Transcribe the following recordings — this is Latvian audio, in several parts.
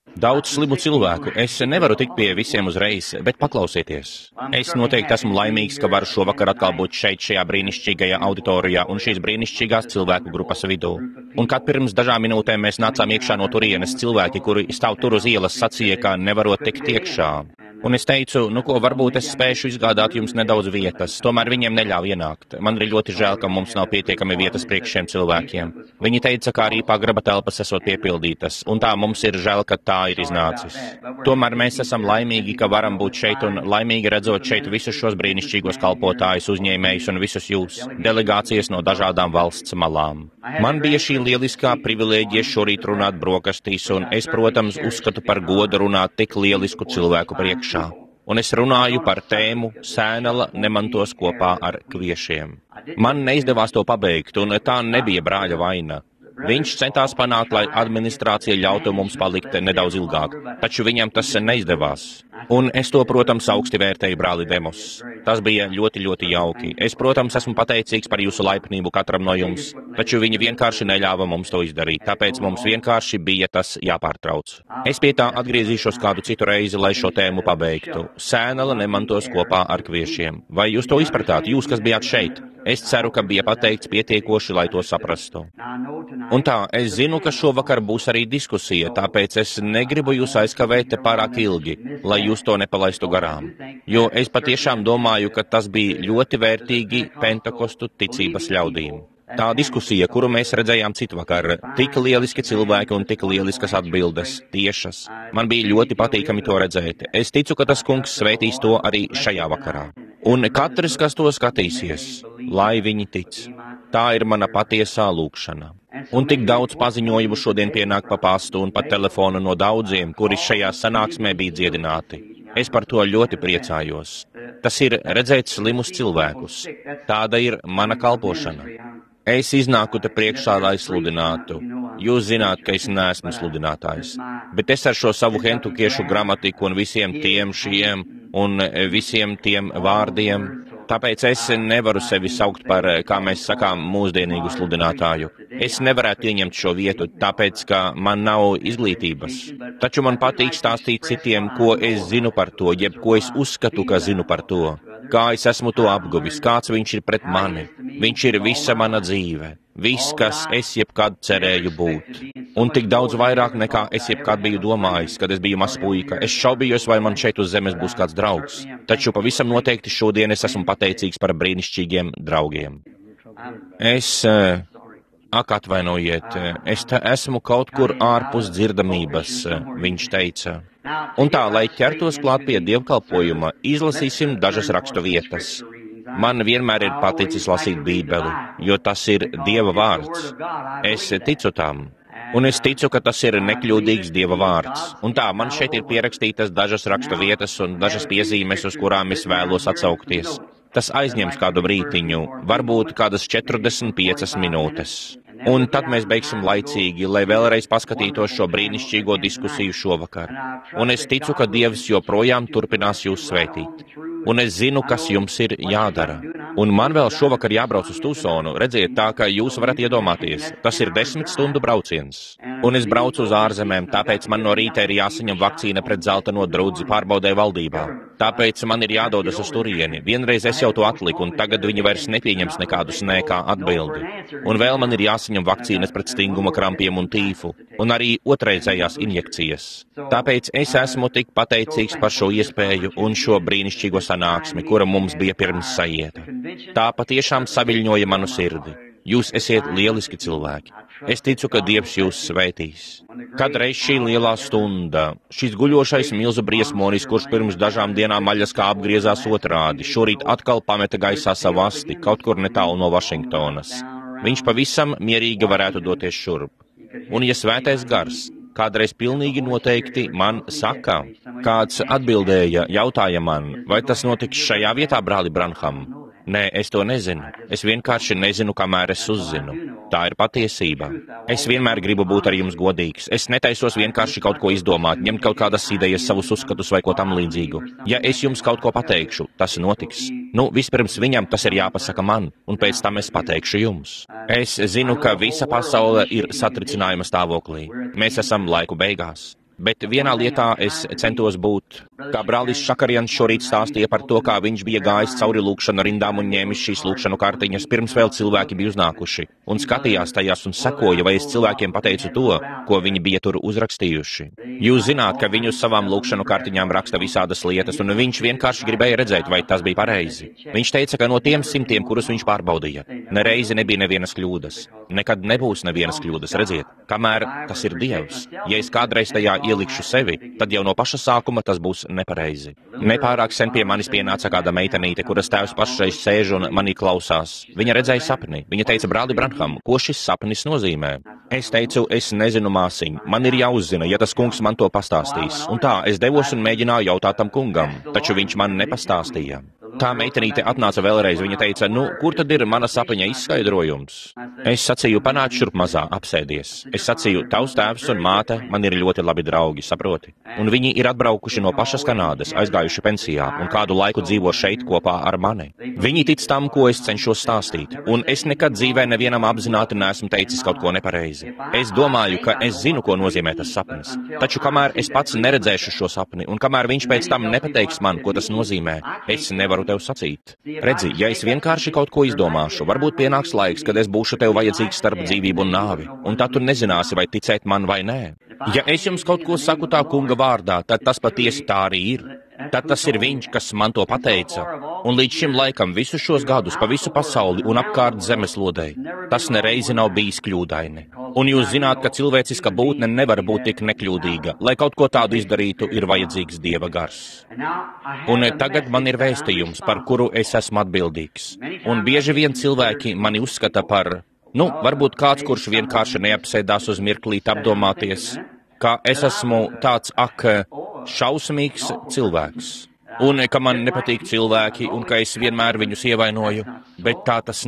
Daudz slimu cilvēku. Es nevaru tikt pie visiem uzreiz, bet paklausieties. Es noteikti esmu laimīgs, ka varu šovakar atkal būt šeit, šajā brīnišķīgajā auditorijā un šīs brīnišķīgās cilvēku grupas vidū. Un kad pirms dažām minūtēm mēs nācām iekšā no turienes, cilvēki, kuri stāv tur uz ielas, sacīja, ka nevarot tikt iekšā. Un es teicu, varbūt es spēšu izgādāt jums nedaudz vietas, tomēr viņiem neļauj ienākt. Man ir ļoti žēl, ka mums nav pietiekami vietas priekš šiem cilvēkiem. Viņi teica, ka arī pagraba telpas esot piepildītas, un tā mums ir žēl, ka tā ir iznācis. Tomēr mēs esam laimīgi, ka varam būt šeit un laimīgi redzot šeit visus šos brīnišķīgos kalpotājus, uzņēmējus un visus jūs, delegācijas no dažādām valsts malām. Man bija šī lieliskā privilēģija šorīt runāt brokastīs, un es, protams, uzskatu par godu runāt tik lielisku cilvēku priekšā. Un es runāju par tēmu Sēnala nemantos kopā ar kviešiem. Man neizdevās to pabeigt, un tā nebija brāļa vaina. Viņš centās panākt, lai administrācija ļautu mums palikt nedaudz ilgāk, taču viņam tas neizdevās. Un es to, protams, augsti vērtēju, brāli Demos. Tas bija ļoti, ļoti jauki. Es, protams, esmu pateicīgs par jūsu laipnību katram no jums, taču viņi vienkārši neļāva mums to izdarīt, tāpēc mums vienkārši bija tas jāpārtrauc. Es pie tā atgriezīšos kādu citu reizi, lai šo tēmu pabeigtu. Sēnala nemantos kopā ar kviešiem. Vai jūs to izpratāt, jūs, kas bijāt šeit? Es ceru, ka bija pateikts pietiekoši, lai to saprastu. Un tā, es zinu, ka šovakar būs arī diskusija, tāpēc es negribu jūs aizkavēt pārāk ilgi, lai jūs to nepalaistu garām. Jo es patiešām domāju, ka tas bija ļoti vērtīgi Pentekostu ticības ļaudīm. Tā diskusija, kuru mēs redzējām citvakar, tik lieliski cilvēki un tik lieliskas atbildes, tiešas. Man bija ļoti patīkami to redzēt. Es ticu, ka tas kungs svētīs to arī šajā vakarā. Un katrs, kas to skatīsies, lai viņi tic. Tā ir mana patiesā lūkšana. Un tik daudz paziņojumu šodien pienāk pa pastu un pa telefonu no daudziem, kuri šajā sanāksmē bija dziedināti. Es par to ļoti priecājos. Tas ir redzēt slimus cilvēkus. Tāda ir mana kalpošana. Es iznāku te priekšā, lai sludinātu. Jūs zināt, ka es neesmu sludinātājs. Bet es ar šo savu hentukiešu gramatiku un visiem tiem šiem un visiem tiem vārdiem, tāpēc es nevaru sevi saukt par, kā mēs sakām, mūsdienīgu sludinātāju. Es nevarētu ieņemt šo vietu, tāpēc, ka man nav izglītības. Taču man patīk stāstīt citiem, ko es zinu par to, jeb ko es uzskatu, ka zinu par to. Kā es esmu to apguvis, kāds viņš ir pret mani. Viņš ir visa mana dzīve, viss, kas es jebkad cerēju būt. Un tik daudz vairāk nekā es jebkad biju domājis, kad es biju mazs puika. Es šaubījos, vai man šeit uz zemes būs kāds draugs. Taču pavisam noteikti šodien es esmu pateicīgs par brīnišķīgiem draugiem. Atvainojiet, es te esmu kaut kur ārpus dzirdamības, viņš teica. Un tā, lai ķertos klāt pie dievkalpojuma, izlasīsim dažas rakstu vietas. Man vienmēr ir paticis lasīt Bībeli, jo tas ir Dieva vārds. Es ticu tam. Un es ticu, ka tas ir nekļūdīgs Dieva vārds. Un tā, man šeit ir pierakstītas dažas rakstu vietas un dažas piezīmes, uz kurām es vēlos atsaukties. Tas aizņems kādu brītiņu, varbūt kādas 45 minūtes. Un tad mēs beigsim laicīgi, lai vēlreiz paskatītos šo brīnišķīgo diskusiju šovakar. Un es ticu, ka Dievs joprojām turpinās jūs svētīt. Un es zinu, kas jums ir jādara. Un man vēl šovakar jābrauc uz Tūsonu. Redziet, tā, ka jūs varat iedomāties. Tas ir 10 stundu brauciens. Un es braucu uz ārzemēm, tāpēc man no rīta ir jāsaņem vakcīna pret zelta nodrudzi pārbaudē valdībā. Tāpēc man ir jādodas uz turieni. Vienreiz es jau to atliku, un tagad viņi vairs nepieņems nekādus nē kā atbildi. Un vēl man ir jāsaņem vakcīnas pret stinguma krampiem un tīfu, un arī otrreizējās injekcijas. Tāpēc es esmu tik pateicīgs par šo iespēju un šo brīnišķīgo sanāksmi, kura mums bija pirms sajieta. Tā patiešām saviļņoja manu sirdi. Jūs esiet lieliski cilvēki. Es ticu, ka Dievs jūs svētīs. Kadreiz šī lielā stunda, šis guļošais milzu briesmonis, kurš pirms dažām dienām maļas kā apgriezās otrādi, šorīt atkal pameta gaisā savu asti, kaut kur netālu no Vašingtonas. Viņš pavisam mierīgi varētu doties šurp. Un ja svētais gars kādreiz pilnīgi noteikti man saka, kāds atbildēja, jautāja man, vai tas notiks šajā vietā, brāli Branham? Nē, es to nezinu. Es vienkārši nezinu, kamēr es uzzinu. Tā ir patiesība. Es vienmēr gribu būt ar jums godīgs. Es netaisos vienkārši kaut ko izdomāt, ņemt kaut kādas idejas, savus uzskatus vai ko tam līdzīgu. Ja es jums kaut ko pateikšu, tas notiks. Vispirms viņam tas ir jāpasaka man, un pēc tam es pateikšu jums. Es zinu, ka visa pasaule ir satricinājuma stāvoklī. Mēs esam laiku beigās. Bet vienā lietā es centos būt, kā brālis Šakarians šorīt stāstīja par to, kā viņš bija gājis cauri lūkšanu rindām un ņēmis šīs lūkšanu kartiņas, pirms vēl cilvēki bija uznākuši, un skatījās tajās un sekoja, vai es cilvēkiem pateicu to, ko viņi bija tur uzrakstījuši. Jūs zināt, ka viņi uz savām lūkšanu kartiņām raksta visādas lietas, un viņš vienkārši gribēja redzēt, vai tas bija pareizi. Viņš teica, ka no tiem 100, kurus viņš pārbaudīja, nereizi nebija nevienas kļūdas. Nekad nebūs nevienas kļūdas, redziet, kamēr tas ir Dievs. Ja es kādreiz tajā ielikšu sevi, tad jau no paša sākuma tas būs nepareizi. Nepārāk sen pie manis pienāca kāda meitenīte, kuras tēvs pašreiz sēž un manī klausās. Viņa redzēja sapni. Viņa teica, brāli Branham, ko šis sapnis nozīmē? Es teicu, es nezinu, māsiņ, man ir jāuzzina, ja tas kungs man to pastāstīs. Un tā, es devos un mēģināju jautāt tam kungam, taču viņš man nepastāstīja. Tā meitenīte atnāca vēlreiz, viņa teica, kur tad ir mana sapņa izskaidrojums? Es sacīju, panāc šurp mazā, apsēdies. Es sacīju, tavs tēvs un māte man ir ļoti labi draugi, saproti? Un viņi ir atbraukuši no pašas Kanādas, aizgājuši pensijā un kādu laiku dzīvo šeit kopā ar mani. Viņi tic tam, ko es cenšos stāstīt, un es nekad dzīvē nevienam apzināti neesmu teicis kaut ko nepareizi. Es domāju, ka es zinu, ko nozīmē tas sapnis, taču kamēr es pats neredzēšu šo sapni, un kamēr viņš pēc tam nepateiks man, ko tas nozīmē, es nevaru tev sacīt. Redzi, ja es vienkārši kaut ko izdomāšu, varbūt pienāks laiks, kad es būšu tev vajadzīgs starp dzīvību un nāvi, un tad tu nezināsi, vai ticēt man vai nē. Ja es jums kaut ko saku tā kunga vārdā, tad tas patiesi tā arī ir. Tad tas ir viņš, kas man to pateica, un līdz šim laikam visus šos gadus pa visu pasauli un apkārt zemeslodei, tas nereizi nav bijis kļūdaini. Un jūs zināt, ka cilvēciska būtne nevar būt tik nekļūdīga, lai kaut ko tādu izdarītu, ir vajadzīgs Dieva gars. Un tagad man ir vēstījums, par kuru es esmu atbildīgs, un bieži vien cilvēki mani uzskata par, varbūt kāds, kurš vienkārši neapsēdās uz mirklīt apdomāties, ka es esmu tāds, šausmīgs cilvēks, un ka man nepatīk cilvēki, un ka es vienmēr viņus ievainoju, bet tā tas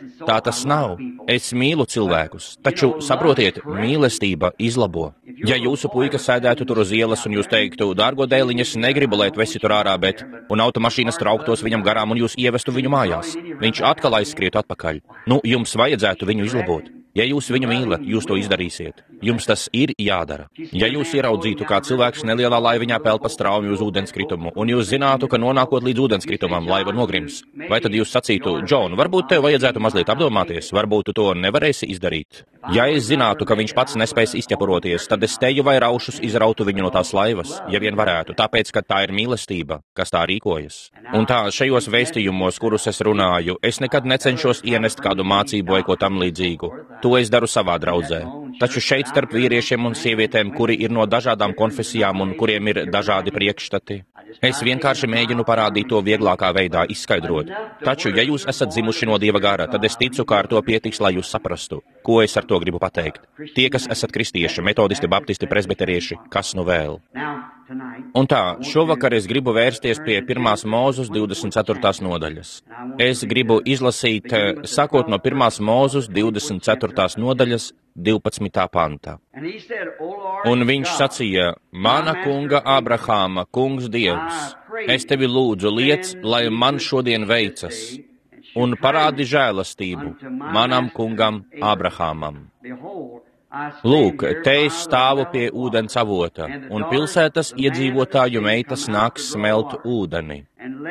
nav. Es mīlu cilvēkus, taču, saprotiet, mīlestība izlabo. Ja jūsu puika sēdētu tur uz ielas un jūs teiktu, dārgo dēliņ, es negribu, lai tu esi tur ārā, bet, un automašīnas trauktos viņam garām un jūs ievestu viņu mājās, viņš atkal aizskrietu atpakaļ. Jums vajadzētu viņu izlabot. Ja jūs viņu mīlat, jūs to izdarīsiet. Jums tas ir jādara. Ja jūs ieraudzītu, kā cilvēks nelielā laiviņā pelpa straumi uz ūdenskritumu, un jūs zinātu, ka nonākot līdz ūdenskritumam, laiva nogrims, vai tad jūs sacītu, Džon, varbūt tev vajadzētu mazliet apdomāties, varbūt tu to nevarēsi izdarīt? Ja es zinātu, ka viņš pats nespēs izķepuroties, tad es teju vai raušus izrautu viņu no tās laivas, ja vien varētu, tāpēc, ka tā ir mīlestība, kas tā rīkojas. Un tā, šajos vēstījumos, kurus es runāju, es nekad necenšos ienest kādu mācību vai ko tam līdzīgu. To es daru savā draudzē. Taču šeit starp vīriešiem un sievietēm, kuri ir no dažādām konfesijām un kuriem ir dažādi priekšstati, es vienkārši mēģinu parādīt to vieglākā veidā izskaidrot. Taču, ja jūs esat dzimuši no Dieva gara, tad es ticu, ka ar to pietiks, lai jūs saprastu, ko es ar to gribu pateikt. Tie, kas esat kristieši, metodisti, baptisti, presbiterieši, kas nu vēl? Un tā, šovakar es gribu vērsties pie 1. Mūzes 24. nodaļas. Es gribu izlasīt, sakot no 1. Mūzes 24. nodaļas 12. panta. Un viņš sacīja, mana kunga Abrahāma, kungs Dievs, es tevi lūdzu liec, lai man šodien veicas, un parādi žēlastību manam kungam Abrahāmam. Lūk, te es stāvu pie ūdens avota, un pilsētas iedzīvotāju meitas nāks smelt ūdeni.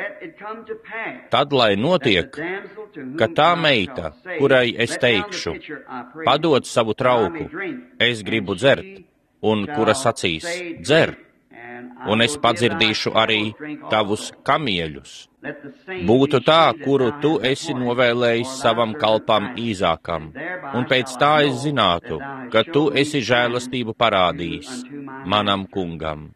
Tad, lai notiek, ka tā meita, kurai es teikšu, padod savu trauku, es gribu dzert, un kura sacīs, dzer, un es padzirdīšu arī tavus kamieļus. Būtu tā, kuru tu esi novēlējis savam kalpam Īzākam, un pēc tā es zinātu, ka tu esi žēlastību parādījis manam kungam.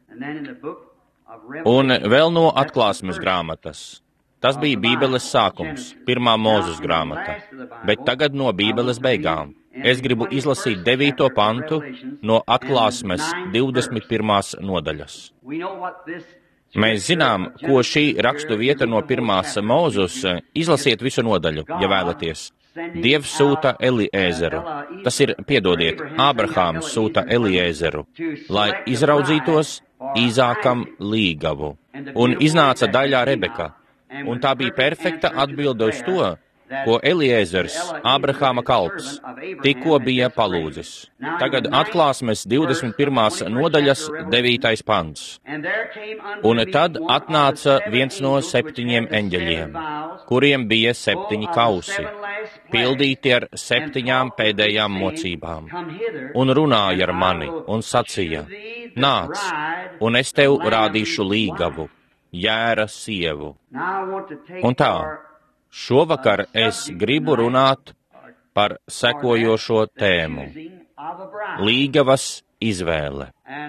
Un vēl no atklāsmes grāmatas. Tas bija Bībeles sākums, 1. Mūzes grāmata, bet tagad no Bībeles beigām. Es gribu izlasīt 9. pantu no atklāsmes 21. nodaļas. Mēs zinām, ko šī rakstu vieta no 1. Mūzes, izlasiet visu nodaļu, ja vēlaties. Dievs sūta Eliēzeru, tas ir, piedodiet, Ābrahāms sūta Eliēzeru, lai izraudzītos Īzākam līgavu. Un iznāca daļā Rebeka, un tā bija perfekta atbilde uz to, ko Eliezers, Ābrahāma kalps, tikko bija palūdzis. Tagad atklāsmes 21. nodaļas 9. pants. Un tad atnāca viens no 7 eņģeļiem, kuriem bija 7 kausi, pildīti ar 7 pēdējām mocībām, un runāja ar mani, un sacīja: Nāc, un es tev rādīšu līgavu, jēra sievu. Un tā, šovakar es gribu runāt par sekojošo tēmu - līgavas izvēle.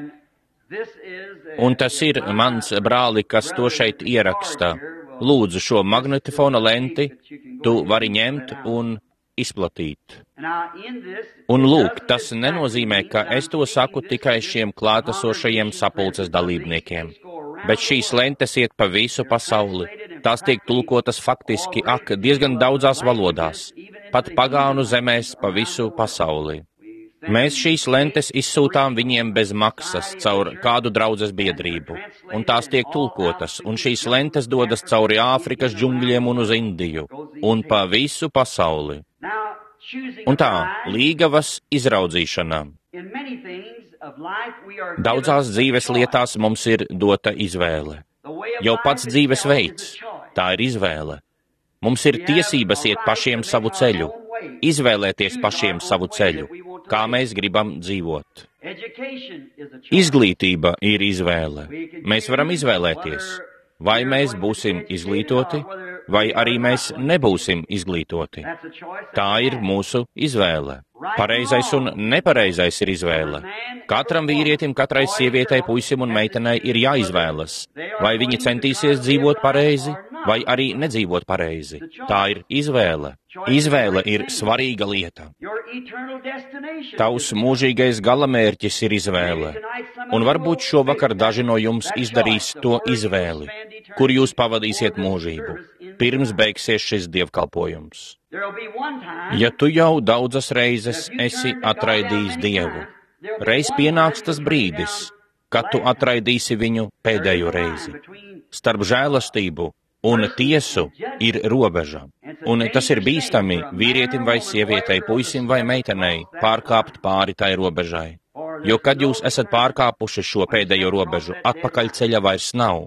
Un tas ir mans brāli, kas to šeit ieraksta. Lūdzu, šo magnetifona lenti tu vari ņemt un izplatīt. Un lūk, tas nenozīmē, ka es to saku tikai šiem klātesošajiem sapulces dalībniekiem, bet šīs lentes iet pa visu pasauli. Tās tiek tulkotas faktiski, diezgan daudzās valodās, pat pagānu zemēs pa visu pasauli. Mēs šīs lentes izsūtām viņiem bez maksas caur kādu draudzes biedrību, un tās tiek tulkotas, un šīs lentes dodas cauri Āfrikas džungļiem un uz Indiju, un pa visu pasauli. Un tā, līgavas izraudzīšana. Daudzās dzīves lietās mums ir dota izvēle. Jau pats dzīves veids, tā ir izvēle. Mums ir tiesības iet pašiem savu ceļu, izvēlēties pašiem savu ceļu, kā mēs gribam dzīvot. Izglītība ir izvēle. Mēs varam izvēlēties, vai mēs būsim izglītoti, vai arī mēs nebūsim izglītoti. Tā ir mūsu izvēle. Pareizais un nepareizais ir izvēle. Katram vīrietim, katrai sievietei, puisim un meitenei ir jāizvēlas, vai viņi centīsies dzīvot pareizi, vai arī nedzīvot pareizi. Tā ir izvēle. Izvēle ir svarīga lieta. Tavs mūžīgais galamērķis ir izvēle, un varbūt šovakar daži no jums izdarīs to izvēli, kur jūs pavadīsiet mūžību, pirms beigsies šis dievkalpojums. Ja tu jau daudzas reizes esi atraidījis Dievu, reiz pienāks tas brīdis, kad tu atraidīsi viņu pēdējo reizi. Starp žēlastību un tiesu ir robeža, un tas ir bīstami vīrietim vai sievietei, puisim vai meitenei pārkāpt pāri tai robežai. Jo, kad jūs esat pārkāpuši šo pēdējo robežu, atpakaļ ceļa vairs nav.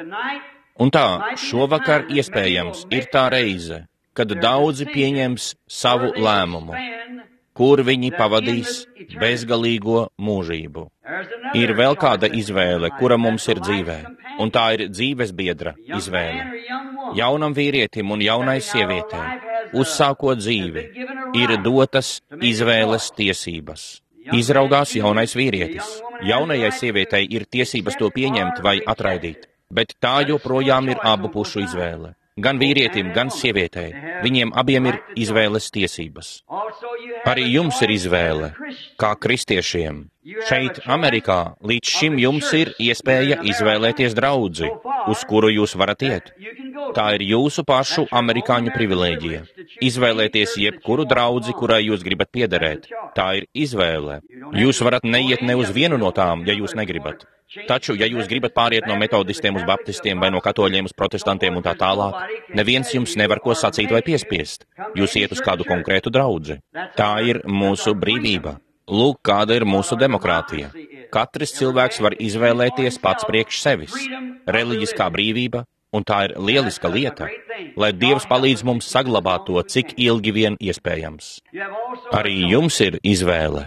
Un tā, šovakar iespējams ir tā reize, kad daudzi pieņems savu lēmumu, kur viņi pavadīs bezgalīgo mūžību. Ir vēl kāda izvēle, kura mums ir dzīvē, un tā ir dzīves biedra izvēle. Jaunam vīrietim un jaunai sievietei, uzsākot dzīvi, ir dotas izvēles tiesības. Izraugās jaunais vīrietis. Jaunajai sievietei ir tiesības to pieņemt vai atraidīt, bet tā joprojām ir abu pušu izvēle. Gan vīrietim, gan sievietei. Viņiem abiem ir izvēles tiesības. Arī jums ir izvēle, kā kristiešiem. Šeit, Amerikā, līdz šim jums ir iespēja izvēlēties draudzi, uz kuru jūs varat iet. Tā ir jūsu pašu amerikāņu privilēģija. Izvēlēties jebkuru draudzi, kurai jūs gribat piederēt. Tā ir izvēle. Jūs varat neiet ne uz vienu no tām, ja jūs negribat. Taču, ja jūs gribat pāriet no metodistiem uz baptistiem vai no katoļiem uz protestantiem un tā tālāk, neviens jums nevar ko sacīt vai piespiest. Jūs iet uz kādu konkrētu draudzi. Tā ir mūsu brīvība. Lūk, kāda ir mūsu demokrātija. Katrs cilvēks var izvēlēties pats priekš sevis. Reliģiskā brīvība, un tā ir lieliska lieta, lai Dievs palīdz mums saglabāt to, cik ilgi vien iespējams. Arī jums ir izvēle.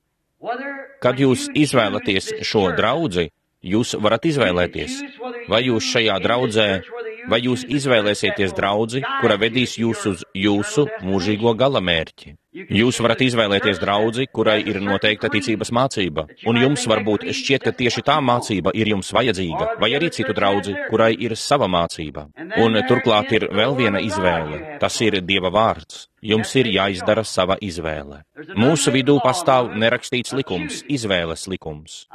Kad jūs izvēlaties šo draudzi, jūs varat izvēlēties, vai jūs šajā draudzē, vai jūs izvēlēsieties draudzi, kura vedīs jūs uz jūsu mūžīgo galamērķi. Jūs varat izvēlēties draudzi, kurai ir noteikta ticības mācība, un jums varbūt šķiet, ka tieši tā mācība ir jums vajadzīga, vai arī citu draudzi, kurai ir sava mācība. Un turklāt ir vēl viena izvēle, tas ir Dieva vārds. Jums ir jāizdara sava izvēle. Mūsu vidū pastāv nerakstīts likums, izvēles likums.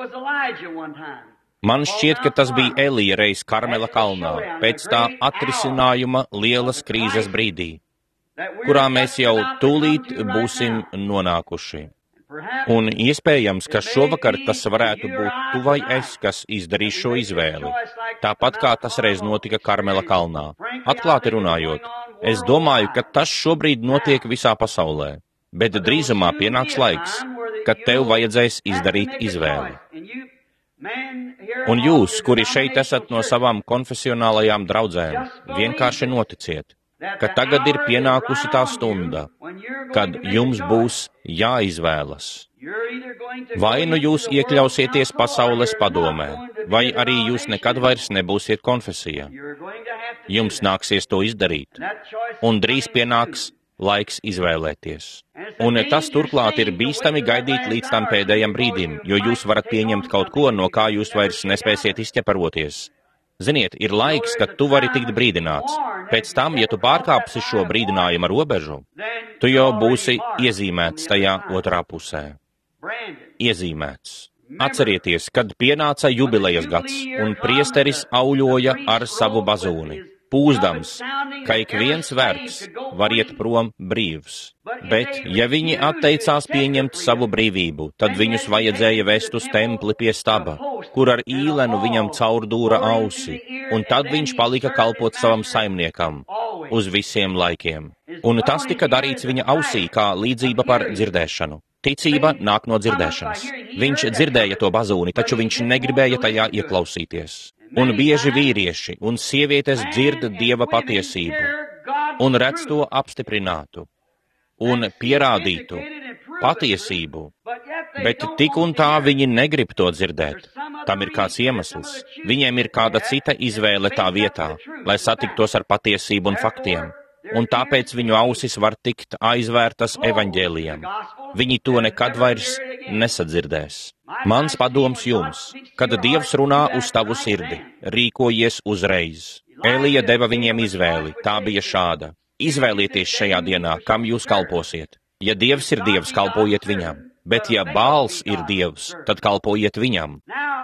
Man šķiet, ka tas bija Elija reiz Karmela kalnā, pēc tā atrisinājuma lielas krīzes brīdī, kurā mēs jau tūlīt būsim nonākuši. Un iespējams, ka šovakar tas varētu būt tu vai es, kas izdarīs šo izvēli. Tāpat kā tas reiz notika Karmela kalnā. Atklāti runājot, Es domāju, ka tas šobrīd notiek visā pasaulē, bet drīzumā pienāks laiks, kad tev vajadzēs izdarīt izvēli. Un jūs, kuri šeit esat no savām konfesionālajām draudzēm, vienkārši noticiet, ka tagad ir pienākusi tā stunda, kad jums būs jāizvēlas. Vai nu jūs iekļausieties pasaules padomē, vai arī jūs nekad vairs nebūsiet konfesija. Jums nāksies to izdarīt, un drīz pienāks laiks izvēlēties. Un tas turklāt ir bīstami gaidīt līdz tam pēdējam brīdim, jo jūs varat pieņemt kaut ko, no kā jūs vairs nespēsiet izķeparoties. Ziniet, ir laiks, kad tu vari tikt brīdināts. Pēc tam, ja tu pārkāpsi šo brīdinājuma robežu, tu jau būsi iezīmēts tajā otrā pusē. Iezīmēts. Atcerieties, kad pienāca jubilejas gads, un priesteris auļoja ar savu bazūni, pūzdams, ka ik viens vergs var iet prom brīvs. Bet, ja viņi atteicās pieņemt savu brīvību, tad viņus vajadzēja vest uz templi pie staba, kur ar īlenu viņam caurdūra ausi, un tad viņš palika kalpot savam saimniekam uz visiem laikiem. Un tas tika darīts viņa ausī kā līdzība par dzirdēšanu. Ticība nāk no dzirdēšanas. Viņš dzirdēja to bazūni, taču viņš negribēja tajā ieklausīties. Un bieži vīrieši un sievietes dzird Dieva patiesību un redz to apstiprinātu un pierādītu patiesību, bet tik un tā viņi negrib to dzirdēt. Tam ir kāds iemesls. Viņiem ir kāda cita izvēle tā vietā, lai satiktos ar patiesību un faktiem. Un tāpēc viņu ausis var tikt aizvērtas evaņģēlijam. Viņi to nekad vairs nesadzirdēs. Mans padoms jums, kad Dievs runā uz tavu sirdi, rīkojies uzreiz. Elija deva viņiem izvēli, tā bija šāda. Izvēlieties šajā dienā, kam jūs kalposiet. Ja Dievs ir Dievs, kalpojiet viņam, bet ja Bāls ir Dievs, tad kalpojiet viņam.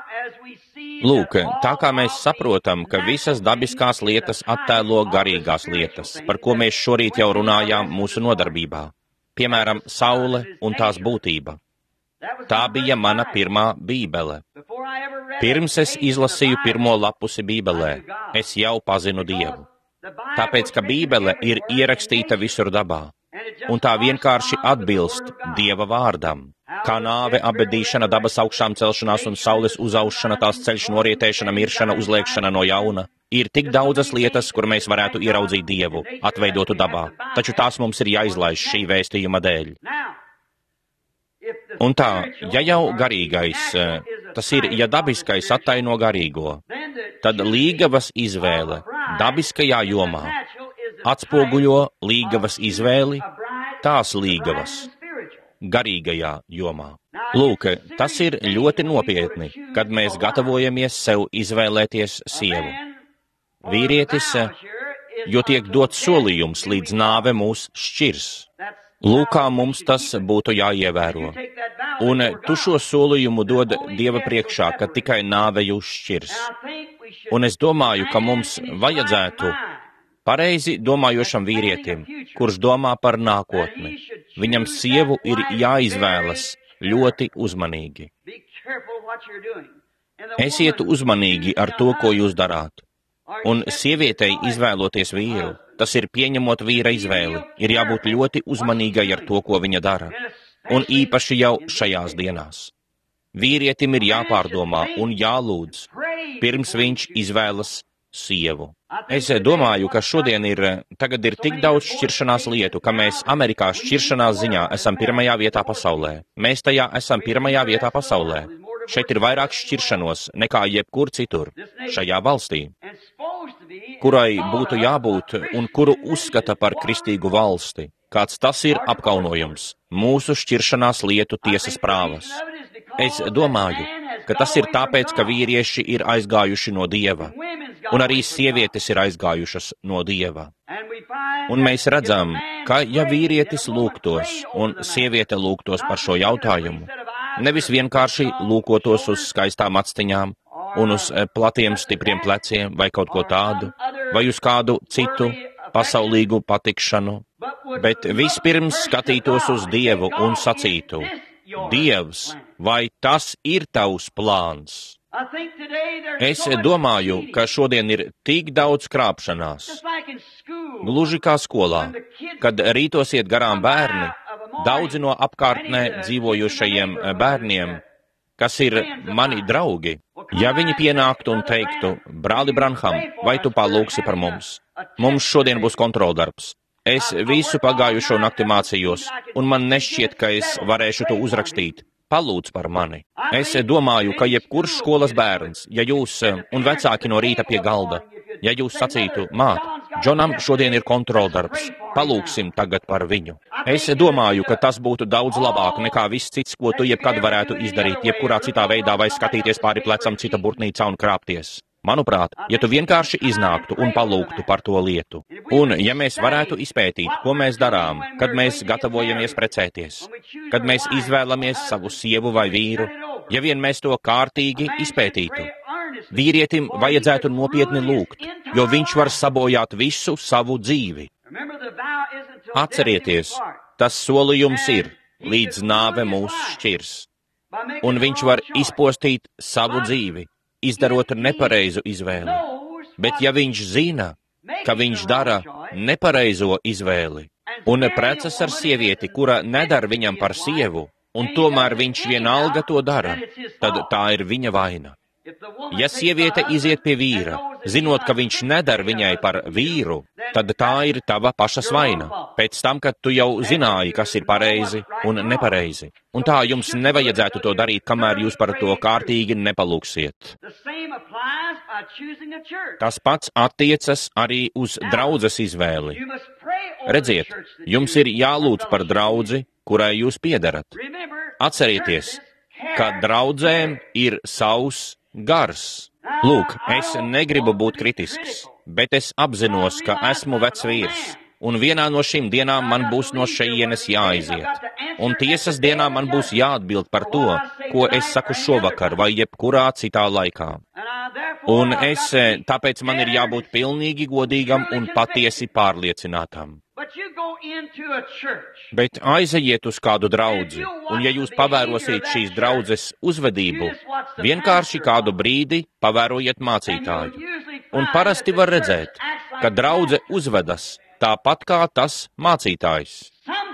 Lūk, tā kā mēs saprotam, ka visas dabiskās lietas attēlo garīgās lietas, par ko mēs šorīt jau runājām mūsu nodarbībā. Piemēram, saule un tās būtība. Tā bija mana pirmā bībele. Pirms es izlasīju pirmo lapusi bībelē, es jau pazinu Dievu. Tāpēc, ka bībele ir ierakstīta visur dabā, un tā vienkārši atbilst Dieva vārdam. Kā nāve, apbedīšana, dabas augšām celšanās un saules uzaušana, tās ceļš norietēšana, miršana, uzliekšana no jauna. Ir tik daudzas lietas, kur mēs varētu ieraudzīt Dievu, atveidotu dabā, taču tās mums ir jāizlaiž šī vēstījuma dēļ. Un tā, ja jau garīgais, tas ir, ja dabiskais attaino garīgo, tad līgavas izvēle dabiskajā jomā atspoguļo līgavas izvēli tās līgavas garīgajā jomā. Lūk, tas ir ļoti nopietni, kad mēs gatavojamies sev izvēlēties sievu. Vīrietis, jo tiek dots solījums, līdz nāve mūs šķirs. Lūkā mums tas būtu jāievēro. Un tu šo solījumu dod Dieva priekšā, ka tikai nāve jūs šķirs. Un es domāju, ka mums vajadzētu pareizi domājošam vīrietim, kurš domā par nākotni. Viņam sievu ir jāizvēlas ļoti uzmanīgi. Esiet uzmanīgi ar to, ko jūs darāt. Un sievietei izvēloties vīru, tas ir pieņemot vīra izvēli, ir jābūt ļoti uzmanīgai ar to, ko viņa dara. Un īpaši jau šajās dienās. Vīrietim ir jāpārdomā un jālūdz, pirms viņš izvēlas sievu. Es domāju, ka šodien tagad ir tik daudz šķiršanās lietu, ka mēs Amerikā šķiršanās ziņā esam pirmajā vietā pasaulē. Mēs tajā esam pirmajā vietā pasaulē. Šeit ir vairāk šķiršanos nekā jebkur citur šajā valstī, kurai būtu jābūt un kuru uzskata par kristīgu valsti. Kāds tas ir apkaunojums, mūsu šķiršanās lietu tiesas prāvas. Es domāju, ka tas ir tāpēc, ka vīrieši ir aizgājuši no Dieva, un arī sievietes ir aizgājušas no Dieva. Un mēs redzam, ka ja vīrietis lūgtos un sieviete lūgtos par šo jautājumu, nevis vienkārši lūkotos uz skaistām actiņām un uz platiem, stipriem pleciem vai kaut ko tādu, vai uz kādu citu pasaulīgu patikšanu, bet vispirms skatītos uz Dievu un sacītu: Dievs, vai tas ir tavs plāns? Es domāju, ka šodien ir tik daudz krāpšanās. Gluži kā skolā, kad rītos iet garām bērni, daudzi no apkārtnē dzīvojušajiem bērniem, kas ir mani draugi, ja viņi pienāktu un teiktu, brāli Branham, vai tu palūksi par mums? Mums šodien būs kontroldarbs. Es visu pagājušo nakti mācījos, un man nešķiet, ka es varēšu to uzrakstīt. Palūdz par mani. Es domāju, ka jebkurš skolas bērns, ja jūs un vecāki no rīta pie galda, ja jūs sacītu, māt, Džonam šodien ir kontroldarbs, palūksim tagad par viņu. Es domāju, ka tas būtu daudz labāk nekā viss cits, ko tu jebkad varētu izdarīt, jebkurā citā veidā vai skatīties pāri plecam cita burtnīcā un krāpties. Manuprāt, ja tu vienkārši iznāktu un palūgtu par to lietu, un ja mēs varētu izpētīt, ko mēs darām, kad mēs gatavojamies precēties, kad mēs izvēlamies savu sievu vai vīru, ja vien mēs to kārtīgi izpētītu, vīrietim vajadzētu nopietni lūgt, jo viņš var sabojāt visu savu dzīvi. Atcerieties, tas solījums ir, līdz nāve mūs šķirs, un viņš var izpostīt savu dzīvi, izdarot nepareizu izvēli. Bet ja viņš zina, ka viņš dara nepareizo izvēli, un precas ar sievieti, kura nedara viņam par sievu, un tomēr viņš vienalga to dara, tad tā ir viņa vaina. Ja sieviete iziet pie vīra, zinot, ka viņš nedara viņai par vīru, tad tā ir tava pašas vaina, pēc tam, kad tu jau zināji, kas ir pareizi un nepareizi. Un tā jums nevajadzētu to darīt, kamēr jūs par to kārtīgi nepalūksiet. Tas pats attiecas arī uz draudzes izvēli. Redziet, jums ir jālūdz par draudzi, kurai jūs piederat. Atcerieties, ka draudzēm ir savs gars. Lūk, es negribu būt kritisks, bet es apzinos, ka esmu vecs vīrs, un vienā no šīm dienām man būs no šejienes jāaiziet, un tiesas dienā man būs jāatbild par to, ko es saku šovakar vai jebkurā citā laikā. Un tāpēc man ir jābūt pilnīgi godīgam un patiesi pārliecinātam. Bet aizejiet uz kādu draudzi, un ja jūs pavērosiet šīs draudzes uzvedību, vienkārši kādu brīdi pavērojiet mācītāju. Un parasti var redzēt, ka draudze uzvedas tāpat kā tas mācītājs.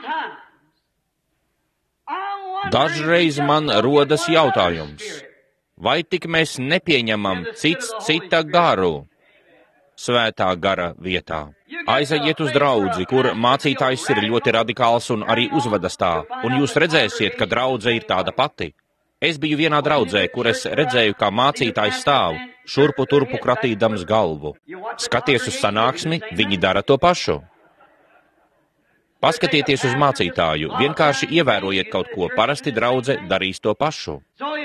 Dažreiz man rodas jautājums, vai tik mēs nepieņemam cita garu svētā gara vietā? Aizejiet uz draudzi, kur mācītājs ir ļoti radikāls un arī uzvedas tā, un jūs redzēsiet, ka draudze ir tāda pati. Es biju vienā draudzē, kur es redzēju, kā mācītājs stāv, šurpu turpu kratīdams galvu. Skaties uz sanāksmi, viņi dara to pašu. Paskatieties uz mācītāju, vienkārši ievērojiet kaut ko, parasti draudze darīs to pašu.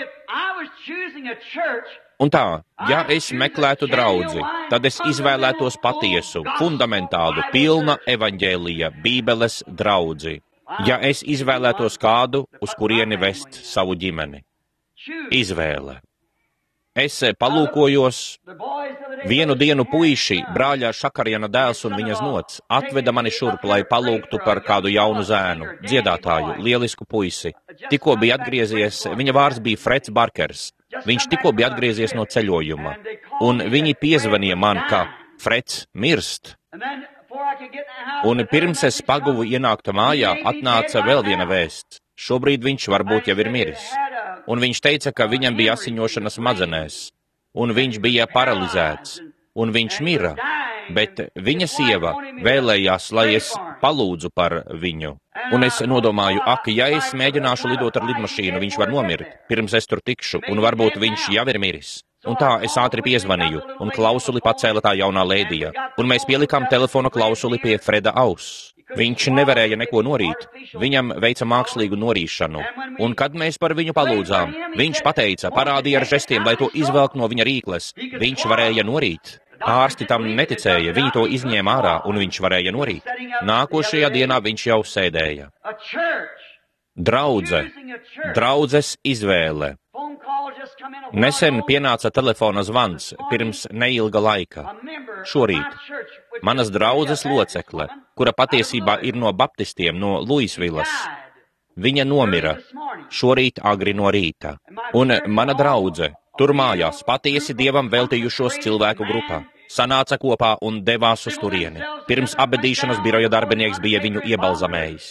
Un tā, ja es meklētu draudzi, tad es izvēlētos patiesu, fundamentālu, pilna evaņģēlija, Bībeles draudzi. Ja es izvēlētos kādu, uz kurieni vest savu ģimeni. Izvēle. Es palūkojos, vienu dienu puiši, brāļa Šakarjana dēls un viņa znots, atveda mani šurp, lai palūgtu par kādu jaunu zēnu, dziedātāju, lielisku puisi. Tikko bija atgriezies, viņa vārds bija Freds Barkers. Viņš tikko bija atgriezies no ceļojuma, un viņi piezvanīja man, ka Freds mirst. Un pirms es paguvu ienākt mājā, atnāca vēl viena vēsts. Šobrīd viņš varbūt jau ir miris. Un viņš teica, ka viņam bija asiņošana smadzenēs, un viņš bija paralizēts, un viņš mira, bet viņa sieva vēlējās, lai es palūdzu par viņu. Un es nodomāju, ja es mēģināšu lidot ar lidmašīnu, viņš var nomirt, pirms es tur tikšu, un varbūt viņš jau ir miris. Un tā es ātri piezvanīju, un klausuli pacēla tā jaunā lēdija, un mēs pielikām telefona klausuli pie Freda auss. Viņš nevarēja neko norīt, viņam veica mākslīgu norīšanu, un kad mēs par viņu palūdzām, viņš pateica, parādīja ar žestiem, lai to izvelk no viņa rīkles, viņš varēja norīt. Ārsti tam neticēja, viņi to izņēma ārā, un viņš varēja norīt. Nākošajā dienā viņš jau sēdēja. Draudze, draudzes izvēle. Nesen pienāca telefona zvans pirms neilga laika. Šorīt manas draudzes locekle, kura patiesībā ir no baptistiem no Luisvilas. Viņa nomira šorīt agri no rīta. Un mana draudze, tur mājās patiesi Dievam veltījušos cilvēku grupā, sanāca kopā un devās uz turieni. Pirms apbedīšanas biroja darbinieks bija viņu iebalzamējis.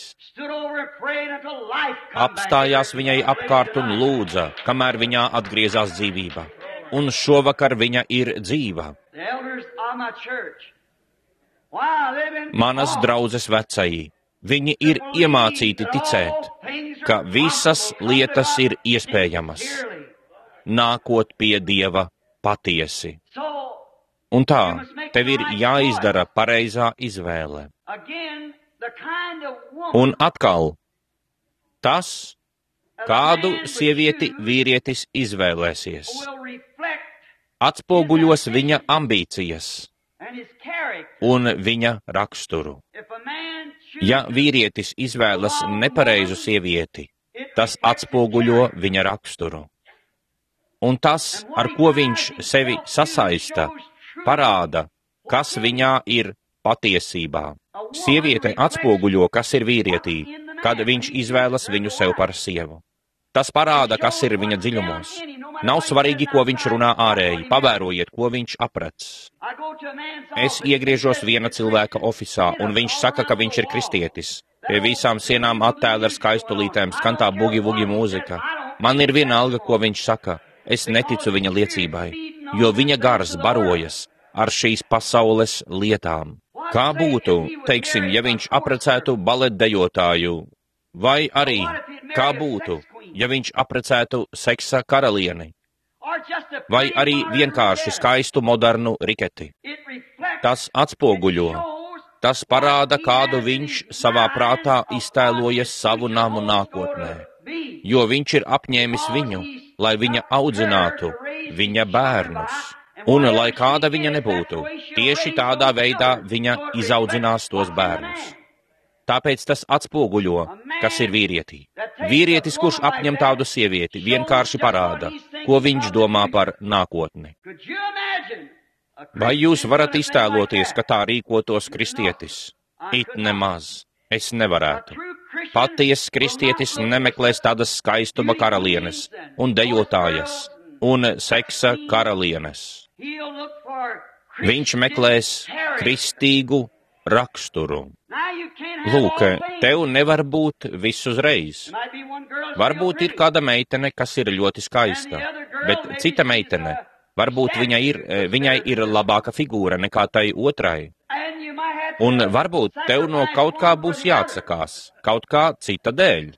Apstājās viņai apkārt un lūdza, kamēr viņā atgriezās dzīvība. Un šovakar viņa ir dzīva. Manas draudzes vecajī, viņi ir iemācīti ticēt, ka visas lietas ir iespējamas, nākot pie Dieva patiesi. Un tā, tev ir jāizdara pareizā izvēle. Un atkal, tas, kādu sievieti vīrietis izvēlēsies, atspoguļos viņa ambīcijas un viņa raksturu. Ja vīrietis izvēlas nepareizu sievieti, tas atspoguļo viņa raksturu. Un tas, ar ko viņš sevi sasaista, parāda, kas viņā ir patiesībā. Sieviete atspoguļo, kas ir vīrietī, kad viņš izvēlas viņu sev par sievu. Tas parāda, kas ir viņa dziļumos. Nav svarīgi, ko viņš runā ārēji, pavērojiet, ko viņš aprec. Es iegriežos viena cilvēka ofisā, un viņš saka, ka viņš ir kristietis. Pie visām sienām attēli ar skaistulītēm, skan tā bugi-vugi mūzika. Man ir vienalga, ko viņš saka. Es neticu viņa liecībai, jo viņa gars barojas ar šīs pasaules lietām. Kā būtu, teiksim, ja viņš aprecētu baletdejotāju, vai arī, kā būtu, ja viņš aprecētu seksa karalieni, vai arī vienkārši skaistu modernu riketi. Tas atspoguļo, tas parāda, kādu viņš savā prātā iztēlojas savu namu nākotnē, jo viņš ir apņēmis viņu, lai viņa audzinātu viņa bērnus. Un, lai kāda viņa nebūtu, tieši tādā veidā viņa izaudzinās tos bērnus. Tāpēc tas atspoguļo, kas ir vīrietī. Vīrietis, kurš apņem tādu sievieti, vienkārši parāda, ko viņš domā par nākotni. Vai jūs varat iztēloties, ka tā rīkotos kristietis? It nemaz. Es nevarētu. Patiess kristietis nemeklēs tādas skaistuma karalienes un dejotājas un seksa karalienes. Viņš meklēs kristīgu raksturu. Lūk, tev nevar būt viss uzreiz. Varbūt ir kāda meitene, kas ir ļoti skaista, bet cita meitene, varbūt viņai ir labāka figūra nekā tai otrai. Un varbūt tev no kaut kā būs jāatsakās, kaut kā cita dēļ.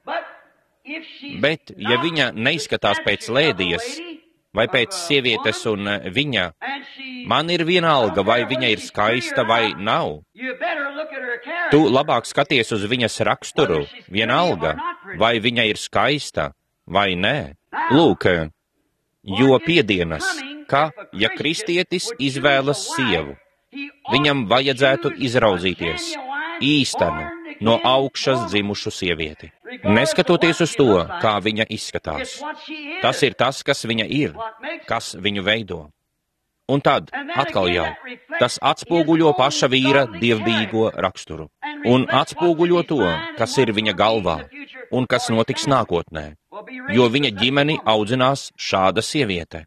Bet, ja viņa neizskatās pēc lēdijas, vai pēc sievietes un viņa, man ir vienalga, vai viņa ir skaista vai nav. Tu labāk skaties uz viņas raksturu, vienalga, vai viņa ir skaista vai nē. Lūk, jo piedienas, ka, ja kristietis izvēlas sievu, viņam vajadzētu izraudzīties īstenu, no augšas dzimušu sievieti. Neskatoties uz to, kā viņa izskatās. Tas ir tas, kas viņa ir, kas viņu veido. Un tad, atkal jau, tas atspoguļo paša vīra dievbijīgo raksturu. Un atspoguļo to, kas ir viņa galvā un kas notiks nākotnē, jo viņa ģimeni audzinās šāda sieviete,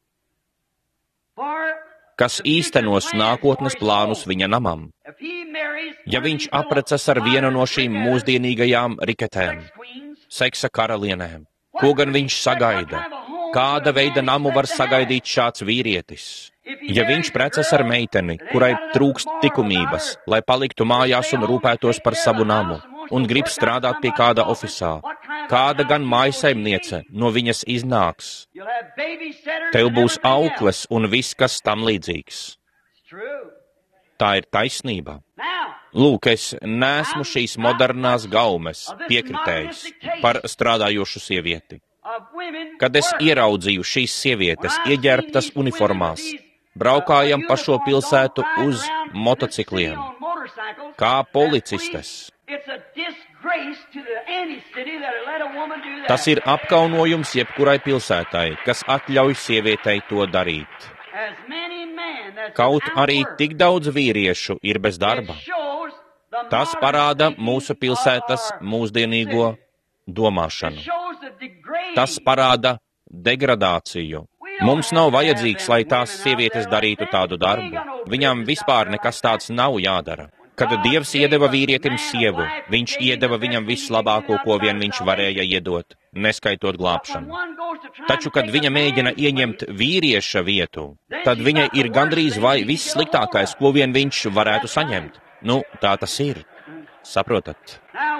kas īstenos nākotnes plānus viņa namam. Ja viņš apprecas ar vienu no šīm mūsdienīgajām riketēm, seksa karalienēm, ko gan viņš sagaida? Kāda veida namu var sagaidīt šāds vīrietis? Ja viņš precas ar meiteni, kurai trūkst likumības, lai paliktu mājās un rūpētos par savu namu, un grib strādāt pie kāda ofisā, kāda gan mājasaimniece no viņas iznāks? Tev būs aukles un viss, kas tam līdzīgs. Tā ir taisnība. Lūk, es neesmu šīs modernās gaumes piekritējis par strādājošu sievieti. Kad es ieraudzīju šīs sievietes ieģērbtas uniformās, braukājam pa šo pilsētu uz motocikliem, kā policistes. Tas ir apkaunojums jebkurai pilsētai, kas atļauj sievietei to darīt. Kaut arī tik daudz vīriešu ir bez darba. Tas parāda mūsu pilsētas mūsdienīgo domāšanu. Tas parāda degradāciju. Mums nav vajadzīgs, lai tās sievietes darītu tādu darbu. Viņām vispār nekas tāds nav jādara. Kad Dievs iedeva vīrietim sievu, viņš iedeva viņam vislabāko, ko vien viņš varēja iedot, neskaitot glābšanu. Taču, kad viņa mēģina ieņemt vīrieša vietu, tad viņa ir gandrīz vai vissliktākais, ko vien viņš varētu saņemt. Nu, tā tas ir. Saprotat?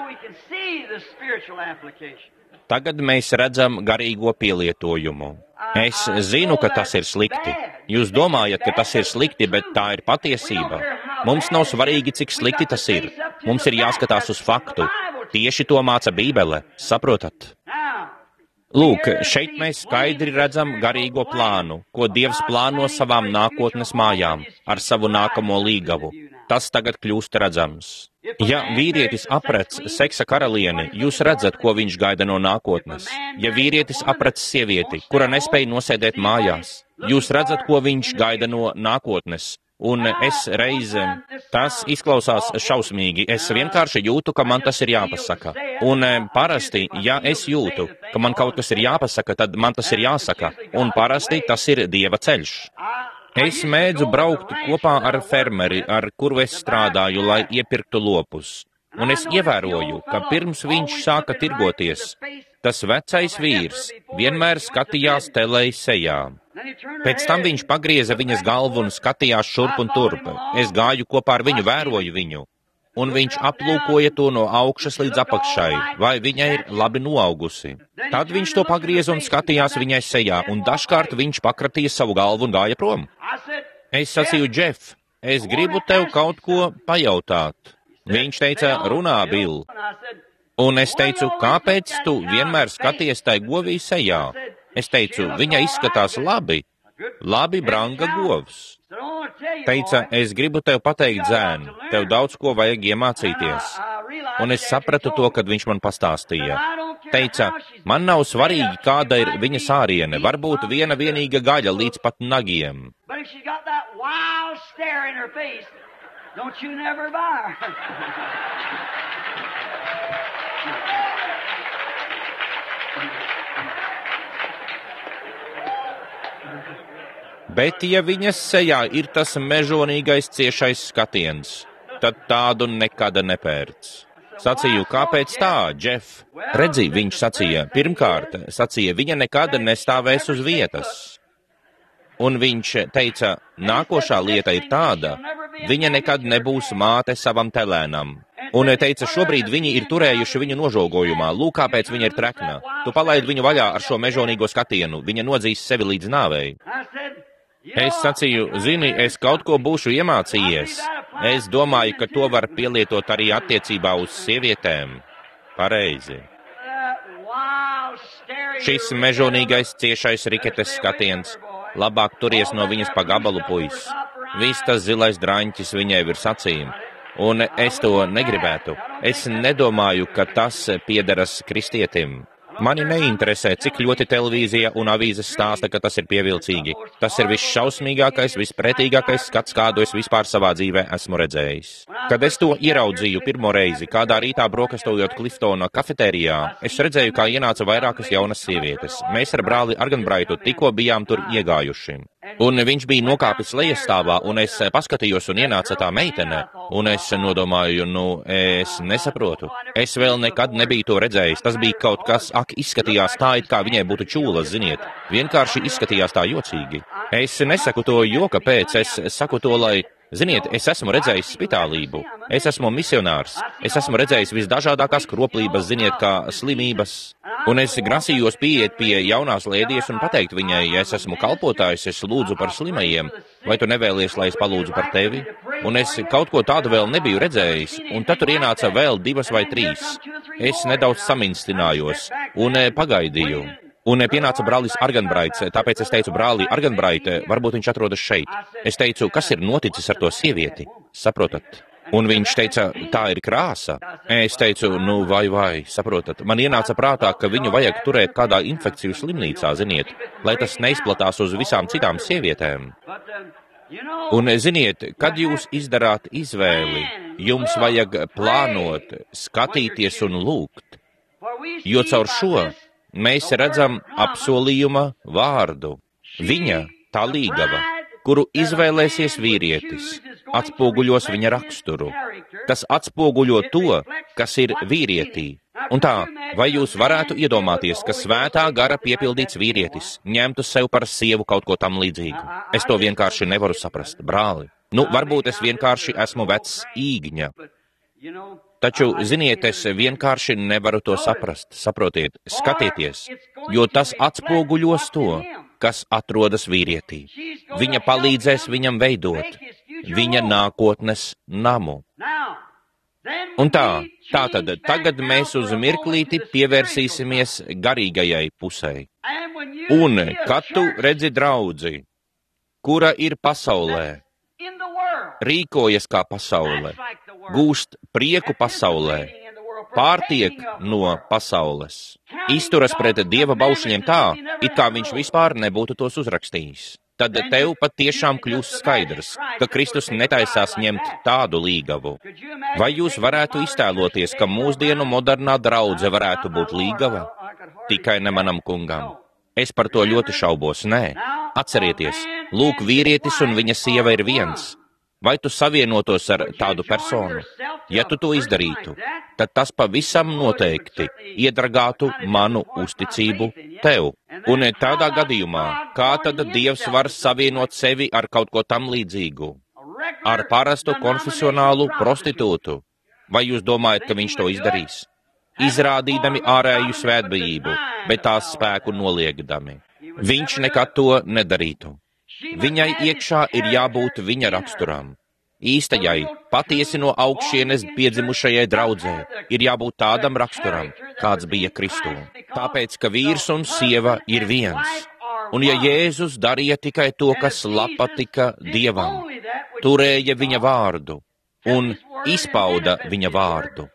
Tagad mēs redzam garīgo pielietojumu. Es zinu, ka tas ir slikti. Jūs domājat, ka tas ir slikti, bet tā ir patiesība. Mums nav svarīgi, cik slikti tas ir. Mums ir jāskatās uz faktu. Tieši to māca Bībele. Saprotat? Lūk, šeit mēs skaidri redzam garīgo plānu, ko Dievs plāno savām nākotnes mājām, ar savu nākamo līgavu. Tas tagad kļūst redzams. Ja vīrietis aprec seksa karalieni, jūs redzat, ko viņš gaida no nākotnes. Ja vīrietis aprec sievieti, kura nespēja nosēdēt mājās, jūs redzat, ko viņš gaida no nākotnes. Un es reizēm, tas izklausās šausmīgi, es vienkārši jūtu, ka man tas ir jāpasaka. Un parasti, ja es jūtu, ka man kaut kas ir jāpasaka, tad man tas ir jāsaka. Un parasti tas ir Dieva ceļš. Es mēdzu braukt kopā ar fermeri, ar kuru es strādāju, lai iepirktu lopus. Un es ievēroju, ka pirms viņš sāka tirgoties, tas vecais vīrs vienmēr skatījās telei sejā. Pēc tam viņš pagrieza viņas galvu un skatījās šurp un turp. Es gāju kopā ar viņu, vēroju viņu. Un viņš aplūkoja to no augšas līdz apakšai, vai viņa ir labi noaugusi. Tad viņš to pagrieza un skatījās viņai sejā, un dažkārt viņš pakratīja savu galvu un gāja prom. Es sacīju, Džef, es gribu tev kaut ko pajautāt. Viņš teica, runā, Bill. Un es teicu, kāpēc tu vienmēr skaties tai govī sejā? Es teicu, viņa izskatās labi, branga govs. Teica, es gribu tev pateikt, zēn, tev daudz ko vajag iemācīties. Un es sapratu to, kad viņš man pastāstīja. Teica, man nav svarīgi, kāda ir viņas āriene, varbūt viena vienīga gaļa līdz pat nagiem. Bet, ja viņas sejā ir tas mežonīgais ciešais skatiens, tad tādu nekad nepērc. Sacīju, kāpēc tā, Džef? Redzi, viņš sacīja, pirmkārt, viņa nekad nestāvēs uz vietas. Un viņš teica, nākošā lieta ir tāda, viņa nekad nebūs māte savam telēnam. Un teica, šobrīd viņi ir turējuši viņu nožogojumā, lūk, kāpēc viņa ir trekna. Tu palaid viņu vaļā ar šo mežonīgo skatienu, viņa nodzīs sevi līdz nāvei. Es sacīju, zini, es kaut ko būšu iemācījies. Es domāju, ka to var pielietot arī attiecībā uz sievietēm. Pareizi. Šis mežonīgais ciešais riketes skatiens. Labāk turies no viņas pa gabalu, puis. Viss tas zilais draņķis viņai virs acīm. Un es to negribētu. Es nedomāju, ka tas piederas kristietim. Mani neinteresē, cik ļoti televīzija un avīzes stāsta, ka tas ir pievilcīgi. Tas ir visšausmīgākais, vispretīgākais skats, kādu es vispār savā dzīvē esmu redzējis. Kad es to ieraudzīju pirmo reizi, kādā rītā brokastojot Cliftona kafetērijā, es redzēju, kā ienāca vairākas jaunas sievietes. Mēs ar brāli Arganbraitu tikko bijām tur iegājuši. Un viņš bija nokāpis lejasstāvā, un es paskatījos, un ienāca tā meitene, un es nodomāju, es nesaprotu. Es vēl nekad nebiju to redzējis, tas bija kaut kas, izskatījās tā, it kā viņai būtu čūlas, ziniet. Vienkārši izskatījās tā jocīgi. Es nesaku to joka pēc, es saku to, lai, ziniet, es esmu redzējis spitālību, es esmu misionārs, es esmu redzējis visdažādākās kroplības, ziniet, kā slimības. Un es grasījos pieiet pie jaunās lēdijas un pateikt viņai, ja es esmu kalpotājs, es lūdzu par slimajiem, vai tu nevēlies, lai es palūdzu par tevi? Un es kaut ko tādu vēl nebiju redzējis, un tad tur ienāca vēl 2 vai 3. Es nedaudz saminstinājos un pagaidīju. Un pienāca brālis Arganbraits, tāpēc es teicu, brāli Arganbraite, varbūt viņš atrodas šeit. Es teicu, kas ir noticis ar to sievieti? Saprotat? Un viņš teica, tā ir krāsa. Es teicu, vai, saprotat. Man ienāca prātā, ka viņu vajag turēt kādā infekciju slimnīcā, ziniet, lai tas neizplatās uz visām citām sievietēm. Un ziniet, kad jūs izdarāt izvēli, jums vajag plānot, skatīties un lūgt, jo caur šo mēs redzam apsolījuma vārdu. Viņa, tā līgava, kuru izvēlēsies vīrietis, atspoguļos viņa raksturu, kas atspoguļo to, kas ir vīrietī. Un tā, vai jūs varētu iedomāties, ka svētā gara piepildīts vīrietis ņemtu sev par sievu kaut ko tam līdzīgu? Es to vienkārši nevaru saprast, brāli. Nu, varbūt es vienkārši esmu vecs īgņa. Taču, ziniet, es vienkārši nevaru to saprast. Saprotiet, skatieties, jo tas atspoguļos to, kas atrodas vīrietī. Viņa palīdzēs viņam veidot viņa nākotnes namu. Un tātad tagad mēs uz mirklīti pievērsīsimies garīgajai pusei. Un, kad tu redzi draudzi, kura ir pasaulē, rīkojas kā pasaule, gūst prieku pasaulē, pārtiek no pasaules, izturas pret Dieva baušļiem tā, it kā viņš vispār nebūtu tos uzrakstījis. Tad tev pat tiešām kļūst skaidrs, ka Kristus netaisās ņemt tādu līgavu. Vai jūs varētu iztēloties, ka mūsdienu modernā draudze varētu būt līgava? Tikai ne manam kungam. Es par to ļoti šaubos, nē. Atcerieties, lūk, vīrietis un viņa sieva ir viens. Vai tu savienotos ar tādu personu? Ja tu to izdarītu, tad tas pavisam noteikti iedragātu manu uzticību tev. Un tādā gadījumā, kā tad Dievs var savienot sevi ar kaut ko tam līdzīgu? Ar parastu konfesionālu prostitūtu? Vai jūs domājat, ka viņš to izdarīs? Izrādīdami ārēju svētbijību, bet tās spēku noliegdami. Viņš nekad to nedarītu. Viņai iekšā ir jābūt viņa raksturam. Īstajai, patiesi no augšienes piedzimušajai draudzē ir jābūt tādam raksturam, kāds bija Kristū. Tāpēc, ka vīrs un sieva ir viens. Un ja Jēzus darīja tikai to, kas patika Dievam, turēja viņa vārdu un izpauda viņa vārdu,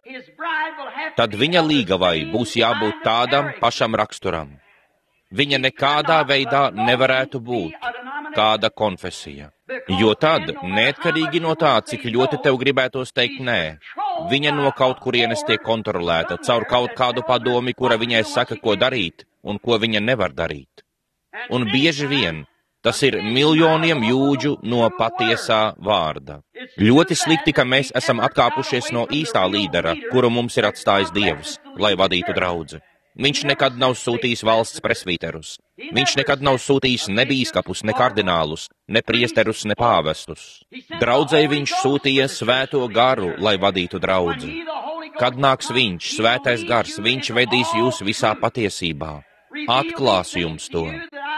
tad viņa līgavai būs jābūt tādam pašam raksturam. Viņa nekādā veidā nevarētu būt kāda konfesija. Jo tad, neatkarīgi no tā, cik ļoti tev gribētos teikt nē, viņa no kaut kurienes tiek kontrolēta caur kaut kādu padomi, kura viņai saka, ko darīt un ko viņa nevar darīt. Un bieži vien tas ir miljoniem jūdžu no patiesā vārda. Ļoti slikti, ka mēs esam atkāpušies no īstā līdera, kuru mums ir atstājis Dievs, lai vadītu draudzi. Viņš nekad nav sūtījis valsts presvīterus. Viņš nekad nav sūtījis ne bīskapus, ne kardinālus, ne priesterus, ne pāvestus. Draudzei viņš sūtīja svēto garu, lai vadītu draudzi. Kad nāks viņš, svētais gars, viņš vedīs jūs visā patiesībā. Atklās jums to.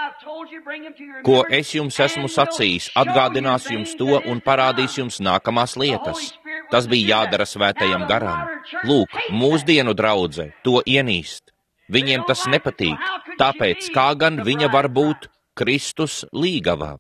Ko es jums esmu sacījis, atgādinās jums to un parādīs jums nākamās lietas. Tas bija jādara svētajam garam. Lūk, mūsdienu draudze to ienīst. Viņiem tas nepatīk, tāpēc kā gan viņa var būt Kristus līgavā?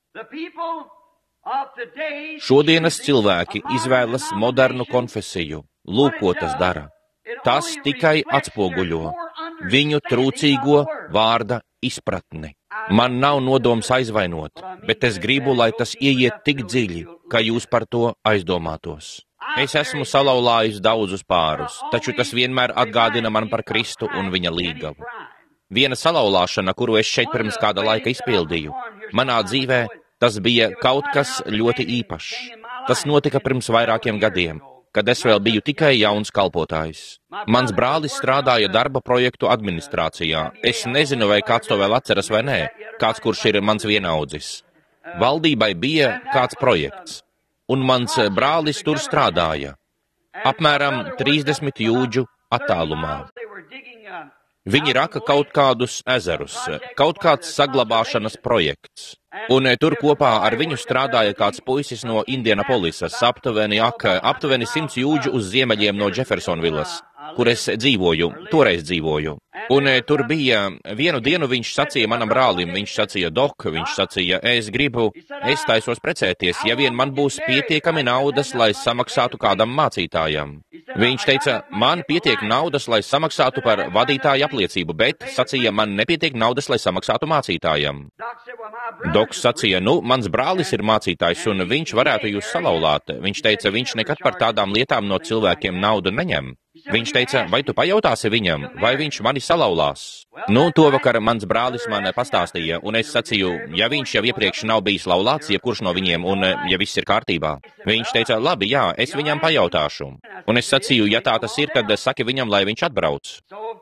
Šodienas cilvēki izvēlas modernu konfesiju. Lūk, ko tas dara. Tas tikai atspoguļo viņu trūcīgo vārda izpratni. Man nav nodoms aizvainot, bet es gribu, lai tas ieiet tik dziļi, ka jūs par to aizdomātos. Es esmu salauzājis daudzus pārus, taču tas vienmēr atgādina man par Kristu un viņa līgavu. Viena salauzāšana, kuru es šeit pirms kāda laika izpildīju, manā dzīvē tas bija kaut kas ļoti īpašs. Tas notika pirms vairākiem gadiem, kad es vēl biju tikai jauns kalpotājs. Mans brālis strādāja darba projektu administrācijā. Es nezinu, vai kāds to vēl atceras vai nē, kāds, kurš ir mans vienaudzis. Valdībai bija kāds projekts. Un mans brālis tur strādāja, apmēram 30 jūdžu attālumā. Viņi raka kaut kādus ezerus, kaut kāds saglabāšanas projekts. Un tur kopā ar viņu strādāja kāds puisis no Indianapolisas, aptuveni 100 jūdžu uz ziemeļiem no Jeffersonvilas, kur es toreiz dzīvoju. Un tur bija, vienu dienu viņš sacīja manam brālim, viņš sacīja, Dok, viņš sacīja, es taisos precēties, ja vien man būs pietiekami naudas, lai samaksātu kādam mācītājam. Viņš teica, man pietiek naudas, lai samaksātu par vadītāju apliecību, bet, sacīja, man nepietiek naudas, lai samaksātu mācītājam. Doks sacīja, mans brālis ir mācītājs, un viņš varētu jūs salauzāt. Viņš teica, viņš nekad par tādām lietām no cilvēkiem naudu neņem. Viņš teica, vai tu pajautāsi viņam, vai viņš mani salauzās? To vakar mans brālis man pastāstīja, un es sacīju, ja viņš jau iepriekš nav bijis laulāts, jebkurš no viņiem, un ja viss ir kārtībā. Viņš teica, labi, jā, es viņam pajautāšu. Un es sacīju, ja tā tas ir, tad saki viņam, lai viņš atbrauc.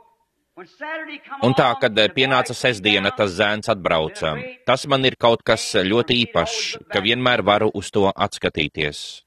Un tā, kad pienāca sestdiena, tas zēns atbrauca. Tas man ir kaut kas ļoti īpašs, ka vienmēr varu uz to atskatīties.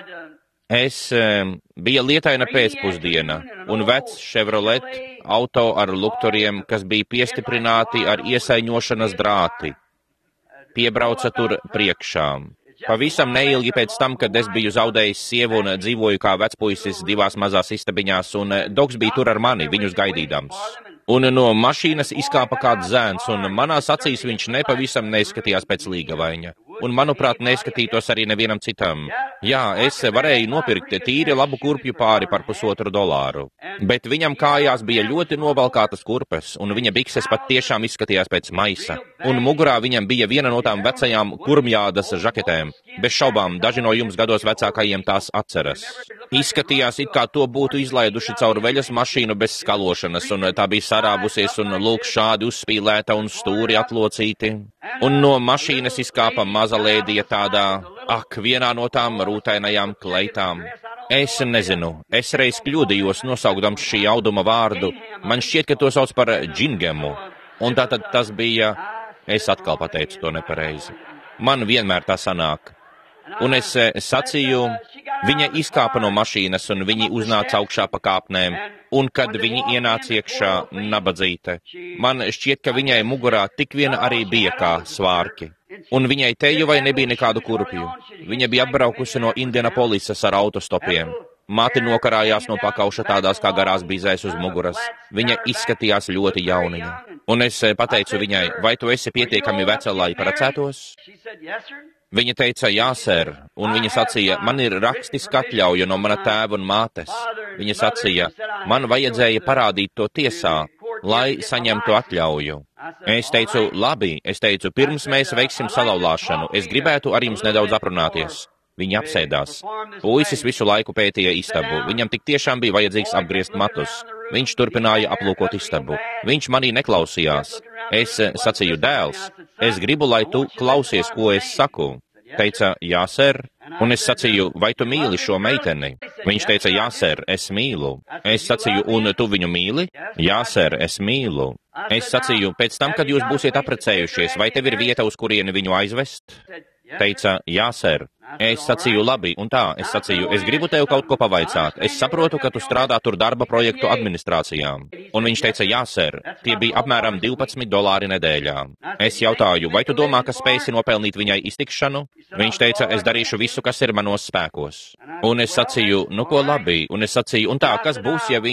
Bija lietaina pēcpusdiena, un vecs Chevrolet auto ar lukturiem, kas bija piestiprināti ar iesaiņošanas drāti, piebrauca tur priekšā. Pavisam neilgi pēc tam, kad es biju zaudējis sievu un dzīvoju kā vecpuisis divās mazās istabiņās, un Doks bija tur ar mani, viņus gaidīdams. Un no mašīnas izkāpa kāds zēns, un manās acīs viņš nepavisam neizskatījās pēc līgavaņa. Un, manuprāt, neskatītos arī nevienam citam. Jā, es varēju nopirkt tīri labu kurpju pāri par $1,5, bet viņam kājās bija ļoti novalkātas kurpes, un viņa bikses pat tiešām izskatījās pēc maisa. Un mugurā viņam bija viena no tām vecajām kurmjādas žaketēm. Bez šaubām, daži no jums gados vecākajiem tās atceras. Izskatījās, it kā to būtu izlaiduši caur veļas mašīnu bez skalošanas, un tā bija sarāvusies un lūk šādi uzspīlēta un stūri atlocīti. Un no mašīnas izkāpa maza lēdija tādā, vienā no tām rūtainajām kleitām. Es nezinu, es reiz kļūdījos nosaukdams šī auduma vārdu. Man šķiet, ka to sauc par džingemu. Un tātad tas bija, es atkal pateicu to nepareizi. Man vienmēr tā sanāk. Un es sacīju, viņa izkāpa no mašīnas un viņi uznāca augšā pa kāpnēm, un kad viņi ienāca iekšā, nabadzīte, man šķiet, ka viņai mugurā tik viena arī bija kā svārki. Un viņai teju vai nebija nekādu kurpju. Viņa bija apbraukusi no Indianapolisas ar autostopiem. Māte nokarājās no pakauša tādās kā garās bizēs uz muguras. Viņa izskatījās ļoti jauniņa. Un es pateicu viņai, vai tu esi pietiekami veca, lai precētos? Viņa teica, jā, ser, un viņa sacīja, man ir rakstiska atļauja no mana tēva un mātes. Viņa sacīja, man vajadzēja parādīt to tiesā, lai saņemtu atļauju. Es teicu, labi, pirms mēs veiksim salauzāšanu, es gribētu ar jums nedaudz aprunāties. Viņi apsēdās. Puisis visu laiku pētīja istabu. Viņam tik tiešām bija vajadzīgs apgriezt matus. Viņš turpināja aplūkot istabu. Viņš manī neklausījās. Es sacīju, dēls, es gribu, lai tu klausies, ko es saku. Teica, jā, ser. Un es sacīju, vai tu mīli šo meiteni? Viņš teica, jā, ser, es mīlu. Es sacīju, un tu viņu mīli? Jā, ser, es mīlu. Es sacīju, pēc tam, kad jūs būsiet apprecējušies, vai tev ir vieta, uz kurieni viņu aizvest? Teica, jā, ser. Es sacīju, labi, un tā, es sacīju, es gribu tev kaut ko pavaicāt. Es saprotu, ka tu strādā tur darba projektu administrācijām. Un viņš teica, jā, ser, tie bija apmēram $12 nedēļā. Es jautāju, vai tu domā, ka spēsi nopelnīt viņai iztikšanu? Viņš teica, es darīšu visu, kas ir manos spēkos. Un es sacīju, nu ko labi, un es sacīju, un tā, kas būs, ja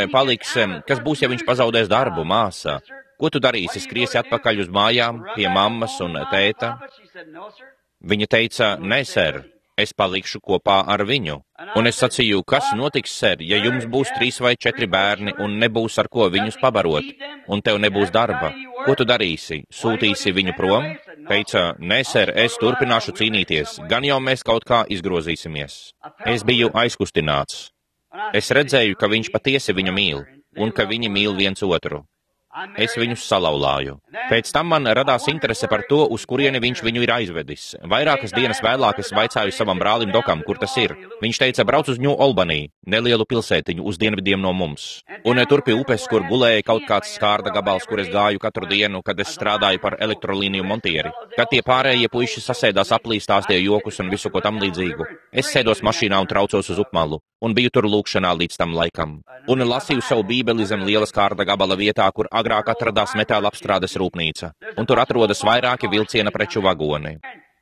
viņš pazaudēs darbu, māsa? Ko tu darīsi, skriesi atpakaļ uz mājām, pie mammas un tēta? Viņa teica, nē, ser, es palikšu kopā ar viņu. Un es sacīju, kas notiks, ser, ja jums būs 3 vai 4 bērni un nebūs ar ko viņus pabarot, un tev nebūs darba? Ko tu darīsi? Sūtīsi viņu prom? Teica, nē, ser, es turpināšu cīnīties, gan jau mēs kaut kā izgrozīsimies. Es biju aizkustināts. Es redzēju, ka viņš patiesi viņu mīl, un ka viņi mīl viens otru. Es viņus salauzāju. Pēc tam man radās interese par to, uz kurieni viņš viņu ir aizvedis. Vairākas dienas vēlāk es vaicāju savam brālim Dokam, kur tas ir. Viņš teica, brauc uz New Albany, nelielu pilsētiņu uz dienvidiem no mums. Un tur pie upes, kur gulēja kaut kāds skārda gabals, kur es gāju katru dienu, kad es strādāju par elektrolīniju montieri. Kad tie pārējie puiši sasēdās aplī, stāstīja jokus un visu ko tam līdzīgu. Es sēdos mašīnā un traucos uz upmalu, un biju tur lūkšanā līdz tam laikam. Un lasīju savu bībeli zem liela skārda gabala vietā, kur agrāk atradās metāla apstrādes rūpnīca, un tur atrodas vairāki vilciena preču vagoni.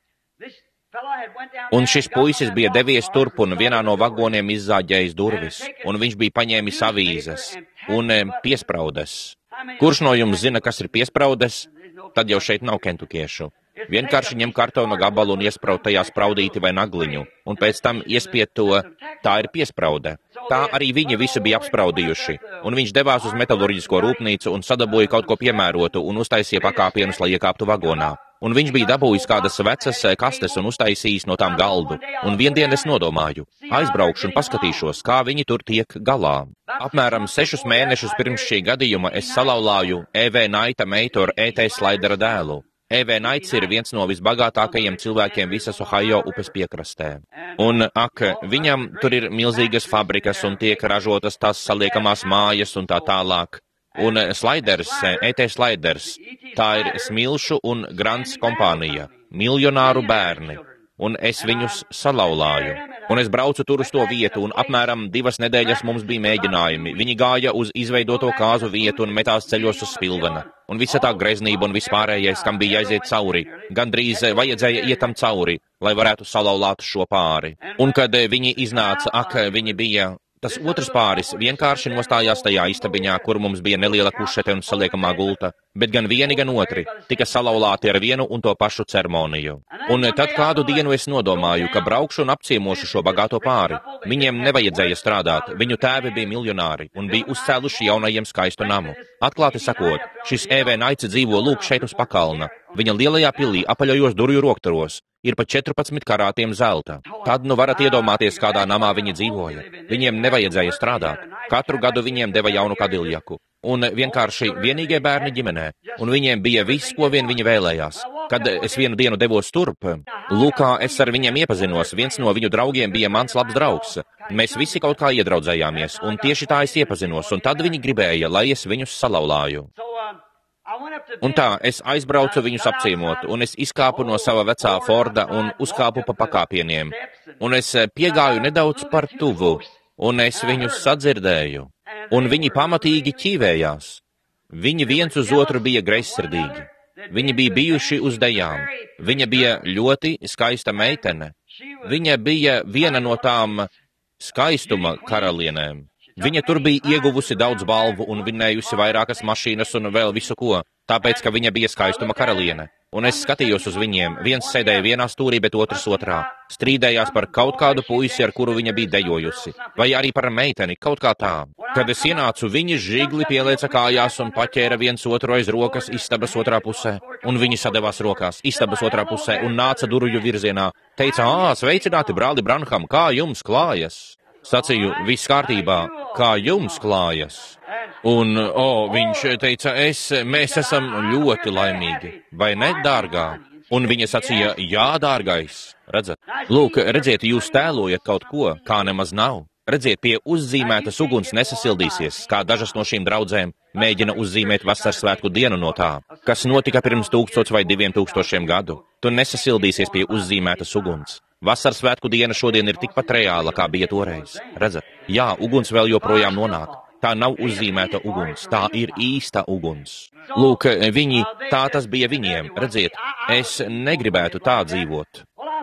Un šis puisis bija devies turp un vienā no vagoniem izzāģējis durvis, un viņš bija paņēmis avīzes un piespraudes. Kurš no jums zina, kas ir piespraudes? Tad jau šeit nav kentukiešu. Vienkārši ņem kartona gabalu un iespraud tajā spraudīti vai nagliņu, un pēc tam iespied to, tā ir piespraude. Tā arī viņi visi bija apspraudījuši, un viņš devās uz metalurģisko rūpnīcu un sadabūja kaut ko piemērotu un uztaisīja pakāpienus, lai iekāptu vagonā. Un viņš bija dabūjis kādas vecas kastes un uztaisījis no tām galdu. Un viendien es nodomāju, aizbraukšu un paskatīšos, kā viņi tur tiek galā. Apmēram 6 mēnešus pirms šī gadījuma es salauzāju E.V. Naita meitu ar E.T. Slaidera dēlu. E.V. Naits ir viens no visbagātākajiem cilvēkiem visas Ohio upes piekrastē. Un, viņam tur ir milzīgas fabrikas un tiek ražotas tās saliekamās mājas un tā tālāk. Un Slaiders, E.T. Slaiders, tā ir smilšu un grants kompānija, miljonāru bērni, un es viņus salauzāju. Un es braucu tur uz to vietu, un apmēram 2 nedēļas mums bija mēģinājumi. Viņi gāja uz izveidoto kāzu vietu un metās ceļos uz spilvena. Un visa tā greznība un vispārējais, kam bija jāiziet cauri, gandrīz vajadzēja iet tam cauri, lai varētu salauzāt šo pāri. Un kad viņi iznāca, viņi bija... Tas otrs pāris vienkārši nostājās tajā istabiņā, kur mums bija neliela kušete un saliekamā gulta, bet gan vieni, gan otri tika salauzāti ar vienu un to pašu ceremoniju. Un tad kādu dienu es nodomāju, ka braukšu un apciemošu šo bagāto pāri. Viņiem nevajadzēja strādāt, viņu tēvi bija miljonāri un bija uzcēluši jaunajiem skaistu namu. Atklāti sakot, šis E.V. Naits dzīvo lūk šeit uz pakalna. Viņa lielajā pilī apaļajos durvju rokturos ir pa 14 karātiem zelta. Tad nu varat iedomāties, kādā namā viņi dzīvoja. Viņiem nevajadzēja strādāt. Katru gadu viņiem deva jaunu kadiljaku. Un vienkārši vienīgie bērni ģimenē. Un viņiem bija viss, ko vien viņi vēlējās. Kad es vienu dienu devos turp, Lūkā es ar viņiem iepazinos. Viens no viņu draugiem bija mans labs draugs. Mēs visi kaut kā iedraudzējāmies, un tieši tā es iepazinos, un tad viņi gribēja, lai es viņus salauzāju. Un tā, es aizbraucu viņus apciemot, un es izkāpu no sava vecā Forda un uzkāpu pa pakāpieniem. Un es piegāju nedaudz par tuvu, un es viņus sadzirdēju. Un viņi pamatīgi ķīvējās. Viņi viens uz otru bija greizsirdīgi. Viņi bija bijuši uz dejām. Viņa bija ļoti skaista meitene. Viņa bija viena no tām skaistuma karalienēm. Viņa tur bija ieguvusi daudz balvu un vinējusi vairākas mašīnas un vēl visu ko, tāpēc, ka viņa bija skaistuma karaliene. Un es skatījos uz viņiem, viens sēdēja vienā stūrī, bet otrs otrā. Strīdējās par kaut kādu puisi, ar kuru viņa bija dejojusi, vai arī par meiteni, kaut kā tā. Kad es ienācu, viņi žigli pielēca kājās un paķēra viens otru aiz rokas istabas otrā pusē, un viņi sadevās rokās istabas otrā pusē un nāca durvju virzienā. Teica, sveicināti, brāli Branham, kā jums klājas? Sacīju, viss kārtībā, kā jums klājas? Un, viņš teica, mēs esam ļoti laimīgi, vai ne, dārgā? Un viņa sacīja, jā, dārgais, redzat? Lūk, redziet, jūs tēlojat kaut ko, kā nemaz nav. Redziet, pie uzzīmētas uguns nesasildīsies, kā dažas no šīm draudzēm mēģina uzzīmēt vasarsvētku dienu no tā, kas notika pirms 1000 vai 2000 gadu. Tu nesasildīsies pie uzzīmētas uguns. Vasarsvētku diena šodien ir tikpat reāla, kā bija toreiz. Redzat? Jā, uguns vēl joprojām nonāk. Tā nav uzzīmēta uguns, tā ir īsta uguns. Lūk, tā tas bija viņiem. Redziet, es negribētu tā dzīvot.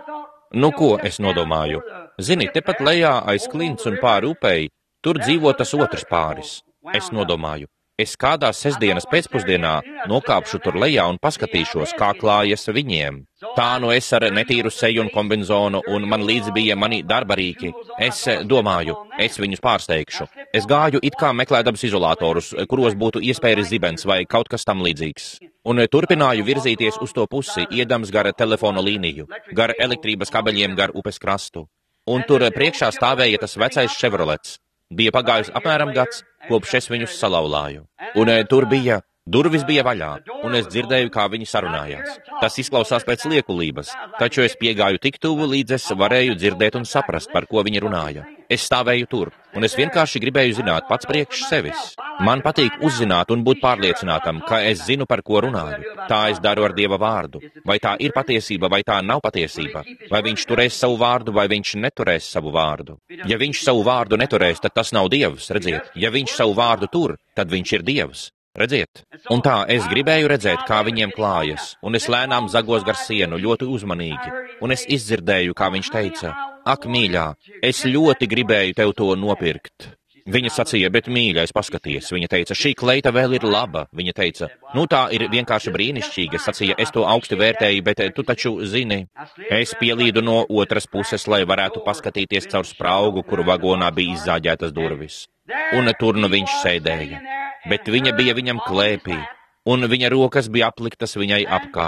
Nu, ko es nodomāju? Zini, tepat lejā aiz klints un pāri upei, tur dzīvo tas otrs pāris. Es nodomāju. Es kādā sestdienas pēcpusdienā nokāpšu tur lejā un paskatīšos, kā klājas viņiem. Tā nu es ar netīru seju un kombinzonu, un man līdzi bija mani darbarīki. Es domāju, es viņus pārsteigšu. Es gāju it kā meklēdams izolatorus, kuros būtu iespējas zibens vai kaut kas tam līdzīgs. Un turpināju virzīties uz to pusi, iedams gar telefona līniju, gar elektrības kabeļiem, gar upes krastu. Un tur priekšā stāvēja tas vecais Chevrolets. Bija pagājis apmēram gads, kopš es viņus salauzāju. Un tur bija, durvis bija vaļā, un es dzirdēju, kā viņi sarunājās. Tas izklausās pēc liekulības, taču es piegāju tik tuvu, līdz es varēju dzirdēt un saprast, par ko viņi runāja. Es stāvēju tur, un es vienkārši gribēju zināt pats priekš sevis. Man patīk uzzināt un būt pārliecinātam, ka es zinu, par ko runāju. Tā es daru ar Dieva vārdu. Vai tā ir patiesība, vai tā nav patiesība? Vai viņš turēs savu vārdu, vai viņš neturēs savu vārdu? Ja viņš savu vārdu neturēs, tad tas nav Dievs, redziet. Ja viņš savu vārdu tur, tad viņš ir Dievs. Redziet? Un tā, es gribēju redzēt, kā viņiem klājas, un es lēnām zagos gar sienu, ļoti uzmanīgi, un es izdzirdēju, kā viņš teica, ak, mīļā, es ļoti gribēju tev to nopirkt. Viņa sacīja, bet mīļais, paskaties, viņa teica, šī kleita vēl ir laba, viņa teica, nu tā ir vienkārši brīnišķīga, sacīja, es to augsti vērtēju, bet tu taču zini, es pielīdu no otras puses, lai varētu paskatīties caur spraugu, kuru vagonā bija izzāģētas durvis, un tur nu viņš sēdēja. Bet viņa bija viņam klēpī, un viņa rokas bija apliktas viņai apkārt.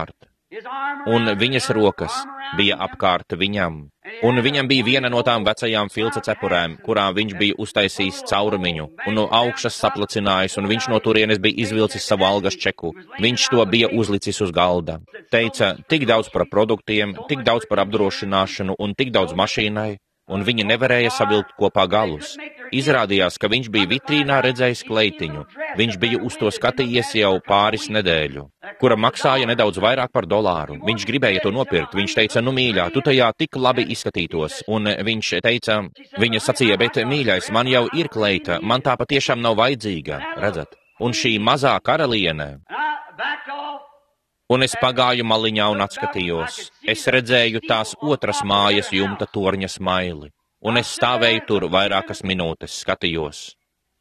un viņas rokas bija apkārt viņam. Un viņam bija viena no tām vecajām filca cepurēm, kurām viņš bija uztaisījis caurumiņu, un no augšas saplacinājis, un viņš no turienes bija izvilcis savu algas čeku. Viņš to bija uzlicis uz galda. Teica, tik daudz par produktiem, tik daudz par apdrošināšanu un tik daudz mašīnai, un viņi nevarēja savilkt kopā galus. Izrādījās, ka viņš bija vitrīnā redzējis kleitiņu. Viņš bija uz to skatījies jau pāris nedēļu, kura maksāja nedaudz vairāk par $1. Viņš gribēja to nopirkt. Viņš teica, nu mīļā, tu tajā tik labi izskatītos. Un viņš teica, viņa sacīja, bet mīļais, man jau ir kleita, man tā patiešām nav vajadzīga, redzat? Un šī mazā karaliene. Un es pagāju maliņā un atskatījos. Es redzēju tās otras mājas jumta torņa smaili. Un es stāvēju tur vairākas minūtes, skatījos.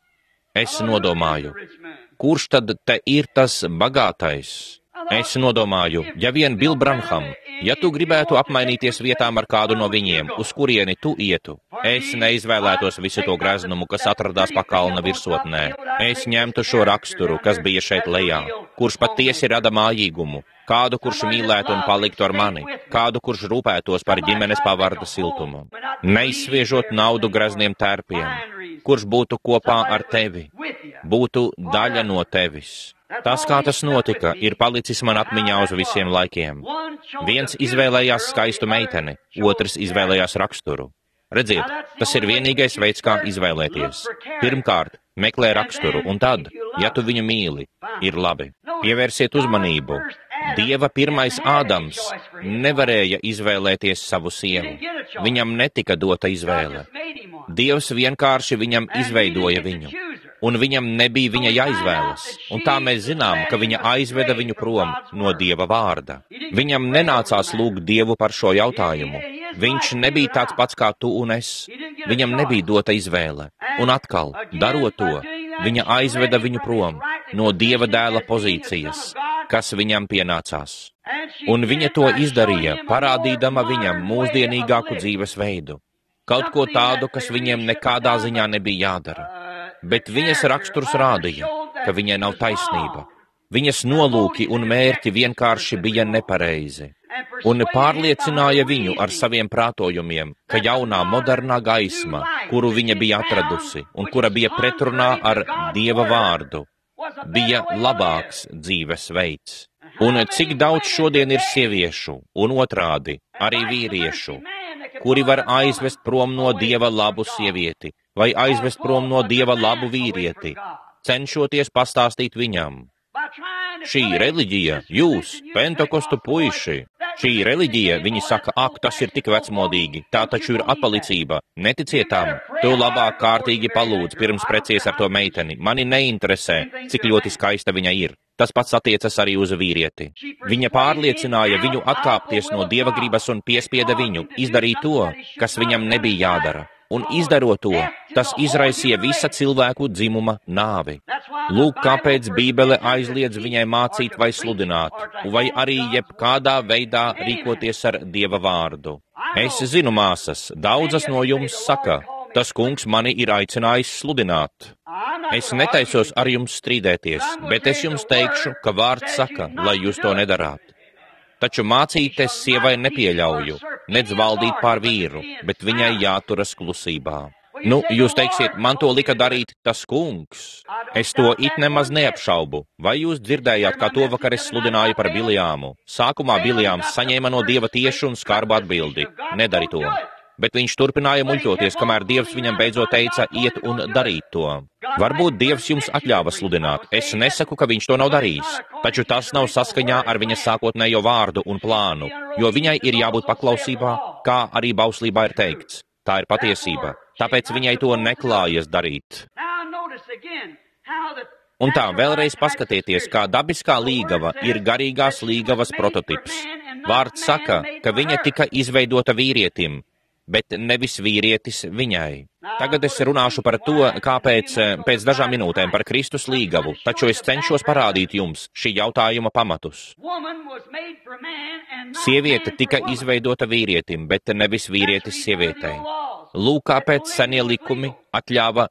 Es nodomāju, kurš tad te ir tas bagātais? Es nodomāju, ja vien Bill Branham, ja tu gribētu apmainīties vietām ar kādu no viņiem, uz kurieni tu ietu, es neizvēlētos visu to greznumu, kas atradās pakalna virsotnē. Es ņemtu šo raksturu, kas bija šeit lejā, kurš patiesi rada mājīgumu, kādu, kurš mīlētu un paliktu ar mani, kādu, kurš rūpētos par ģimenes pavarda siltumu, neizsviežot naudu grezniem tērpiem, kurš būtu kopā ar tevi, būtu daļa no tevis. Tas, kā tas notika, ir palicis man atmiņā uz visiem laikiem. Viens izvēlējās skaistu meiteni, otrs izvēlējās raksturu. Redziet, tas ir vienīgais veids, kā izvēlēties. Pirmkārt, meklē raksturu, un tad, ja tu viņu mīli, ir labi. Pievērsiet uzmanību. Dieva pirmais Ādams nevarēja izvēlēties savu sievu. Viņam netika dota izvēle. Dievs vienkārši viņam izveidoja viņu. Un viņam nebija viņa jāizvēlas, un tā mēs zinām, ka viņa aizveda viņu prom no Dieva vārda. Viņam nenācās lūgt Dievu par šo jautājumu. Viņš nebija tāds pats kā tu un es. Viņam nebija dota izvēle. Un atkal, darot to, viņa aizveda viņu prom no Dieva dēla pozīcijas, kas viņam pienācās. Un viņa to izdarīja, parādīdama viņam mūsdienīgāku dzīvesveidu. Kaut ko tādu, kas viņiem nekādā ziņā nebija jādara. Bet viņas raksturs rādīja, ka viņai nav taisnība. Viņas nolūki un mērķi vienkārši bija nepareizi. Un pārliecināja viņu ar saviem prātojumiem, ka jaunā modernā gaisma, kuru viņa bija atradusi un kura bija pretrunā ar Dieva vārdu, bija labāks dzīvesveids. Un cik daudz šodien ir sieviešu un otrādi arī vīriešu, kuri var aizvest prom no Dieva labu sievieti vai aizvest prom no Dieva labu vīrieti, cenšoties pastāstīt viņam. Šī reliģija, jūs, pentekostu puiši, šī reliģija, viņi saka, ak, tas ir tik vecmodīgi, tā taču ir atpalicība, neticiet tam, tu labāk kārtīgi palūdz, pirms precies ar to meiteni, mani neinteresē, cik ļoti skaista viņa ir. Tas pats attiecas arī uz vīrieti. Viņa pārliecināja viņu atkāpties no Dieva gribas un piespieda viņu izdarīt to, kas viņam nebija jādara. Un izdarot to, tas izraisīja visa cilvēku dzimuma nāvi. Lūk, kāpēc Bībele aizliedz viņai mācīt vai sludināt, vai arī jebkādā veidā rīkoties ar Dieva vārdu. Es zinu, māsas, daudzas no jums saka, tas kungs mani ir aicinājis sludināt. Es netaisos ar jums strīdēties, bet es jums teikšu, ka vārds saka, lai jūs to nedarāt. Taču mācīties sievai nepieļauju, nedz valdīt pār vīru, bet viņai jāturas klusībā. Nu, jūs teiksiet, man to lika darīt tas kungs. Es to it nemaz neapšaubu. Vai jūs dzirdējāt, kā to vakar es sludināju par Biljāmu? Sākumā Biljāms saņēma no Dieva tiešu un skarbu atbildi. Nedari to. Bet viņš turpināja muļķoties, kamēr Dievs viņam beidzot teica iet un darīt to. Varbūt Dievs jums atļāva sludināt. Es nesaku, ka viņš to nav darījis, taču tas nav saskaņā ar viņa sākotnējo vārdu un plānu, jo viņai ir jābūt paklausībā, kā arī bauslībā ir teikts. Tā ir patiesība, tāpēc viņai to neklājas darīt. Un tā, vēlreiz paskatieties, kā dabiskā līgava ir garīgās līgavas prototips. Vārds saka, ka viņa tika izveidota vīrietim, bet nevis vīrietis viņai. Tagad es runāšu par to, kāpēc pēc dažām minūtēm par Kristus līgavu, taču es cenšos parādīt jums šī jautājuma pamatus. Sieviete tika izveidota vīrietim, bet nevis vīrietis sievietei. Lūk, kāpēc senie likumi atļāva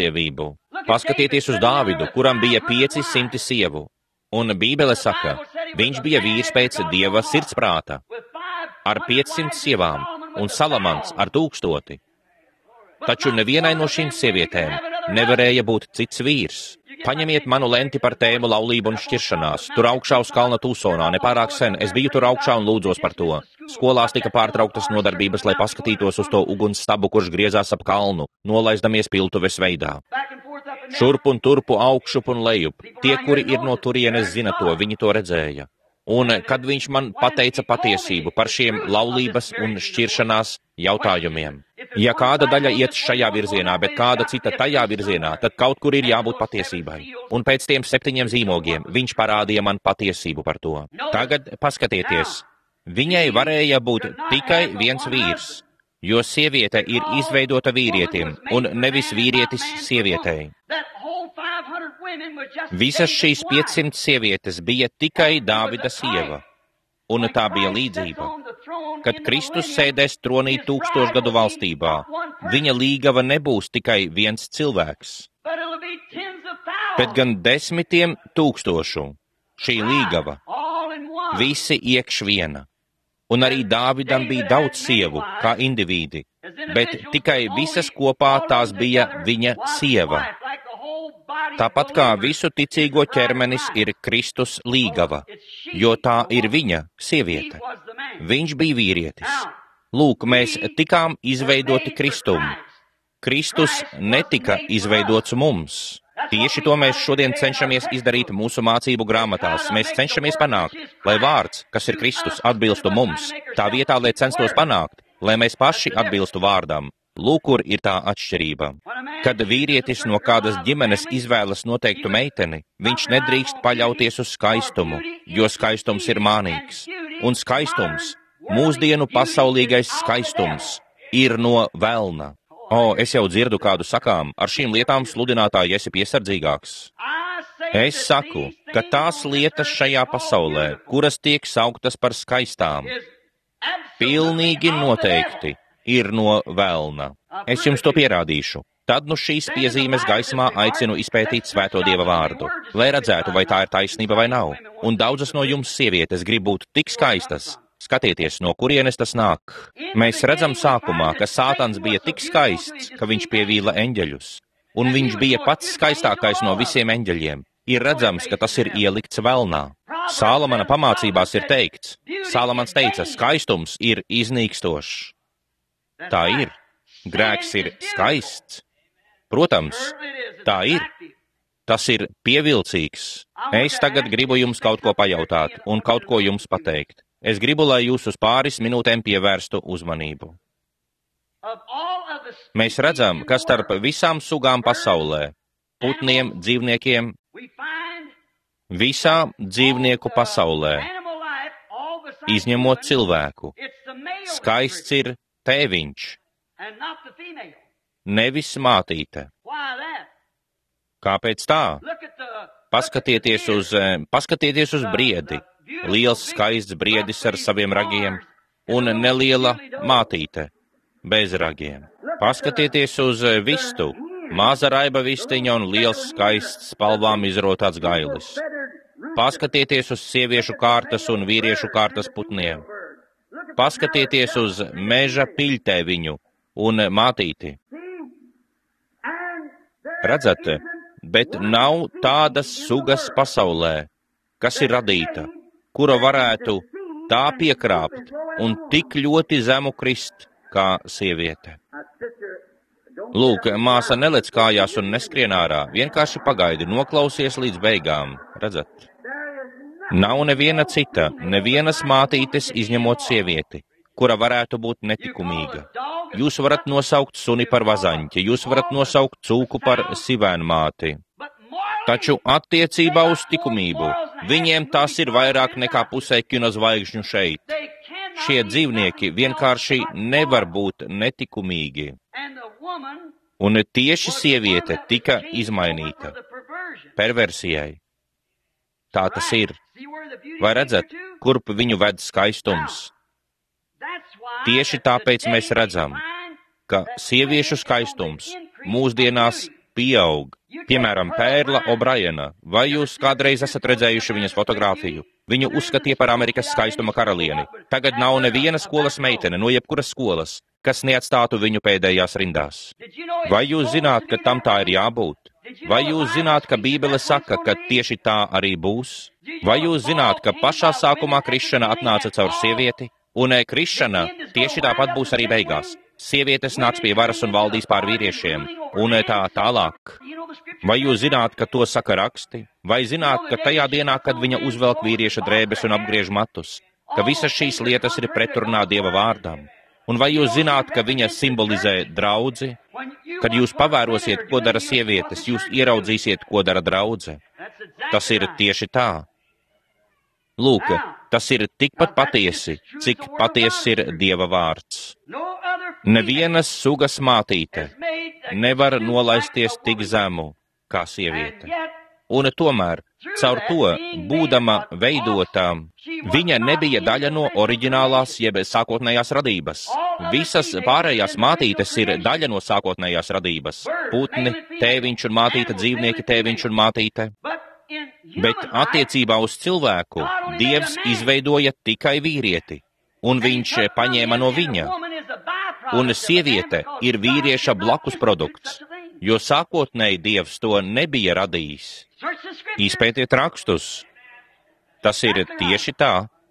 daudzsievību. Paskatieties uz Dāvidu, kuram bija 500 sievu. Un Bībele saka, Viņš bija vīrs pēc Dieva sirdsprāta, ar 500 sievām, un Salamans ar 1000. Taču nevienai no šīm sievietēm nevarēja būt cits vīrs. Paņemiet manu lenti par tēmu laulību un šķiršanās. Tur augšā uz kalna Tūsonā, nepārāk sen. Es biju tur augšā un lūdzos par to. Skolās tika pārtrauktas nodarbības, lai paskatītos uz to ugunsstabu, kurš griezās ap kalnu, nolaizdamies piltuves veidā. Šurp un turpu, augšup un lejup. Tie, kuri ir no turienes, zina to, viņi to redzēja. Un kad viņš man pateica patiesību par šiem laulības un šķiršanās jautājumiem. Ja kāda daļa iet šajā virzienā, bet kāda cita tajā virzienā, tad kaut kur ir jābūt patiesībai. Un pēc tiem 7 zīmogiem viņš parādīja man patiesību par to. Tagad paskatieties, viņai varēja būt tikai viens vīrs, jo sieviete ir izveidota vīrietim un nevis vīrietis sievietei. Visas šīs 500 sievietes bija tikai Dāvida sieva, un tā bija līdzība. Kad Kristus sēdēs tronī 1000 gadu valstībā, viņa līgava nebūs tikai viens cilvēks, bet gan 10 000 šī līgava, visi iekš viena. Un arī Dāvidam bija daudz sievu, kā indivīdi, bet tikai visas kopā tās bija viņa sieva. Tāpat kā visu ticīgo ķermenis ir Kristus līgava, jo tā ir viņa sieviete. Viņš bija vīrietis. Lūk, mēs tikām izveidoti Kristum. Kristus netika izveidots mums. Tieši to mēs šodien cenšamies izdarīt mūsu mācību grāmatās. Mēs cenšamies panākt, lai vārds, kas ir Kristus, atbilstu mums. Tā vietā, lai censtos panākt, lai mēs paši atbilstu vārdam. Lūk, kur ir tā atšķirība. Kad vīrietis no kādas ģimenes izvēlas noteiktu meiteni, viņš nedrīkst paļauties uz skaistumu, jo skaistums ir mānīgs. Un skaistums, mūsdienu pasaulīgais skaistums, ir no velna. Es jau dzirdu kādu sakām, ar šīm lietām sludinātāji esi piesardzīgāks. Es saku, ka tās lietas šajā pasaulē, kuras tiek sauktas par skaistām, pilnīgi noteikti ir no velna. Es jums to pierādīšu. Tad nu šīs piezīmes gaismā aicinu izpētīt svēto Dieva vārdu, lai redzētu, vai tā ir taisnība vai nav. Un daudzas no jums sievietes grib būt tik skaistas. Skatieties, no kurienes tas nāk. Mēs redzam sākumā, ka Sātans bija tik skaists, ka viņš pievīla eņģeļus. Un viņš bija pats skaistākais no visiem eņģeļiem. Ir redzams, ka tas ir ielikts velnā. Sālamana pamācībās ir teikts. Sālamans teica, skaistums ir iznīkstošs. Tā ir. Grēks ir skaists. Protams, tā ir. Tas ir pievilcīgs. Es tagad gribu jums kaut ko pajautāt un kaut ko jums pateikt. Es gribu, lai jūs uz pāris minūtēm pievērstu uzmanību. Mēs redzam, ka starp visām sugām pasaulē, putniem, dzīvniekiem, visā dzīvnieku pasaulē, izņemot cilvēku, skaists ir tēviņš, nevis mātīte. Kāpēc tā? Paskatieties uz briedi. Liels skaists briedis ar saviem ragiem un neliela mātīte bez ragiem. Paskatieties uz vistu. Maza raiba vistiņa un liels skaists spalvām izrotāts gailis. Paskatieties uz sieviešu kārtas un vīriešu kārtas putniem. Paskatieties uz meža piļtēviņu un mātīti. Redzat, bet nav tādas sugas pasaulē, kas ir radīta, kura varētu tā piekrāpt un tik ļoti zemu krist kā sieviete. Lūk, māsa nelec kājās un neskrien ārā, vienkārši pagaidi, noklausies līdz beigām, redzat? Nav neviena cita, nevienas mātītes izņemot sievieti, kura varētu būt netikumīga. Jūs varat nosaukt suni par vazaņķi, jūs varat nosaukt cūku par sivēnmāti. Taču attiecībā uz likumību viņiem tas ir vairāk nekā pusē kinozvaigžņu šeit. Šie dzīvnieki vienkārši nevar būt netikumīgi. Un tieši sieviete tika izmainīta perversijai. Tā tas ir. Vai redzat, kurp viņu ved skaistums? Tieši tāpēc mēs redzam, ka sieviešu skaistums mūsdienās pieaug Piemēram, Pērla O'Briena. Vai jūs kādreiz esat redzējuši viņas fotogrāfiju? Viņu uzskatīja par Amerikas skaistuma karalieni. Tagad nav neviena skolas meitene no jebkuras skolas, kas neatstātu viņu pēdējās rindās. Vai jūs zināt, ka tam tā ir jābūt? Vai jūs zināt, ka Bībele saka, ka tieši tā arī būs? Vai jūs zināt, ka pašā sākumā krišana atnāca caur sievieti? Un krišana tieši tāpat būs arī beigās. Sievietes nāks pie varas un valdīs pār vīriešiem, un tā tālāk. Vai jūs zināt, ka to saka raksti? Vai zināt, ka tajā dienā, kad viņa uzvelk vīrieša drēbes un apgriež matus, ka visas šīs lietas ir pretrunā Dieva vārdam? Un vai jūs zināt, ka viņa simbolizē draudzi? Kad jūs pavērosiet, ko dara sievietes, jūs ieraudzīsiet, ko dara draudze. Tas ir tieši tā. Lūk, tas ir tikpat patiesi, cik patiesi ir Dieva vārds. Nevienas sugas mātīte nevar nolaisties tik zemu kā sieviete. Un tomēr, caur to, būdama veidotām, viņa nebija daļa no oriģinālās jeb sākotnējās radības. Visas pārējās mātītes ir daļa no sākotnējās radības. Putni, tēviņš un mātīte, dzīvnieki, tēviņš un mātīte. Bet attiecībā uz cilvēku Dievs izveidoja tikai vīrieti, un viņš paņēma no viņa. Un sieviete ir vīrieša blakus produkts, jo sākotnēji Dievs to nebija radījis. Izpētiet rakstus. Tas ir tieši tā.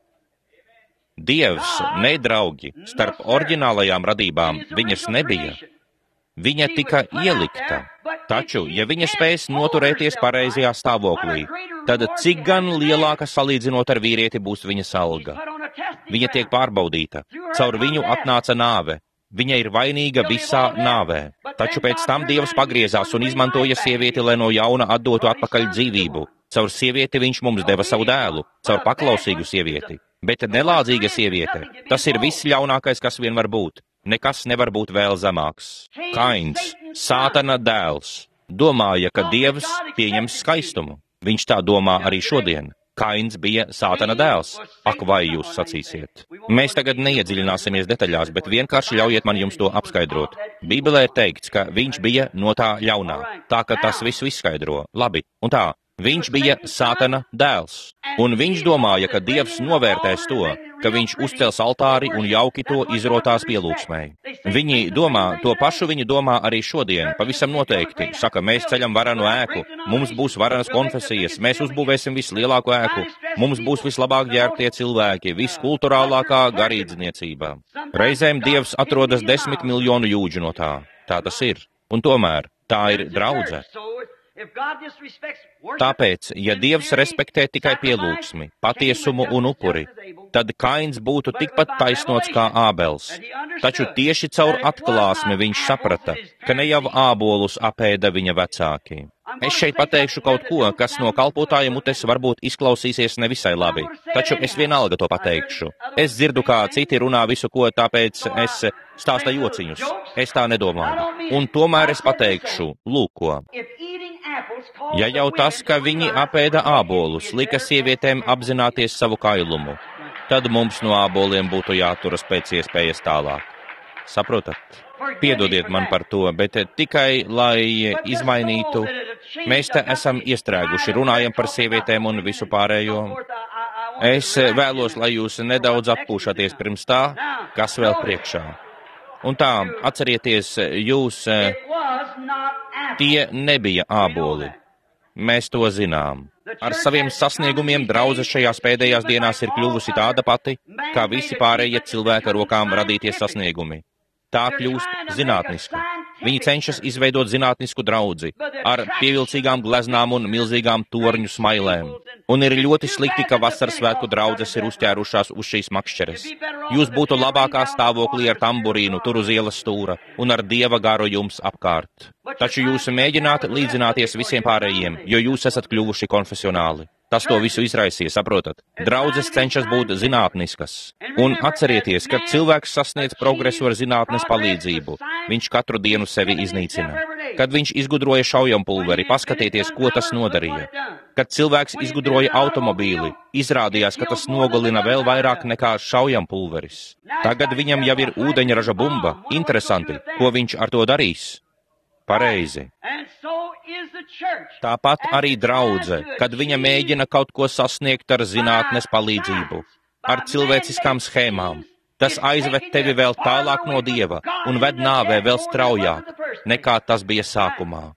Dievs, nedraugi, starp oriģinālajām radībām viņas nebija. Viņa tika ielikta. Taču, ja viņa spēs noturēties pareizajā stāvoklī, tad cik gan lielāka salīdzinot ar vīrieti būs viņas alga. Viņa tiek pārbaudīta. Caur viņu atnāca nāve. Viņa ir vainīga visā nāvē. Taču pēc tam Dievs pagriezās un izmantoja sievieti, lai no jauna atdotu atpakaļ dzīvību. Caur sievieti viņš mums deva savu dēlu, caur paklausīgu sievieti. Bet nelādzīga sieviete, tas ir viss ļaunākais, kas vien var būt. Nekas nevar būt vēl zemāks. Kains, Sātana dēls, domāja, ka Dievs pieņems skaistumu. Viņš tā domā arī šodien. Kains bija Sātana dēls. Ak, vai jūs sacīsiet? Mēs tagad neiedziļināsimies detaļās, bet vienkārši ļaujiet man jums to apskaidrot. Bībelē ir teikts, ka viņš bija no tā ļaunā. Tā, ka tas visu izskaidro. Labi, un tā. Viņš bija Sātana dēls, un viņš domāja, ka Dievs novērtēs to, ka viņš uzcels altāri un jauki to izrotās pielūgsmai. Viņi domā, to pašu viņi domā arī šodien, pavisam noteikti. Saka, mēs ceļam varenu ēku, mums būs varenas konfesijas, mēs uzbūvēsim vislielāko ēku, mums būs vislabāk ģērbtie cilvēki, viskulturālākā garīdzniecība. Reizēm Dievs atrodas 10 miljonu jūdžu no tā. Tā tas ir. Un tomēr tā ir draudze. Tāpēc, ja Dievs respektē tikai pielūgsmi, patiesumu un upuri, tad Kains būtu tikpat taisnots kā Ābels. Taču tieši caur atklāsmi viņš saprata, ka ne jau ābolus apēda viņa vecāki. Es šeit pateikšu kaut ko, kas no kalpotāja mutes varbūt izklausīsies nevisai labi, taču es vienalga to pateikšu. Es dzirdu, kā citi runā visu ko, tāpēc es stāsta jociņus. Es tā nedomāju. Un tomēr es pateikšu, lūko. Ja jau tas, ka viņi apēda ābolus, lika sievietēm apzināties savu kailumu, tad mums no āboliem būtu jāturas pēc iespējas tālāk. Saprotat? Piedodiet man par to, bet tikai, lai izmainītu, mēs te esam iestrēguši, runājam par sievietēm un visu pārējo. Es vēlos, lai jūs nedaudz atpūšaties pirms tā, kas vēl priekšā. Un tā, atcerieties, jūs, tie nebija āboli. Mēs to zinām. Ar saviem sasniegumiem draudze šajās pēdējās dienās ir kļuvusi tāda pati, kā visi pārējie cilvēka rokām radītie sasniegumi. Tā kļūst zinātniska. Viņi cenšas izveidot zinātnisku draudzi ar pievilcīgām gleznām un milzīgām torņu smailēm. Un ir ļoti slikti, ka vasaras svētku draudzes ir uzķērušās uz šīs makšķeres. Jūs būtu labākā stāvoklī ar tamburīnu tur uz ielas stūra un ar Dieva garu jums apkārt. Taču jūs mēģināt līdzināties visiem pārējiem, jo jūs esat kļuvuši konfesionāli. Tas to visu izraisīja, saprotat? Draudzes cenšas būt zinātniskas. Un atcerieties, kad cilvēks sasniedz progresu ar zinātnes palīdzību, viņš katru dienu sevi iznīcina. Kad viņš izgudroja šaujampulveri, paskatieties, ko tas nodarīja. Kad cilvēks izgudroja automobīli, izrādījās, ka tas nogalina vēl vairāk nekā šaujampulveris. Tagad viņam jau ir ūdeņraža bumba. Interesanti, ko viņš ar to darīs? Pareizi. Tāpat arī draudze, kad viņa mēģina kaut ko sasniegt ar zinātnes palīdzību, ar cilvēciskām schēmām. Tas aizved tevi vēl tālāk no Dieva un ved nāvē vēl straujāk, nekā tas bija sākumā.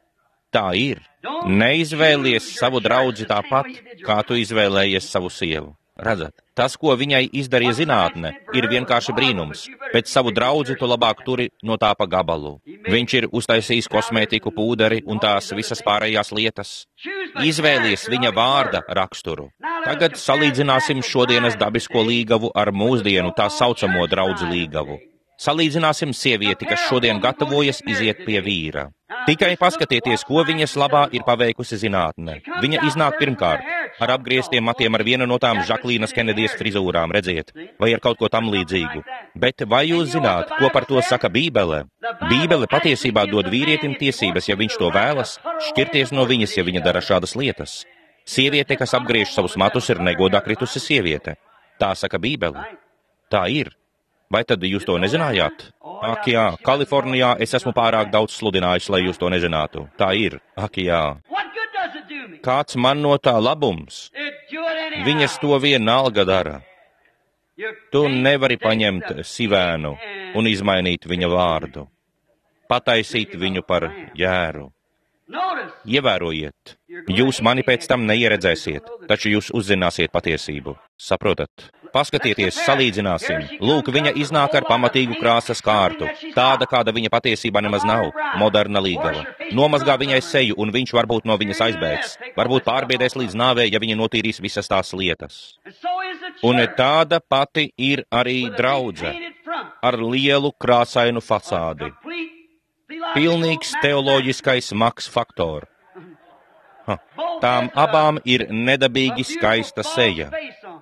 Tā ir. Neizvēlies savu draudzi tāpat, kā tu izvēlējies savu sievu. Redzat, tas, ko viņai izdarīja zinātne, ir vienkārši brīnums, bet savu draudzi tu labāk turi no tā pa gabalu. Viņš ir uztaisījis kosmētiku, pūderi un tās visas pārējās lietas. Izvēlies viņa vārda raksturu. Tagad salīdzināsim šodienas dabisko līgavu ar mūsdienu tā saucamo draudzi līgavu. Salīdzināsim sievieti, kas šodien gatavojas iziet pie vīra. Tikai paskatieties, ko viņas labā ir paveikusi zinātne. Viņa iznāk pirmkārt ar apgrieztiem matiem ar vienu no tām Žaklīnas Kenedijas frizūrām, redziet, vai ar kaut ko tam līdzīgu. Bet vai jūs zināt, ko par to saka Bībele? Bībele patiesībā dod vīrietim tiesības, ja viņš to vēlas, šķirties no viņas, ja viņa dara šādas lietas. Sieviete, kas apgriež savus matus, ir negodā kritusi sieviete. Tā saka Bībele. Tā ir. Vai tad jūs to nezinājāt? Ak jā, Kalifornijā es esmu pārāk daudz sludinājis, lai jūs to nezinātu. Tā ir. Ak jā. Kāds man no tā labums? Viņas to vienalga dara. Tu nevari paņemt sivēnu un izmainīt viņa vārdu. Pataisīt viņu par jēru. Ievērojiet, jūs mani pēc tam neieredzēsiet, taču jūs uzzināsiet patiesību. Saprotat? Paskatieties, salīdzināsim. Lūk, viņa iznāk ar pamatīgu krāsas kārtu, tāda, kāda viņa patiesībā nemaz nav, moderna līgava. Nomazgā viņai seju, un viņš varbūt no viņas aizbēgs. Varbūt pārbiedēs līdz nāvei, ja viņa notīrīs visas tās lietas. Un tāda pati ir arī draudze, ar lielu krāsainu fasādi. Pilnīgs teoloģiskais maks faktor. Tām abām ir nedabīgi skaista seja.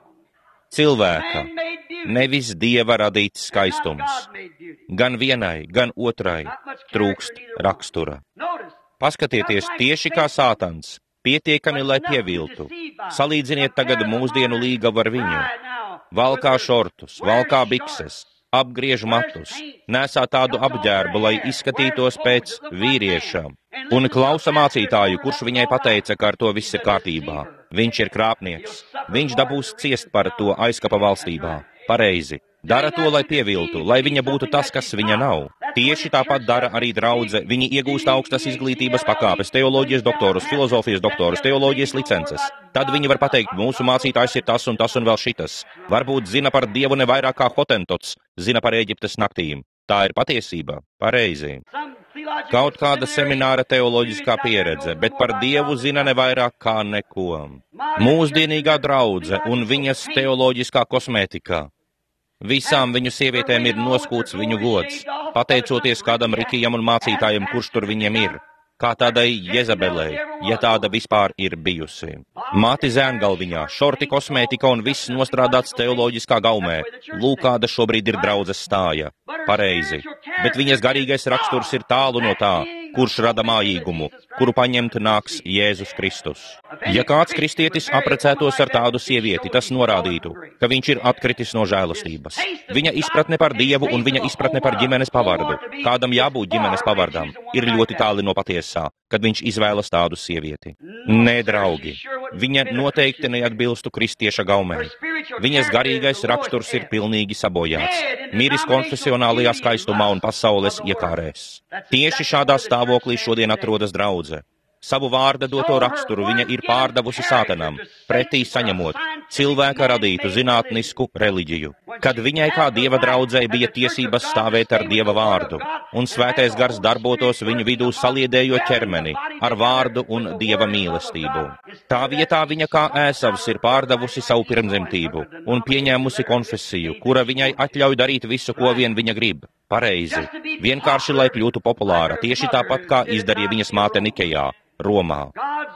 Cilvēka, nevis Dieva radīts skaistums. Gan vienai, gan otrai trūkst rakstura. Paskatieties, tieši kā Sātans, pietiekami, lai pieviltu. Salīdziniet tagad mūsdienu līgavu ar viņu. Valkā šortus, valkā bikses, apgriež matus, nesā tādu apģērbu, lai izskatītos pēc vīriešām, un klausa mācītāju, kurš viņai pateica, ka ar to viss ir kārtībā. Viņš ir krāpnieks. Viņš dabūs ciest par to aizkapa valstībā. Pareizi. Dara to, lai pieviltu, lai viņa būtu tas, kas viņa nav. Tieši tāpat dara arī draudze. Viņi iegūst augstas izglītības pakāpes, teoloģijas doktorus, filozofijas doktorus, teoloģijas licences. Tad viņi var pateikt, mūsu mācītājs ir tas un vēl šitas. Varbūt zina par Dievu ne vairāk kā Hotentots, zina par Ēģiptes naktīm. Tā ir patiesība. Pareizi. Kaut kāda semināra teoloģiskā pieredze, bet par Dievu zina ne vairāk kā neko. Mūsdienīgā draudze un viņas teoloģiskā kosmētikā. Visām viņu sievietēm ir noskūts viņu gods, pateicoties kādam rikijam un mācītājam, kurš tur viņiem ir. Kā tādai Jezabelei, ja tāda vispār ir bijusi. Mati zēngalviņā, šorti kosmētika un viss nostrādāts teoloģiskā gaumē. Lūk, kāda šobrīd ir draudzes stāja. Pareizi. Bet viņas garīgais raksturs ir tālu no tā, kurš rada mājīgumu, kuru paņemt nāks Jēzus Kristus. Ja kāds kristietis aprecētos ar tādu sievieti, tas norādītu, ka viņš ir atkritis no žēlastības. Viņa izpratne par Dievu un viņa izpratne par ģimenes pavardu, kādam jābūt ģimenes pavardām, ir ļoti tāli no patiesā, kad viņš izvēlas tādu sievieti. Nē, draugi, viņa noteikti neatbilstu kristieša gaumē. Viņas garīgais raksturs ir pilnīgi sabojāts, miris konfesionālajā skaistumā un pasaules iekārēs. Tieši šādā stāvoklī šodien atrodas draudze. Savu vārda doto raksturu viņa ir pārdevusi Sātanam, pretī saņemot cilvēka radītu zinātnisku reliģiju, kad viņai kā Dieva draudzei bija tiesības stāvēt ar Dieva vārdu, un svētais gars darbotos viņu vidū saliedējot ķermeni ar vārdu un Dieva mīlestību. Tā vietā viņa kā Ēsavs ir pārdevusi savu pirmzemtību un pieņēmusi konfesiju, kura viņai atļauj darīt visu, ko vien viņa grib. Pareizi. Vienkārši, lai kļūtu populāra, tieši tāpat kā izdarīja viņas māte Nikejā, Romā.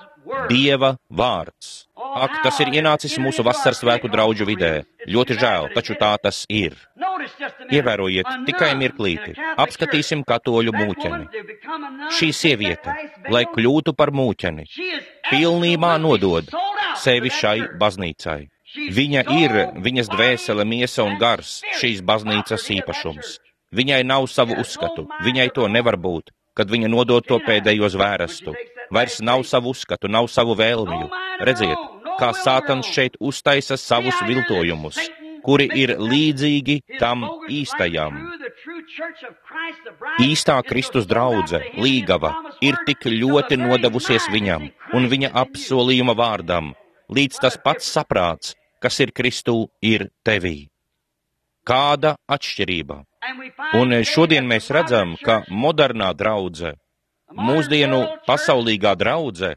Dieva vārds. Ak, tas ir ienācis mūsu vasaras svētku draudžu vidē. Ļoti žēl, taču tā tas ir. Ievērojiet, tikai mirklīti. Apskatīsim katoļu mūķeni. Šī sieviete, lai kļūtu par mūķeni, pilnībā nodod sevi šai baznīcai. Viņa ir, viņas dvēsele, miesa un gars, šīs baznīcas īpašums. Viņai nav savu uzskatu, viņai to nevar būt, kad viņa nodod to pēdējo zvērestu. Vairs nav savu uzskatu, nav savu vēlmju. Redziet, kā Sātans šeit uztaisa savus viltojumus, kuri ir līdzīgi tam īstajam. Īstā Kristus draudze, līgava, ir tik ļoti nodevusies viņam un viņa apsolījuma vārdam, līdz tas pats saprāts, kas ir Kristū, ir tevī. Kāda atšķirība? Un šodien mēs redzam, ka modernā draudze, mūsdienu pasaulīgā draudze,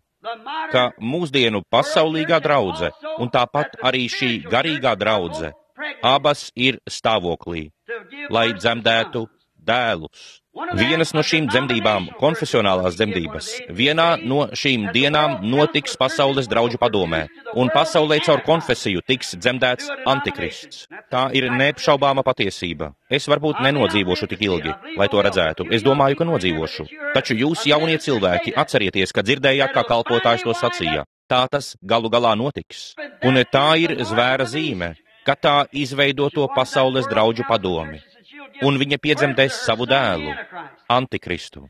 un tāpat arī šī garīgā draudze, abas ir stāvoklī, lai dzemdētu dēlus. Vienas no šīm dzemdībām, konfesionālās dzemdības, vienā no šīm dienām notiks pasaules draudžu padomē, un pasaulē caur konfesiju tiks dzemdēts antikrists. Tā ir neapšaubāma patiesība. Es varbūt nenodzīvošu tik ilgi, lai to redzētu. Es domāju, ka nodzīvošu. Taču jūs, jaunie cilvēki, atcerieties, ka dzirdējāt, kā kalpotājs to sacīja. Tā tas galu galā notiks. Un tā ir zvēra zīme, ka tā izveido to pasaules draudžu padomi. Un viņa piedzemdēs savu dēlu, Antikristu.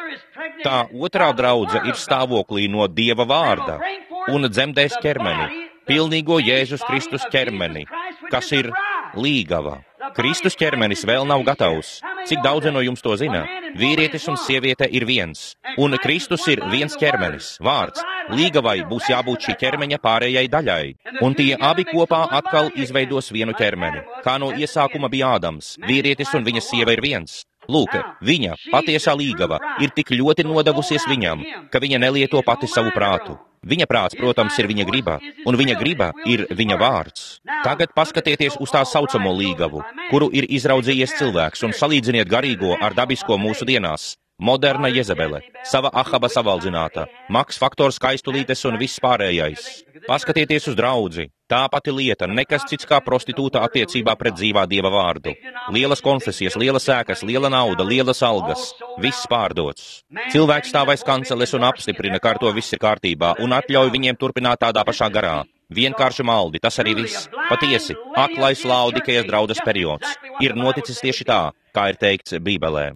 Tā otrā draudze ir stāvoklī no Dieva vārda un dzemdēs ķermeni, pilnīgo Jēzus Kristus ķermeni, kas ir līgava. Kristus ķermenis vēl nav gatavs. Cik daudzi no jums to zina? Vīrietis un sieviete ir viens, un Kristus ir viens ķermenis, vārds. Līgavai būs jābūt šī ķermeņa pārējai daļai, un tie abi kopā atkal izveidos vienu ķermeni. Kā no iesākuma bija Ādams, vīrietis un viņa sieva ir viens. Lūk, viņa, patiesā līgava, ir tik ļoti nodevusies viņam, ka viņa nelieto pati savu prātu. Viņa prāts, protams, ir viņa griba, un viņa griba ir viņa vārds. Tagad paskatieties uz tā saucamo līgavu, kuru ir izraudzījies cilvēks, un salīdziniet garīgo ar dabisko mūsu dienās. Moderna Jezebele, sava Ahaba savaldzināta, Maks Faktors skaistulītes un viss pārējais. Paskatieties uz draudzi. Tā pati lieta, nekas cits kā prostitūta attiecībā pret dzīvā Dieva vārdu. Lielas konfesijas, lielas ēkas, liela nauda, lielas algas. Viss pārdots. Cilvēks stāv aiz kanceles un apstiprina, ka ar to viss ir kārtībā, un atļauj viņiem turpināt tādā pašā garā. Vienkārši maldi, tas arī viss. Patiesi, aklais Laodikejas draudzes periods. Ir noticis tieši tā, kā ir teikts Bībelē.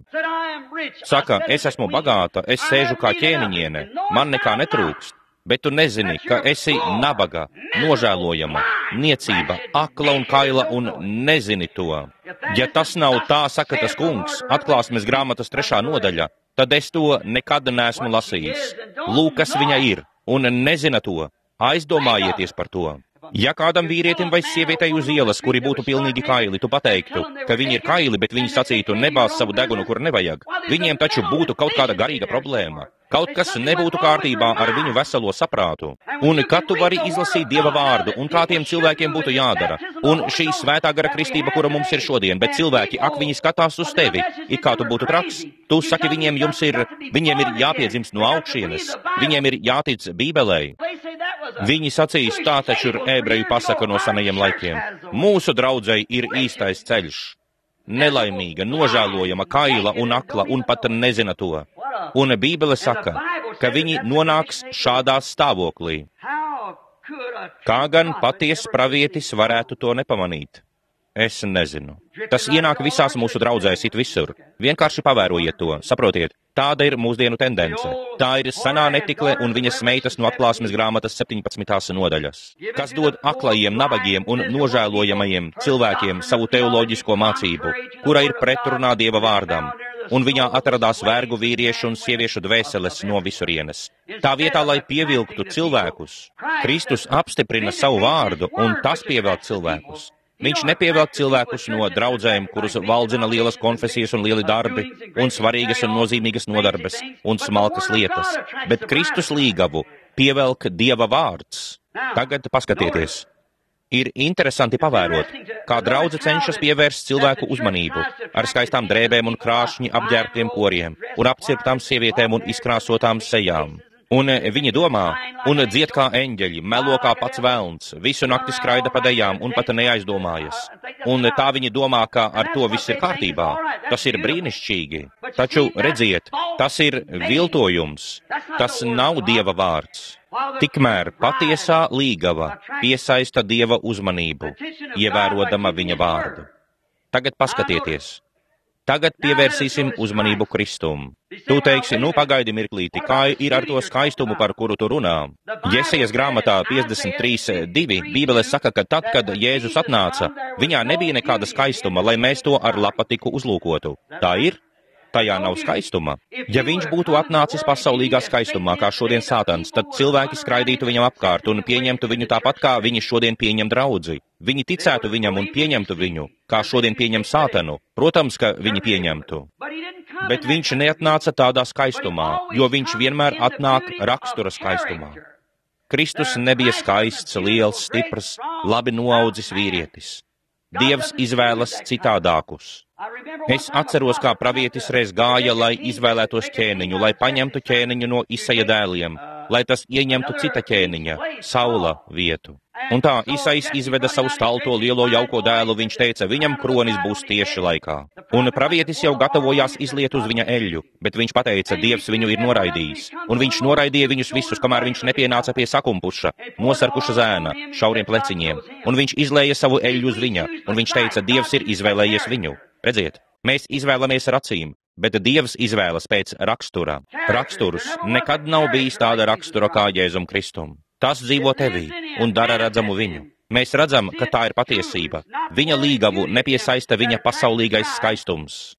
Saka, es esmu bagāta, es sēžu kā ķēniņiene, man nekā netrūkst, bet tu nezini, ka esi nabaga, nožēlojama, niecība, akla un kaila un nezini to. Ja tas nav tā, saka tas kungs, Atklāsmes grāmatas 3. nodaļa, tad es to nekad neesmu lasījis. Lūk, kas viņa ir, un nezina to. Aizdomājieties par to. Ja kādam vīrietim vai sievietei uz ielas, kuri būtu pilnīgi kaili, tu pateiktu, ka viņi ir kaili, bet viņi sacītu nebāz savu degunu, kur nevajag, viņiem taču būtu kaut kāda garīga problēma. Kaut kas nebūtu kārtībā ar viņu veselo saprātu. Un kad tu vari izlasīt Dieva vārdu, un kā tiem cilvēkiem būtu jādara. Un šī svētā gara kristība, kura mums ir šodien, bet cilvēki, ak, viņi skatās uz tevi, it kā tu būtu traks. Tu saki, viņiem ir jāpiedzimst no augšienes, viņiem ir jātic Bībelei. Viņi sacīs, tā taču ir ebreju pasaka no senajiem laikiem. Mūsu draudzei ir īstais ceļš. Nelaimīga, nožēlojama, kaila un akla un pat nezina to. Un Bībele saka, ka viņi nonāks šādā stāvoklī. Kā gan patiess pravietis varētu to nepamanīt? Es nezinu. Tas ienāk visās mūsu draudzēs it visur. Vienkārši pavērojiet to, saprotiet. Tāda ir mūsdienu tendence. Tā ir senā netikle un viņas meitas no Atklāsmes grāmatas 17. nodaļas, kas dod aklajiem, nabagiem un nožēlojamajiem cilvēkiem savu teoloģisko mācību, kura ir pretrunā Dieva vārdam, un viņā atradās vergu vīriešu un sieviešu dvēseles no visurienes. Tā vietā, lai pievilktu cilvēkus, Kristus apstiprina savu vārdu, un tas pievelk cilvēkus. Viņš nepievelk cilvēkus no draudzēm, kurus valdzina lielas konfesijas un lieli darbi, un svarīgas un nozīmīgas nodarbes, un smalkas lietas, bet Kristus līgavu pievelk Dieva vārds. Tagad paskatieties. Ir interesanti pavērot, kā draudze cenšas pievērst cilvēku uzmanību ar skaistām drēbēm un krāšņi apģērbtiem koriem, un apcirptām sievietēm un izkrāsotām sejām. Un viņi domā, un dzied kā eņģeļi, melo kā pats velns, visu nakti skraida pa dejām un pat neaizdomājas. Un tā viņi domā, ka ar to viss ir kārtībā. Tas ir brīnišķīgi. Taču, redziet, tas ir viltojums. Tas nav Dieva vārds. Tikmēr patiesā līgava piesaista Dieva uzmanību, ievērojama viņa vārdu. Tagad paskatieties. Tagad pievērsīsim uzmanību Kristum. Tu teiksi, nu pagaidi mirklīti, kā ir ar to skaistumu, par kuru tu runā. Jesajas grāmatā 53:2 Bībele saka, ka tad, kad Jēzus atnāca, viņā nebija nekāda skaistuma, lai mēs to ar lapatiku uzlūkotu. Tā ir? Tajā nav skaistuma. Ja viņš būtu atnācis pasaulīgā skaistumā, kā šodien Sātans, tad cilvēki skraidītu viņam apkārt un pieņemtu viņu tāpat, kā viņi šodien pieņem draudzi. Viņi ticētu viņam un pieņemtu viņu, kā šodien pieņem Sātanu. Protams, ka viņi pieņemtu. Bet viņš neatnāca tādā skaistumā, jo viņš vienmēr atnāk rakstura skaistumā. Kristus nebija skaists, liels, stiprs, labi noaudzis vīrietis. Dievs izvēlas citādākus. Es atceros, kā pravietis reiz gāja, lai izvēlētos ķēniņu, lai paņemtu ķēniņu no Isaja dēliem, lai tas ieņemtu cita ķēniņa, Saula vietu. Un tā Isais izveda savu stalto lielo jauko dēlu, viņš teica, viņam kronis būs tieši laikā. Un pravietis jau gatavojās izliet uz viņa eļļu, bet viņš pateica, Dievs viņu ir noraidījis. Un viņš noraidīja viņus visus, kamēr viņš nepienāca pie sakumpuša, nosarkuša zēna, šauriem pleciņiem. Un viņš izlēja savu eļļu uz viņa, un viņš teica, Dievs ir izvēlējies viņu. Redziet, mēs izvēlamies ar acīm, bet Dievs izvēlas pēc rakstura. Raksturs nekad nav bijis tāda rakstura kā Jēzum Kristum. Tas dzīvo tevī un dara redzamu viņu. Mēs redzam, ka tā ir patiesība. Viņa līgavu nepiesaista viņa pasaulīgais skaistums.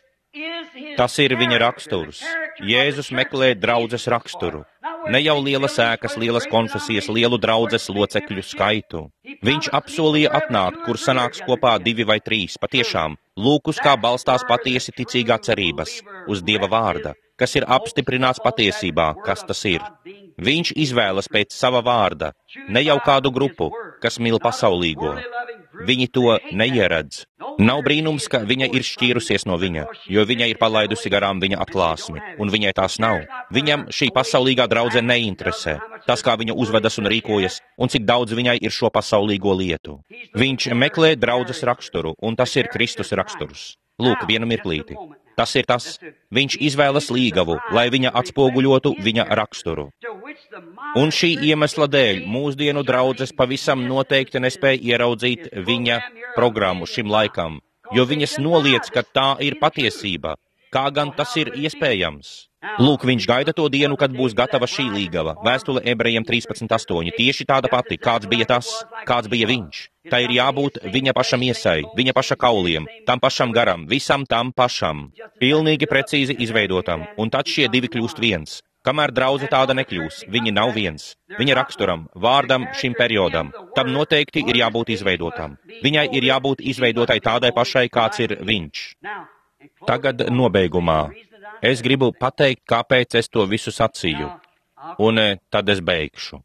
Tas ir viņa raksturs. Jēzus meklē draudzes raksturu. Ne jau lielas ēkas, lielas konfesijas, lielu draudzes locekļu skaitu. Viņš apsolīja atnākt, kur sanāks kopā 2 vai 3, patiešām, lūk, uz kā balstās patiesi ticīgā cerības, uz Dieva vārda, kas ir apstiprināts patiesībā, kas tas ir. Viņš izvēlas pēc sava vārda, ne jau kādu grupu, kas mīl pasaulīgo. Viņi to neieredz. Nav brīnums, ka viņa ir šķīrusies no viņa, jo viņa ir palaidusi garām viņa atklāsmi, un viņai tās nav. Viņam šī pasaulīgā draudze neinteresē, tas, kā viņa uzvedas un rīkojas, un cik daudz viņai ir šo pasaulīgo lietu. Viņš meklē draudzes raksturu, un tas ir Kristus raksturs. Lūk, vienu mirklīti. Tas ir tas. Viņš izvēlas līgavu, lai viņa atspoguļotu viņa raksturu. Un šī iemesla dēļ mūsdienu draudzes pavisam noteikti nespēja ieraudzīt viņa programmu šim laikam, jo viņas noliec, ka tā ir patiesība. Kā gan tas ir iespējams? Lūk, viņš gaida to dienu, kad būs gatava šī līgava. Vēstule Ebrejiem 13:8. Tieši tāda pati. Kāds bija tas? Kāds bija viņš? Tā ir jābūt viņa paša miesai, viņa paša kauliem, tam pašam garam, visam tam pašam. Pilnīgi precīzi izveidotam, un tad šie divi kļūst viens. Kamēr draudze tāda nekļūs, viņi nav viens. Viņa raksturam, vārdam, šim periodam, tam noteikti ir jābūt izveidotam. Viņai ir jābūt izveidotai tādai pašai, kāds ir viņš. Tagad nobeigumā. Es gribu pateikt, kāpēc es to visu sacīju, un tad es beigšu.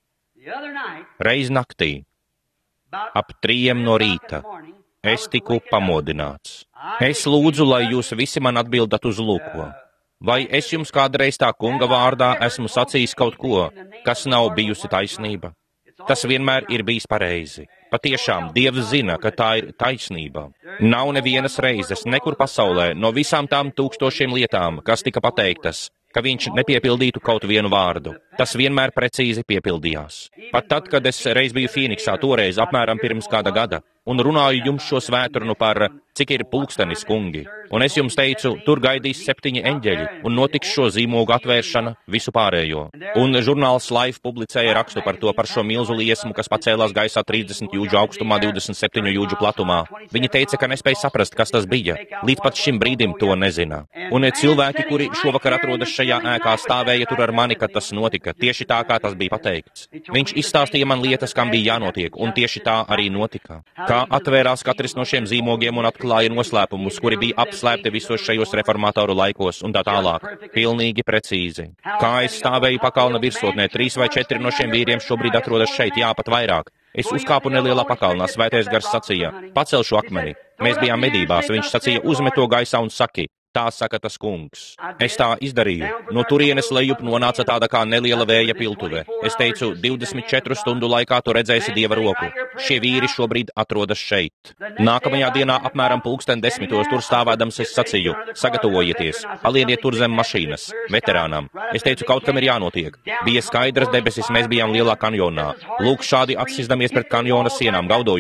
Reiz naktī, ap 3 no rīta, es tiku pamodināts. Es lūdzu, lai jūs visi man atbildat uz lūko. Vai es jums kādreiz tā kunga vārdā esmu sacījis kaut ko, kas nav bijusi taisnība? Tas vienmēr ir bijis pareizi. Patiešām, Dievs zina, ka tā ir taisnība. Nav nevienas reizes, nekur pasaulē, no visām tām 1000 lietām, kas tika pateiktas, ka viņš nepiepildītu kaut vienu vārdu. Tas vienmēr precīzi piepildījās. Pat tad, kad es reiz biju Fīniksā, toreiz apmēram pirms kāda gada, un runāju jums šo svētdienu par cik ir pulkstenis, kungi. Un es jums teicu, tur gaidīs 7 eņģeļi, un notiks šo zīmogu atvēršana, visu pārējo. Un žurnāls Life publicēja rakstu par to, par šo milzu liesmu, kas pacēlās gaisā 30 jūdžu augstumā, 27 jūdžu platumā. Viņi teica, ka nespēja saprast, kas tas bija. Līdz pat šim brīdim to nezina. Un cilvēki, kuri šovakar atrodas šajā ēkā, stāvēja tur ar mani, kad tas notika, tieši tā, kā tas bija pateikts. Viņš izstāstīja man lietas, kam bija jānotiek, un tieši tā arī notika. Kā atvērās katrs no šiem zīmogiem un atklāja noslēpumus, kuri bija apslēpti visos šajos reformatoru laikos un tā tālāk. Pilnīgi precīzi. Kā es stāvēju pakalna virsotnē, 3 vai 4 no šiem vīriem šobrīd atrodas šeit, jā, pat vairāk. Es uzkāpu nelielā pakalnā, Svētais Gars sacīja, pacel šo akmeni. Mēs bijām medībās, viņš sacīja, uzmet to gaisā un saki. Tā saka tas kungs. Es tā izdarīju. No turienes lejup nonāca tāda kā neliela vēja piltuve. Es teicu, 24 stundu laikā tu redzēsi Dieva roku. Šie vīri šobrīd atrodas šeit. Nākamajā dienā apmēram 10:30 tur stāvēdams es sacīju, sagatavojieties, palieniet tur zem mašīnas, veterānam. Es teicu, kaut kam ir jānotiek. Bija skaidras debesis, mēs bijām lielā kanjonā. Lūk, šādi atsizdamies pret kanjona sienām, gaudojot.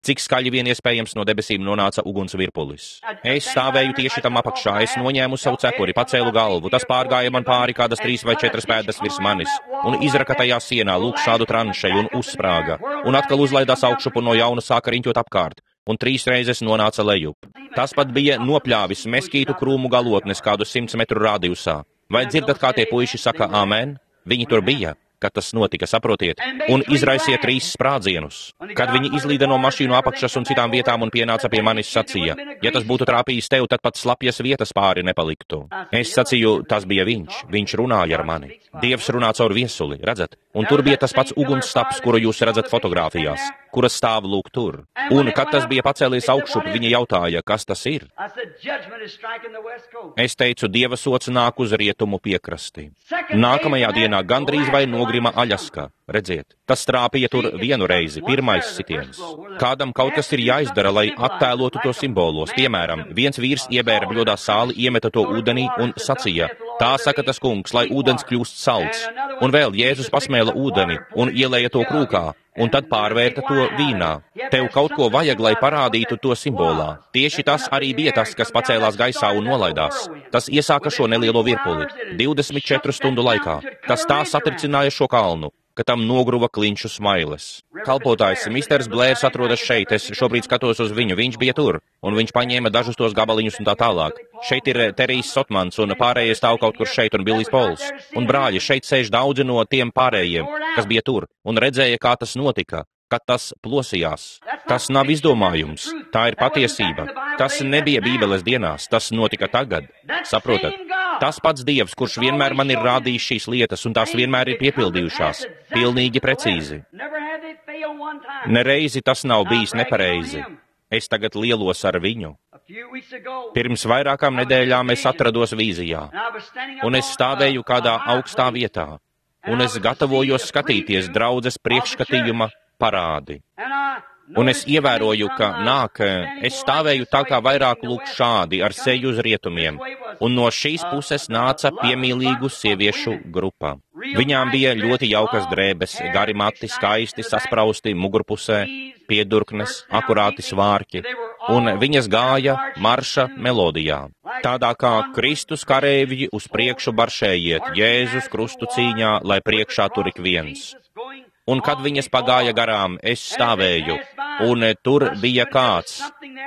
Cik skaļi vien iespējams no debesīm nonāca uguns virpulis. Es stāvēju tieši tam apakšā, es noņēmu savu cepuri, pacēlu galvu, tas pārgāja man pāri kādas 3 vai 4 pēdas virs manis, un izraka tajā sienā, lūk šādu tranšeju un uzsprāga, un atkal uzlaidās augšup un no jauna sāka riņķot apkārt, un 3 reizes nonāca lejup. Tas pat bija nopļāvis meskītu krūmu galotnes kādu 100 metru rādījusā. Vai dzirdat, kā tie puiši saka āmen? Viņi tur bija, kad tas notika, saprotiet, un izraisīja 3 sprādzienus. Kad viņi izlīda no mašīnu apakšas un citām vietām un pienāca pie manis, sacīja, ja tas būtu trāpījis tev, tad pat slapjas vietas pāri nepaliktu. Es sacīju, tas bija viņš runāja ar mani. Dievs runā caur viesuli, redzat? Un tur bija tas pats ugunsstaps, kuru jūs redzat fotogrāfijās, kura stāv lūk tur. Un, kad tas bija pacēlies augšup, viņa jautāja, kas tas ir? Es teicu, Dieva sots nāk uz rietumu piekrasti. Nākamajā dienā gandrīz vai nogrima Aļaska. Redziet, tas trāpīja tur vienu reizi, pirmais sitiens. Kādam kaut kas ir jāizdara, lai attēlotu to simbolos. Piemēram, viens vīrs iebēra bļodā sāli, iemeta to ūdenī un sacīja, tā saka tas kungs, lai ūdens kļūst salds. Un vēl Jēzus pasmēla ūdeni un ielēja to krūkā, un tad pārvērta to vīnā. Tev kaut ko vajag, lai parādītu to simbolā. Tieši tas arī bija tas, kas pacēlās gaisā un nolaidās. Tas iesāka šo nelielo virpuli 24 stundu laikā. Tas tā satricināja šo kalnu, ka tam nogruva kliņšu smailes. Kalpotājs Misters Blērs atrodas šeit, es šobrīd skatos uz viņu, viņš bija tur, un viņš paņēma dažus tos gabaliņus un tā tālāk. Šeit ir Terijs Sotmans, un pārējie stāv kaut kur šeit, un Billijs Pols. Un brāļi, šeit sēž daudzi no tiem pārējiem, kas bija tur, un redzēja, kā tas notika, kad tas plosījās. Tas nav izdomājums, tā ir patiesība. Tas nebija Bībeles dienās, tas notika tagad. Saprotat? Tas pats Dievs, kurš vienmēr man ir rādījis šīs lietas, un tās vienmēr ir piepildījušās. Pilnīgi precīzi. Nereizi tas nav bijis nepareizi. Es tagad lielos ar viņu. Pirms vairākām nedēļām es atrados vīzijā, un es stāvēju kādā augstā vietā, un es gatavojos skatīties draudzes priekšskatījuma parādi. Un es ievēroju, ka es stāvēju tā kā vairāk lūk šādi, ar seju uz rietumiem, un no šīs puses nāca piemīlīgu sieviešu grupa. Viņām bija ļoti jaukas drēbes, gari mati, skaisti sasprausti mugurpusē, piedurknes, akurāti svārki, un viņas gāja marša melodijā. Tādā kā Kristus kareivji uz priekšu baršējiet, Jēzus krustu cīņā, lai priekšā tur ik viens. Un kad viņas pagāja garām, es stāvēju, un tur bija kāds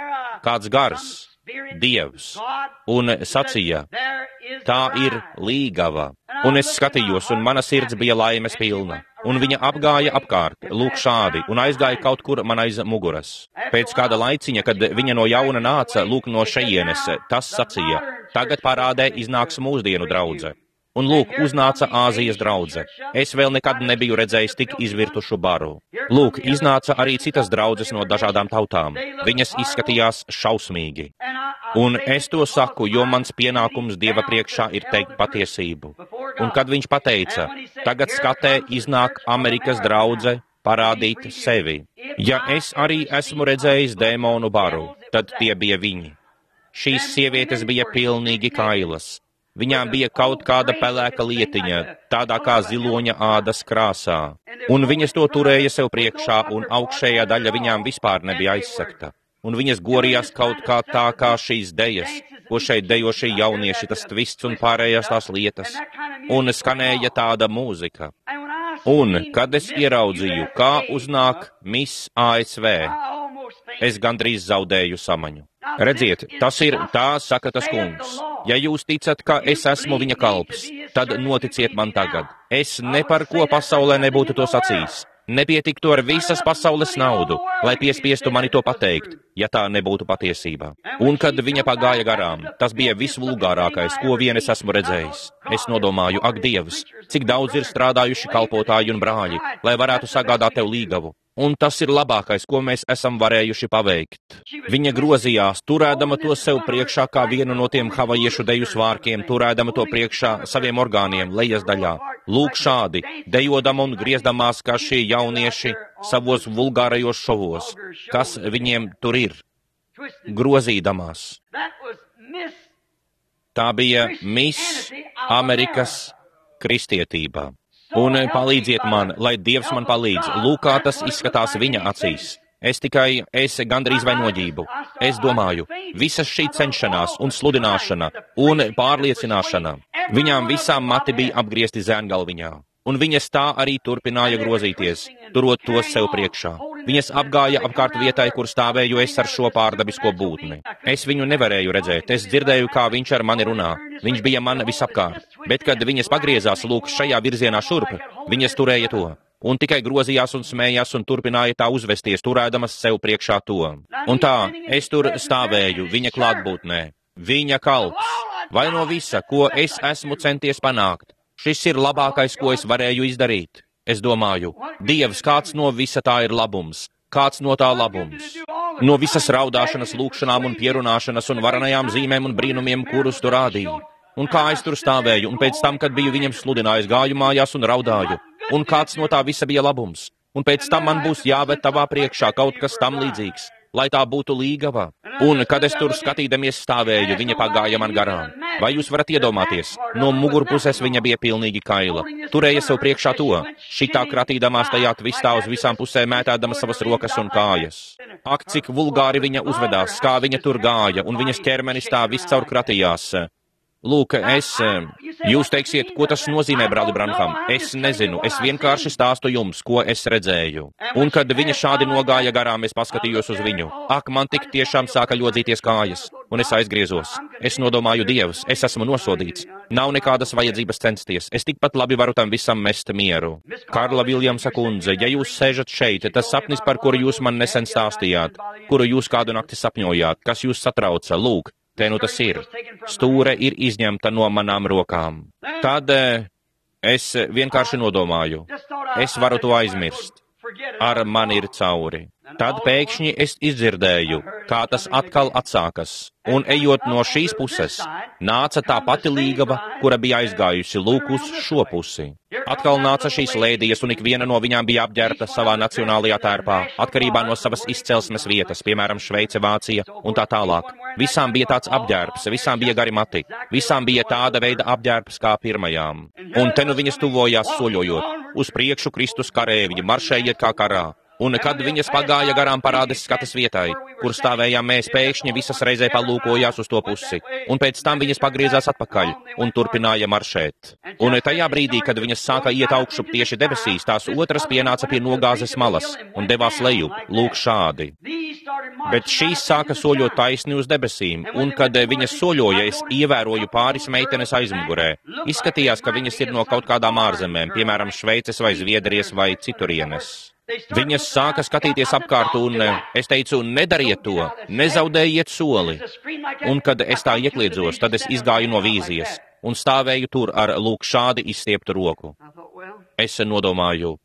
gars, Dievs, un sacīja, tā ir līgava. Un es skatījos, un mana sirds bija laimes pilna. Un viņa apgāja apkārt, lūk šādi, un aizgāja kaut kur man aiz muguras. Pēc kāda laiciņa, kad viņa no jauna nāca, lūk no šejienes, tas sacīja, tagad parādē iznāks mūsdienu draudze. Un lūk, uznāca Āzijas draudze. Es vēl nekad nebiju redzējis tik izvirtušu baru. Lūk, iznāca arī citas draudzes no dažādām tautām. Viņas izskatījās šausmīgi. Un es to saku, jo mans pienākums Dieva priekšā ir teikt patiesību. Un kad viņš pateica, tagad skatē iznāk Amerikas draudze parādīt sevi. Ja es arī esmu redzējis dēmonu baru, tad tie bija viņi. Šīs sievietes bija pilnīgi kailas. Viņām bija kaut kāda pelēka lietiņa, tādā kā ziloņa ādas krāsā, un viņas to turēja sev priekšā, un augšējā daļa viņām vispār nebija aizsegta. Un viņas gorījās kaut kā tā kā šīs dejas, ko šeit dejo šie jaunieši, tas tvists un pārējās tās lietas, un skanēja tāda mūzika. Un, kad es ieraudzīju, kā uznāk Miss ASV, es gandrīz zaudēju samaņu. Redziet, tas ir tā, saka tas kungs. Ja jūs ticat, ka es esmu viņa kalps, tad noticiet man tagad. Es ne par ko pasaulē nebūtu to sacījis. Nepietiktu ar visas pasaules naudu, lai piespiestu mani to pateikt, ja tā nebūtu patiesība. Un kad viņa pagāja garām, tas bija visvulgārākais, ko vien es esmu redzējis. Es nodomāju, ak, Dievs, cik daudz ir strādājuši kalpotāji un brāļi, lai varētu sagādāt tev līgavu. Un tas ir labākais, ko mēs esam varējuši paveikt. Viņa grozījās, turēdama to sev priekšā kā vienu no tiem havajiešu deju svārkiem, turēdama to priekšā saviem orgāniem, lejas daļā. Lūk šādi, dejodama un griezdamās kā šie jaunieši savos vulgārajos šovos, kas viņiem tur ir, grozīdamās. Tā bija Miss Amerikas kristietība. Un palīdziet man, lai Dievs man palīdz. Lūk, kā tas izskatās viņa acīs. Es gandrīz vai noģību. Es domāju, visas šī cenšanās un sludināšana un pārliecināšana, viņām visām mati bija apgriezti zēngalviņā, un viņas tā arī turpināja grozīties, turot to sev priekšā. Viņas apgāja apkārt vietai, kur stāvēju es ar šo pārdabisko būtni. Es viņu nevarēju redzēt, es dzirdēju, kā viņš ar mani runā. Viņš bija man visapkārt, bet kad viņas pagriezās lūk šajā virzienā šurp, viņas turēja to. Un tikai grozījās un smējās un turpināja tā uzvesties, turēdamas sev priekšā to. Un tā, es tur stāvēju viņa klātbūtnē, viņa kalps, vai no visa, ko es esmu centies panākt. Šis ir labākais, ko es varēju izdarīt. Es domāju, Dievs, kāds no visa tā ir labums, kāds no tā labums. No visas raudāšanas, lūkšanām un pierunāšanas un varanajām zīmēm un brīnumiem, kurus tu rādīji. Un kā es tur stāvēju, un pēc tam, kad biju viņam sludinājis, gāju mājās un raudāju. Un kāds no tā visa bija labums. Un pēc tam man būs jāved tavā priekšā kaut kas tam līdzīgs, lai tā būtu līgava. Un, kad es tur skatīdamies stāvēju, viņa pagāja man garām. Vai jūs varat iedomāties? No mugurpuses viņa bija pilnīgi kaila. Turēja sev priekšā to, šitā kratīdamās tajā tvistā uz visām pusēm mētādama savas rokas un kājas. Ak, cik vulgāri viņa uzvedās, kā viņa tur gāja, un viņas ķermenis tā viscaur kratījās. Lūk, jūs teiksiet, ko tas nozīmē, brāli Branham? Es nezinu, es vienkārši stāstu jums, ko es redzēju. Un, kad viņa šādi nogāja garām, es paskatījos uz viņu. Ak, man tik tiešām sāka ļodzīties kājas, un es aizgriezos. Es nodomāju, Dievs, es esmu nosodīts. Nav nekādas vajadzības censties, es tikpat labi varu tam visam mest mieru. Karla Viljamsa kundze, ja jūs sēžat šeit, tas sapnis, par kuru jūs man nesen stāstījāt, kuru jūs kādu nakti sapņojāt, kas jūs satrauca, lūk. Te nu tas ir. Stūre ir izņemta no manām rokām. Tad es vienkārši nodomāju. Es varu to aizmirst. Ar mani ir cauri. Tad pēkšņi es izdzirdēju, kā tas atkal atsākas. Un ejot no šīs puses, nāca tā pati līgava, kura bija aizgājusi lūk uz šo pusi. Atkal nāca šīs lēdijas, un ikviena no viņām bija apģērbta savā nacionālajā tērpā, atkarībā no savas izcelsmes vietas, piemēram, Šveice, Vācija un tā tālāk. Visām bija tāds apģērbs, visām bija gari mati, visām bija tāda veida apģērbs kā pirmajām. Un te nu viņas tuvojās soļojot, uz priekšu Kristus karēviņi, maršējiet kā karā. Un kad viņas pagāja garām parādes skatas vietai, kur stāvējām mēs, pēkšņi visas reizē palūkojās uz to pusi, un pēc tam viņas pagriezās atpakaļ un turpināja maršēt. Un tajā brīdī, kad viņas sāka iet augšup tieši debesīs, tās otras pienāca pie nogāzes malas un devās lejup, lūk šādi. Bet šīs sāka soļot taisni uz debesīm, un kad viņas soļoja, es ievēroju pāris meitenes aizmugurē. Izskatījās, ka viņas ir no kaut kādām ārzemēm, piemēram, Šveices vai Zviedrijas vai citurienes. Viņas sāka skatīties apkārt, un es teicu, nedariet to, nezaudējiet soli. Un, kad es tā iekliedzos, tad es izgāju no vīzijas un stāvēju tur ar lūk šādi izstieptu roku. Es nodomāju,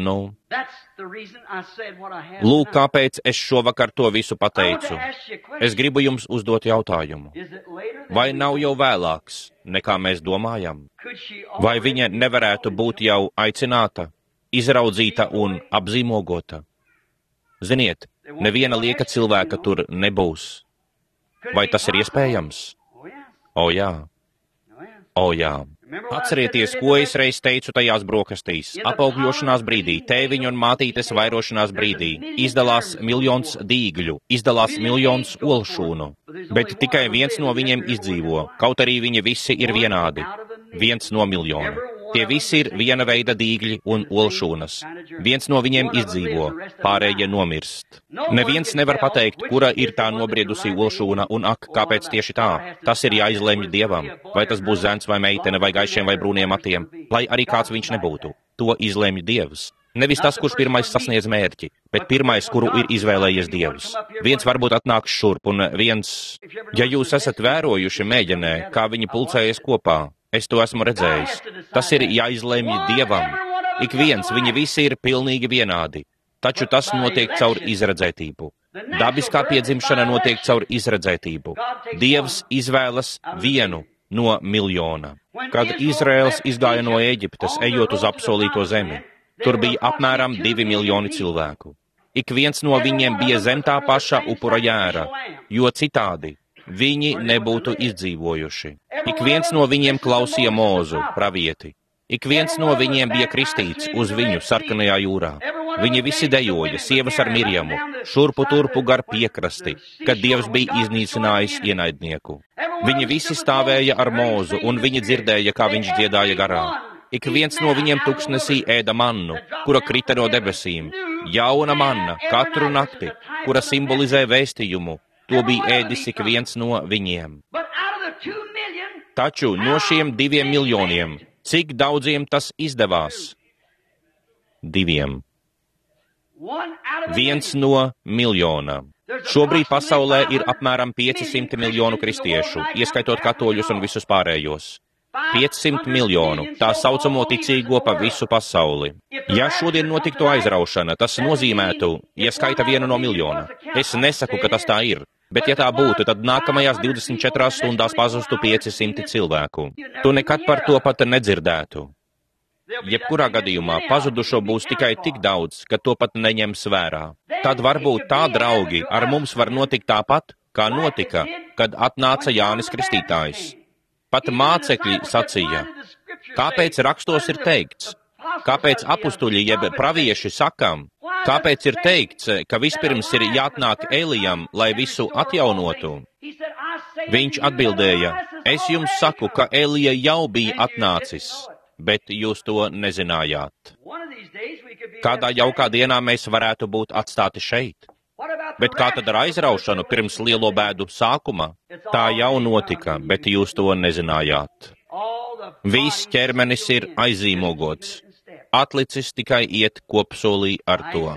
lūk, kāpēc es šovakar to visu pateicu. Es gribu jums uzdot jautājumu. Vai nav jau vēlāks, nekā mēs domājam? Vai viņa nevarētu būt jau aicināta? Izraudzīta un apzīmogota. Ziniet, neviena lieka cilvēka tur nebūs. Vai tas ir iespējams? O jā. O jā. Atcerieties, ko es reiz teicu tajās brokastīs. Apaugļošanās brīdī, tēviņu un mātītes vairošanās brīdī, izdalās miljons dīgļu, izdalās miljons olšūnu. Bet tikai viens no viņiem izdzīvo, kaut arī viņi visi ir vienādi. Viens no miljona. Tie visi ir viena veida dīgļi un olšūnas. Viens no viņiem izdzīvo, pārējie nomirst. Neviens nevar pateikt, kura ir tā nobriedusī olšūna, un ak, kāpēc tieši tā? Tas ir jāizlemj Dievam, vai tas būs zēns vai meitene, vai gaišiem vai brūniem matiem, lai arī kāds viņš nebūtu. To izlemj Dievs. Nevis tas, kurš pirmais sasniedz mērķi, bet pirmais, kuru ir izvēlējies Dievs. Viens varbūt atnāks šurp, un viens, ja jūs esat vērojuši mēģinē, kā viņi pulcējas kopā, es to esmu redzējis. Tas ir jāizlemj Dievam. Ik viens, viņi visi ir pilnīgi vienādi, taču tas notiek caur izredzētību. Dabiskā piedzimšana notiek caur izredzētību. Dievs izvēlas vienu no miljona. Kad Izraels izgāja no Ēģiptes, ejot uz apsolīto zemi, tur bija apmēram 2 miljoni cilvēku. Ik viens no viņiem bija zem tā paša upura jēra, jo citādi viņi nebūtu izdzīvojuši. Ik viens no viņiem klausīja Mūzu, pravieti. Ik viens no viņiem bija kristīts uz viņu sarkanajā jūrā. Viņi visi dejoja, sievas ar Mirjamu, šurpu turpu gar piekrasti, kad Dievs bija iznīcinājis ienaidnieku. Viņi visi stāvēja ar Mūzu, un viņi dzirdēja, kā viņš dziedāja garā. Ik viens no viņiem tuksnesī ēda mannu, kura krita no debesīm, jauna manna, katru nakti, kura simbolizē vēstījumu, to bija ēdis ik viens no viņiem. Taču no šiem 2 miljoniem, cik daudziem tas izdevās? 2. 1 no miljona. Šobrīd pasaulē ir apmēram 500 miljonu kristiešu, ieskaitot katoļus un visus pārējos. 500 miljonu, tā saucamo ticīgo pa visu pasauli. Ja šodien notiktu aizraušana, tas nozīmētu, ja skaita 1 no miljona. Es nesaku, ka tas tā ir, bet ja tā būtu, tad nākamajās 24 stundās pazustu 500 cilvēku. Tu nekad par to pat nedzirdētu. Jebkurā gadījumā pazudušo būs tikai tik daudz, ka to pat neņems vērā. Tad varbūt tā, draugi, ar mums var notikt tāpat, kā notika, kad atnāca Jānis Kristītājs. Pat mācekļi sacīja, kāpēc rakstos ir teikts, kāpēc apustuļi jeb pravieši sakām, kāpēc ir teikts, ka vispirms ir jāatnāk Elijam, lai visu atjaunotu. Viņš atbildēja, es jums saku, ka Elija jau bija atnācis, bet jūs to nezinājāt. Kādā jaukā dienā mēs varētu būt atstāti šeit? Bet kā tad ar aizraušanu pirms lielo bēdu sākuma? Tā jau notika, bet jūs to nezinājāt. Viss ķermenis ir aizīmogots. Atlicis tikai iet kopsolī ar to.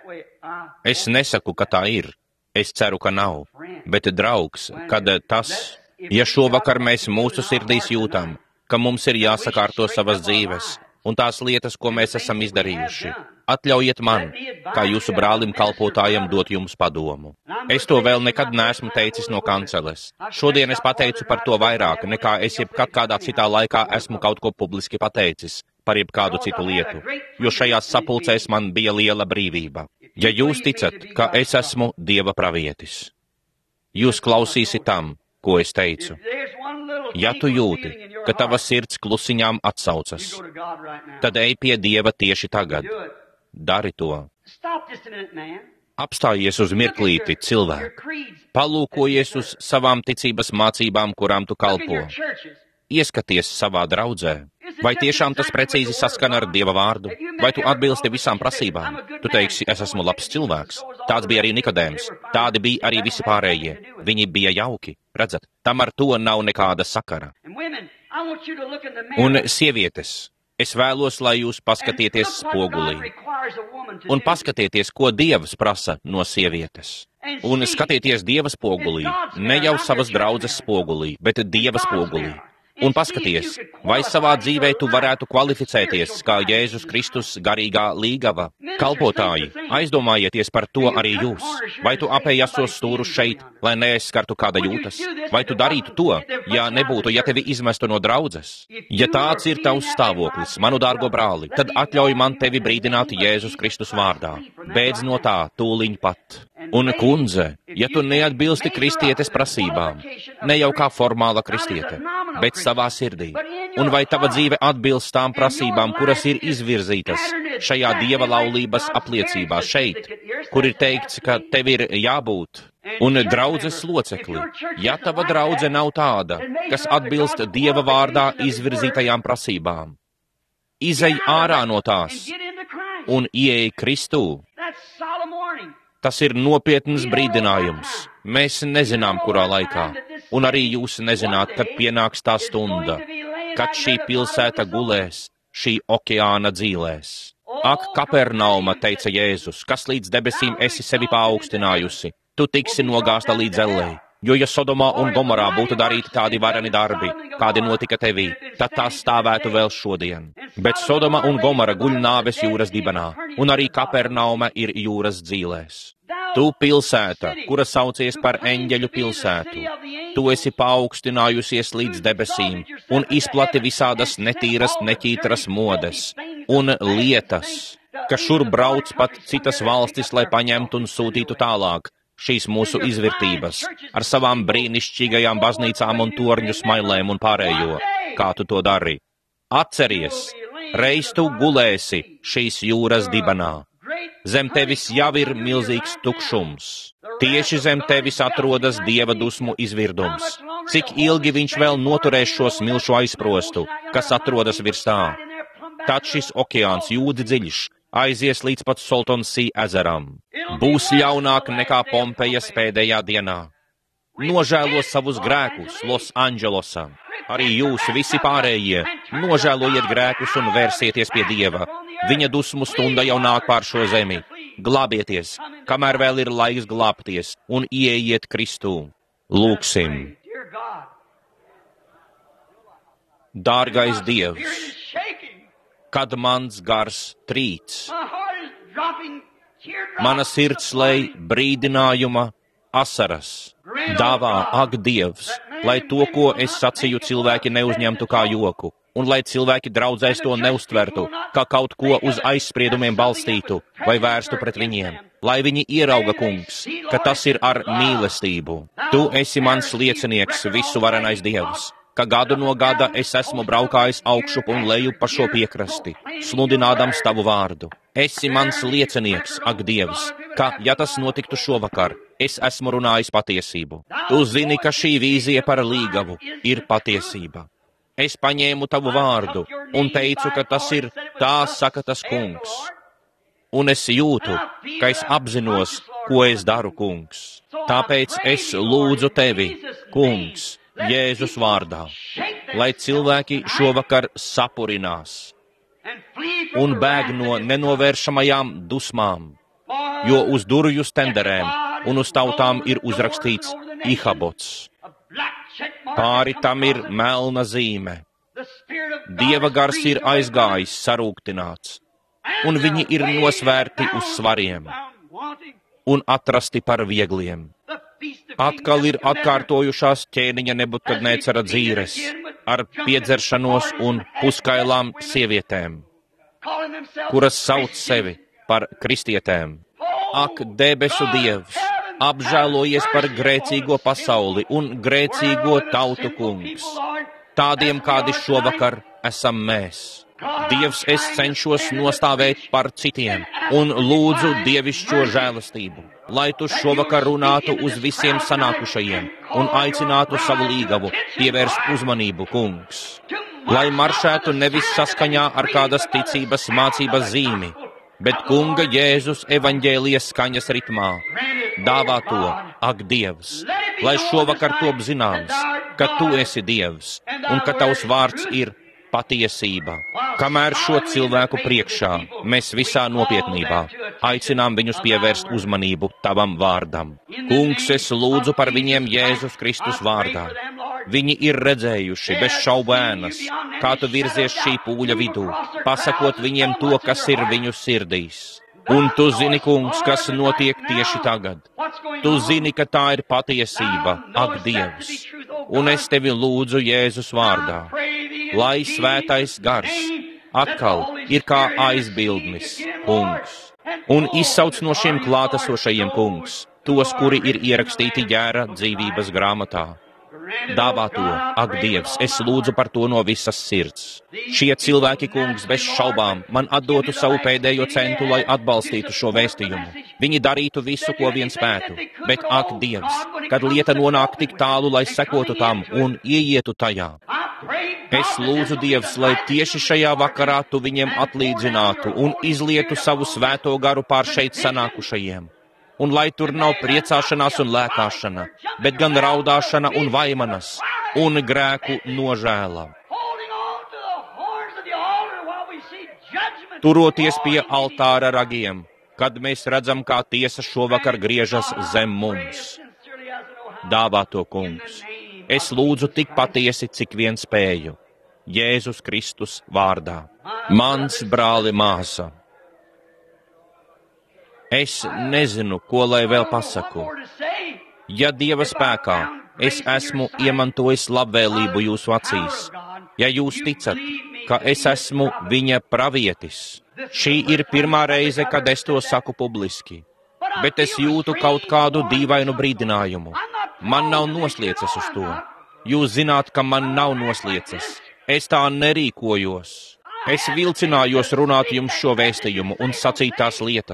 Es nesaku, ka tā ir. Es ceru, ka nav. Bet, draugs, kad tas, ja šovakar mēs mūsu sirdīs jūtam, ka mums ir jāsakārto savas dzīves un tās lietas, ko mēs esam izdarījuši, atļaujiet man, kā jūsu brālim kalpotājam, dot jums padomu. Es to vēl nekad neesmu teicis no kanceles. Šodien es pateicu par to vairāk, nekā es jebkad kādā citā laikā esmu kaut ko publiski pateicis par jebkādu citu lietu, jo šajās sapulcēs man bija liela brīvība. Ja jūs ticat, ka es esmu Dieva pravietis, jūs klausīsiet tam, ko es teicu. Ja tu jūti, ka tava sirds klusiņām atsaucas, tad ej pie Dieva tieši tagad. Dari to. Apstājies uz mirklīti, cilvēku. Palūkojies uz savām ticības mācībām, kurām tu kalpo. Ieskaties savā draudzē. Vai tiešām tas precīzi saskana ar Dieva vārdu? Vai tu atbilsti visām prasībām? Tu teiksi, es esmu labs cilvēks. Tāds bija arī Nikodēms. Tādi bija arī visi pārējie. Viņi bija jauki. Redzat, tam ar to nav nekāda sakara. Un sievietes, es vēlos, lai jūs paskatieties spogulī. Un paskatieties, ko Dievs prasa no sievietes. Un skatieties Dieva spogulī, ne jau savas draudzes spogulī, bet Dieva spogulī. Un paskaties, vai savā dzīvē tu varētu kvalificēties kā Jēzus Kristus garīgā līgava. Kalpotāji, aizdomājieties par to arī jūs. Vai tu apējas tos stūrus šeit, lai neaizskartu kāda jūtas? Vai tu darītu to, ja nebūtu, ja tevi izmestu no draudzes? Ja tāds ir tavs stāvoklis, manu dārgo brāli, tad atļauj man tevi brīdināt Jēzus Kristus vārdā. Beidz no tā tūliņ pat. Un, kundze, ja tu neatbilsti kristietes prasībām, ne jau kā formāla kristiete, bet savā sirdī, un vai tava dzīve atbilst tām prasībām, kuras ir izvirzītas šajā Dieva laulības apliecībā šeit, kur ir teikts, ka tev ir jābūt, un draudzes locekli, ja tava draudze nav tāda, kas atbilst Dieva vārdā izvirzītajām prasībām, izej ārā no tās un ieej Kristū. Tas ir nopietns brīdinājums. Mēs nezinām, kurā laikā, un arī jūs nezināt, kad pienāks tā stunda, kad šī pilsēta gulēs, šī okeāna dzīlēs. Ak, Kapernauma, teica Jēzus, kas līdz debesīm esi sevi paaugstinājusi, tu tiksi nogāsta līdz ellei. Jo, ja Sodomā un Gomorā būtu darīti tādi vareni darbi, kādi notika tevī, tad tās stāvētu vēl šodien. Bet Sodoma un Gomora guļ nāves jūras dibenā, un arī Kapernauma ir jūras dzīlēs. Tu pilsēta, kura saucies par eņģeļu pilsētu, tu esi paaugstinājusies līdz debesīm un izplati visādas netīras, neķītras modes un lietas, ka šur brauc pat citas valstis, lai paņemtu un sūtītu tālāk šīs mūsu izvirtības ar savām brīnišķīgajām baznīcām un torņu smailēm un pārējo, kā tu to dari. Atceries, reiz tu gulēsi šīs jūras dibenā. Zem tevis jau ir milzīgs tukšums. Tieši zem tevis atrodas Dieva dusmu izvirdums. Cik ilgi viņš vēl noturēs šo smilšu aizprostu, kas atrodas virs tā? Tad šis okeāns jūdzi dziļš, aizies līdz pat Saltonsī ezeram. Būs ļaunāk nekā Pompejas pēdējā dienā. Nožēlo savus grēkus Los Andželosam. Arī jūs visi pārējie nožēlojiet grēkus un vērsieties pie Dieva. Viņa dusmu stunda jau nāk pār šo zemi. Glābieties, kamēr vēl ir laiks glābties, un ieejiet Kristū. Lūksim. Dārgais Dievs, kad mans gars trīc, mana sirds lej brīdinājuma asaras. Dāvā, ak, Dievs, lai to, ko es sacīju, cilvēki neuzņemtu kā joku, un lai cilvēki draudzēs to neuztvertu, kā kaut ko uz aizspriedumiem balstītu vai vērstu pret viņiem. Lai viņi ierauga, kungs, ka tas ir ar mīlestību. Tu esi mans liecinieks, visuvarenais Dievs, ka gadu no gada es esmu braukājis augšup un leju pa šo piekrasti, sludinādams tavu vārdu. Esi mans liecinieks, ak, Dievs, ka, ja tas notiktu šovakar, es esmu runājis patiesību. Tu zini, ka šī vīzija par līgavu ir patiesība. Es paņēmu tavu vārdu un teicu, ka tas ir tā, saka tas kungs. Un es jūtu, ka es apzinos, ko es daru, kungs. Tāpēc es lūdzu tevi, kungs, Jēzus vārdā, lai cilvēki šovakar sapurinās un bēg no nenovēršamajām dusmām, jo uz durvju stenderēm un uz tautām ir uzrakstīts Ihabots. Pāri tam ir melna zīme. Dieva gars ir aizgājis sarūktināts, un viņi ir nosvērti uz svariem un atrasti par viegliem. Atkal ir atkārtojušās ķēniņa Nebukadnēcara dzīres ar piedzeršanos un puskailām sievietēm, kuras sauc sevi par kristietēm. Ak, debesu Dievs, apžēlojies par grēcīgo pasauli un grēcīgo tautu, kungs, tādiem, kādi šovakar esam mēs. Dievs, es cenšos nostāvēt par citiem un lūdzu dievišķo žēlastību, lai tu šovakar runātu uz visiem sanākušajiem un aicinātu savu līgavu pievērst uzmanību, kungs. Lai maršētu nevis saskaņā ar kādas ticības mācības zīmi, bet kunga Jēzus evaņģēlijas skaņas ritmā. Dāvā to, ak, Dievs, lai šovakar top zināms, ka tu esi Dievs un ka tavs vārds ir patiesība. Kamēr šo cilvēku priekšā mēs visā nopietnībā aicinām viņus pievērst uzmanību tavam vārdam. Kungs, es lūdzu par viņiem Jēzus Kristus vārdā. Viņi ir redzējuši bez šaubēnas, kā tu virzies šī pūļa vidū, pasakot viņiem to, kas ir viņu sirdīs. Un tu zini, kungs, kas notiek tieši tagad. Tu zini, ka tā ir patiesība, ak, Dievs. Un es tevi lūdzu Jēzus vārdā, lai svētais gars atkal ir kā aizbildnis, kungs, un izsauc no šiem klātesošajiem, kungs, tos, kuri ir ierakstīti ģēra dzīvības grāmatā. Dāvā to, ak, Dievs, es lūdzu par to no visas sirds. Šie cilvēki, kungs, bez šaubām man atdotu savu pēdējo centu, lai atbalstītu šo vēstījumu. Viņi darītu visu, ko vien spētu, bet, ak, Dievs, kad lieta nonāk tik tālu, lai sekotu tam un ieietu tajā. Es lūdzu, Dievs, lai tieši šajā vakarā tu viņiem atlīdzinātu un izlietu savu svēto garu pār šeit sanākušajiem. Un lai tur nav priecāšanās un lēkāšana, bet gan raudāšana un vaimanas un grēku nožēla. Turoties pie altāra ragiem, kad mēs redzam, kā tiesa šovakar griežas zem mums. Dāvā to, kungs. Es lūdzu tik patiesi, cik vien spēju. Jēzus Kristus vārdā. Mans brāli, māsa. Es nezinu, ko lai vēl pasaku. Ja Dieva spēkā es esmu iemantojis labvēlību jūsu acīs, ja jūs ticat, ka es esmu viņa pravietis, šī ir pirmā reize, kad es to saku publiski, bet es jūtu kaut kādu dīvainu brīdinājumu. Man nav noslieces uz to. Jūs zināt, ka man nav noslieces. Es tā nerīkojos. Es vilcinājos runāt jums šo vēstījumu un sacīt tās lietas.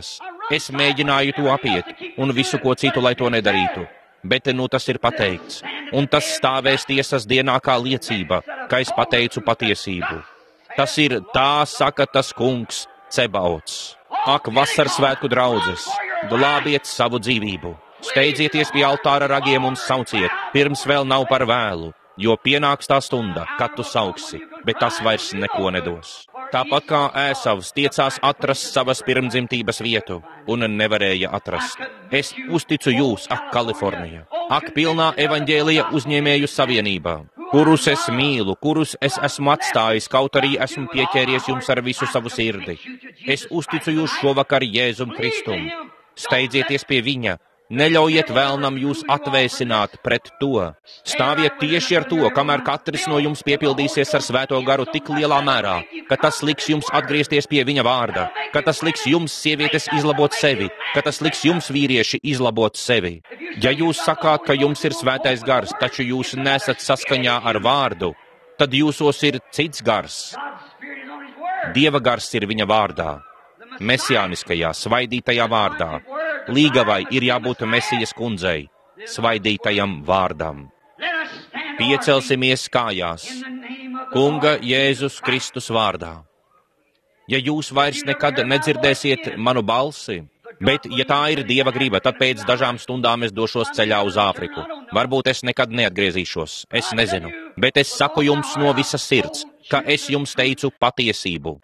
Es mēģināju to apiet, un visu ko citu, lai to nedarītu. Bet nu tas ir pateikts, un tas stāvēs tiesas dienā kā liecība, ka es pateicu patiesību. Tas ir tā, saka tas kungs, Cebaots. Ak, vasaras svētku draudzes, glābiet savu dzīvību. Steidzieties pie altāra ragiem un sauciet, pirms vēl nav par vēlu, jo pienāks tā stunda, kad tu sauksi, bet tas vairs neko nedos. Tāpat kā Ēsavs tiecās atrast savas pirmdzimtības vietu un nevarēja atrast. Es uzticu jūs, ak, Kalifornija, ak, pilnā evaņģēlija uzņēmēju savienībā, kurus es mīlu, kurus es esmu atstājis, kaut arī esmu pieķēries jums ar visu savu sirdi. Es uzticu jūs šovakar Jēzum Kristum. Steidzieties pie viņa. Neļaujiet vēlnam jūs atvēsināt pret to. Stāviet tieši ar to, kamēr katrs no jums piepildīsies ar Svēto garu tik lielā mērā, ka tas liks jums atgriezties pie viņa vārda, ka tas liks jums, sievietes, izlabot sevi, ka tas liks jums, vīrieši, izlabot sevi. Ja jūs sakāt, ka jums ir Svētais gars, taču jūs nesat saskaņā ar vārdu, tad jūsos ir cits gars. Dieva gars ir viņa vārdā, mesijāniskajā, svaidītajā vārdā. Līgavai ir jābūt Mesijas kundzei, svaidītajam vārdam. Piecelsimies kājās, Kunga Jēzus Kristus vārdā. Ja jūs vairs nekad nedzirdēsiet manu balsi, bet, ja tā ir Dieva griba, tad pēc dažām stundām es došos ceļā uz Āfriku. Varbūt es nekad neatgriezīšos, es nezinu, bet es saku jums no visas sirds, ka es jums teicu patiesību.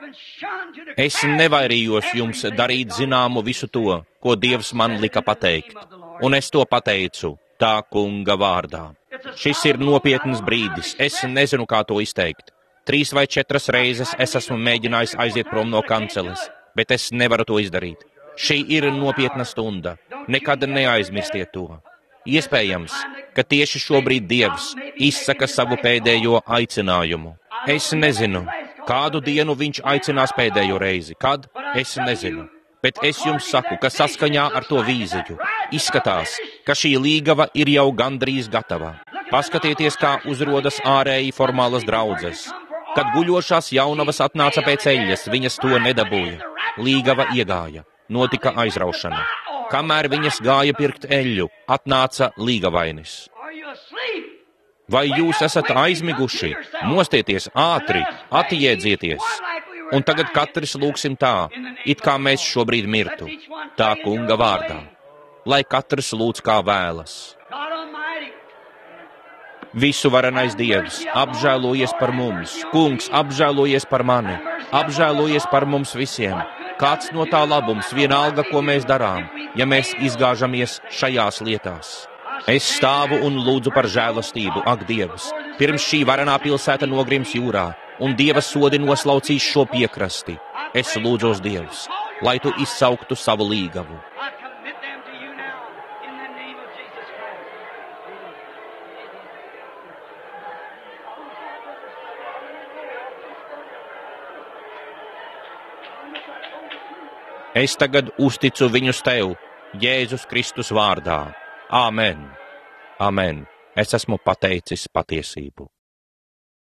Es nevairījos jums darīt zināmu visu to, ko Dievs man lika pateikt, un es to pateicu tā kunga vārdā. Šis ir nopietns brīdis, es nezinu, kā to izteikt. 3 vai 4 reizes es esmu mēģinājis aiziet prom no kanceles, bet es nevaru to izdarīt. Šī ir nopietna stunda, nekad neaizmirstiet to. Iespējams, ka tieši šobrīd Dievs izsaka savu pēdējo aicinājumu. Es nezinu, kādu dienu viņš aicinās pēdējo reizi, kad, es nezinu. Bet es jums saku, ka saskaņā ar to vīziju izskatās, ka šī līgava ir jau gandrīz gatava. Paskatieties, kā uzrodas ārēji formālas draudzes. Kad guļošās jaunavas atnāca pēc eļļas, viņas to nedabūja. Līgava iegāja, notika aizraušana. Kamēr viņas gāja pirkt eļļu, atnāca līgavainis. Vai jūs esat aizmiguši? Mostieties ātri, atjēdzieties. Un tagad katrs lūgsim tā, it kā mēs šobrīd mirtu, tā kunga vārdā, lai katrs lūdz kā vēlas. Visu varenais Dievs, apžēlojies par mums, kungs, apžēlojies par mani, apžēlojies par mums visiem. Kāds no tā labums, vienalga, ko mēs darām, ja mēs izgāžamies šajās lietās. Es stāvu un lūdzu par žēlastību, ak, Dievs, pirms šī varenā pilsēta nogrims jūrā, un Dieva sodi noslaucīs šo piekrasti. Es lūdzos, Dievs, lai tu izsauktu savu līgavu. Es tagad uzticu viņus tev, Jēzus Kristus vārdā. Āmen! Amen! Es esmu pateicis patiesību.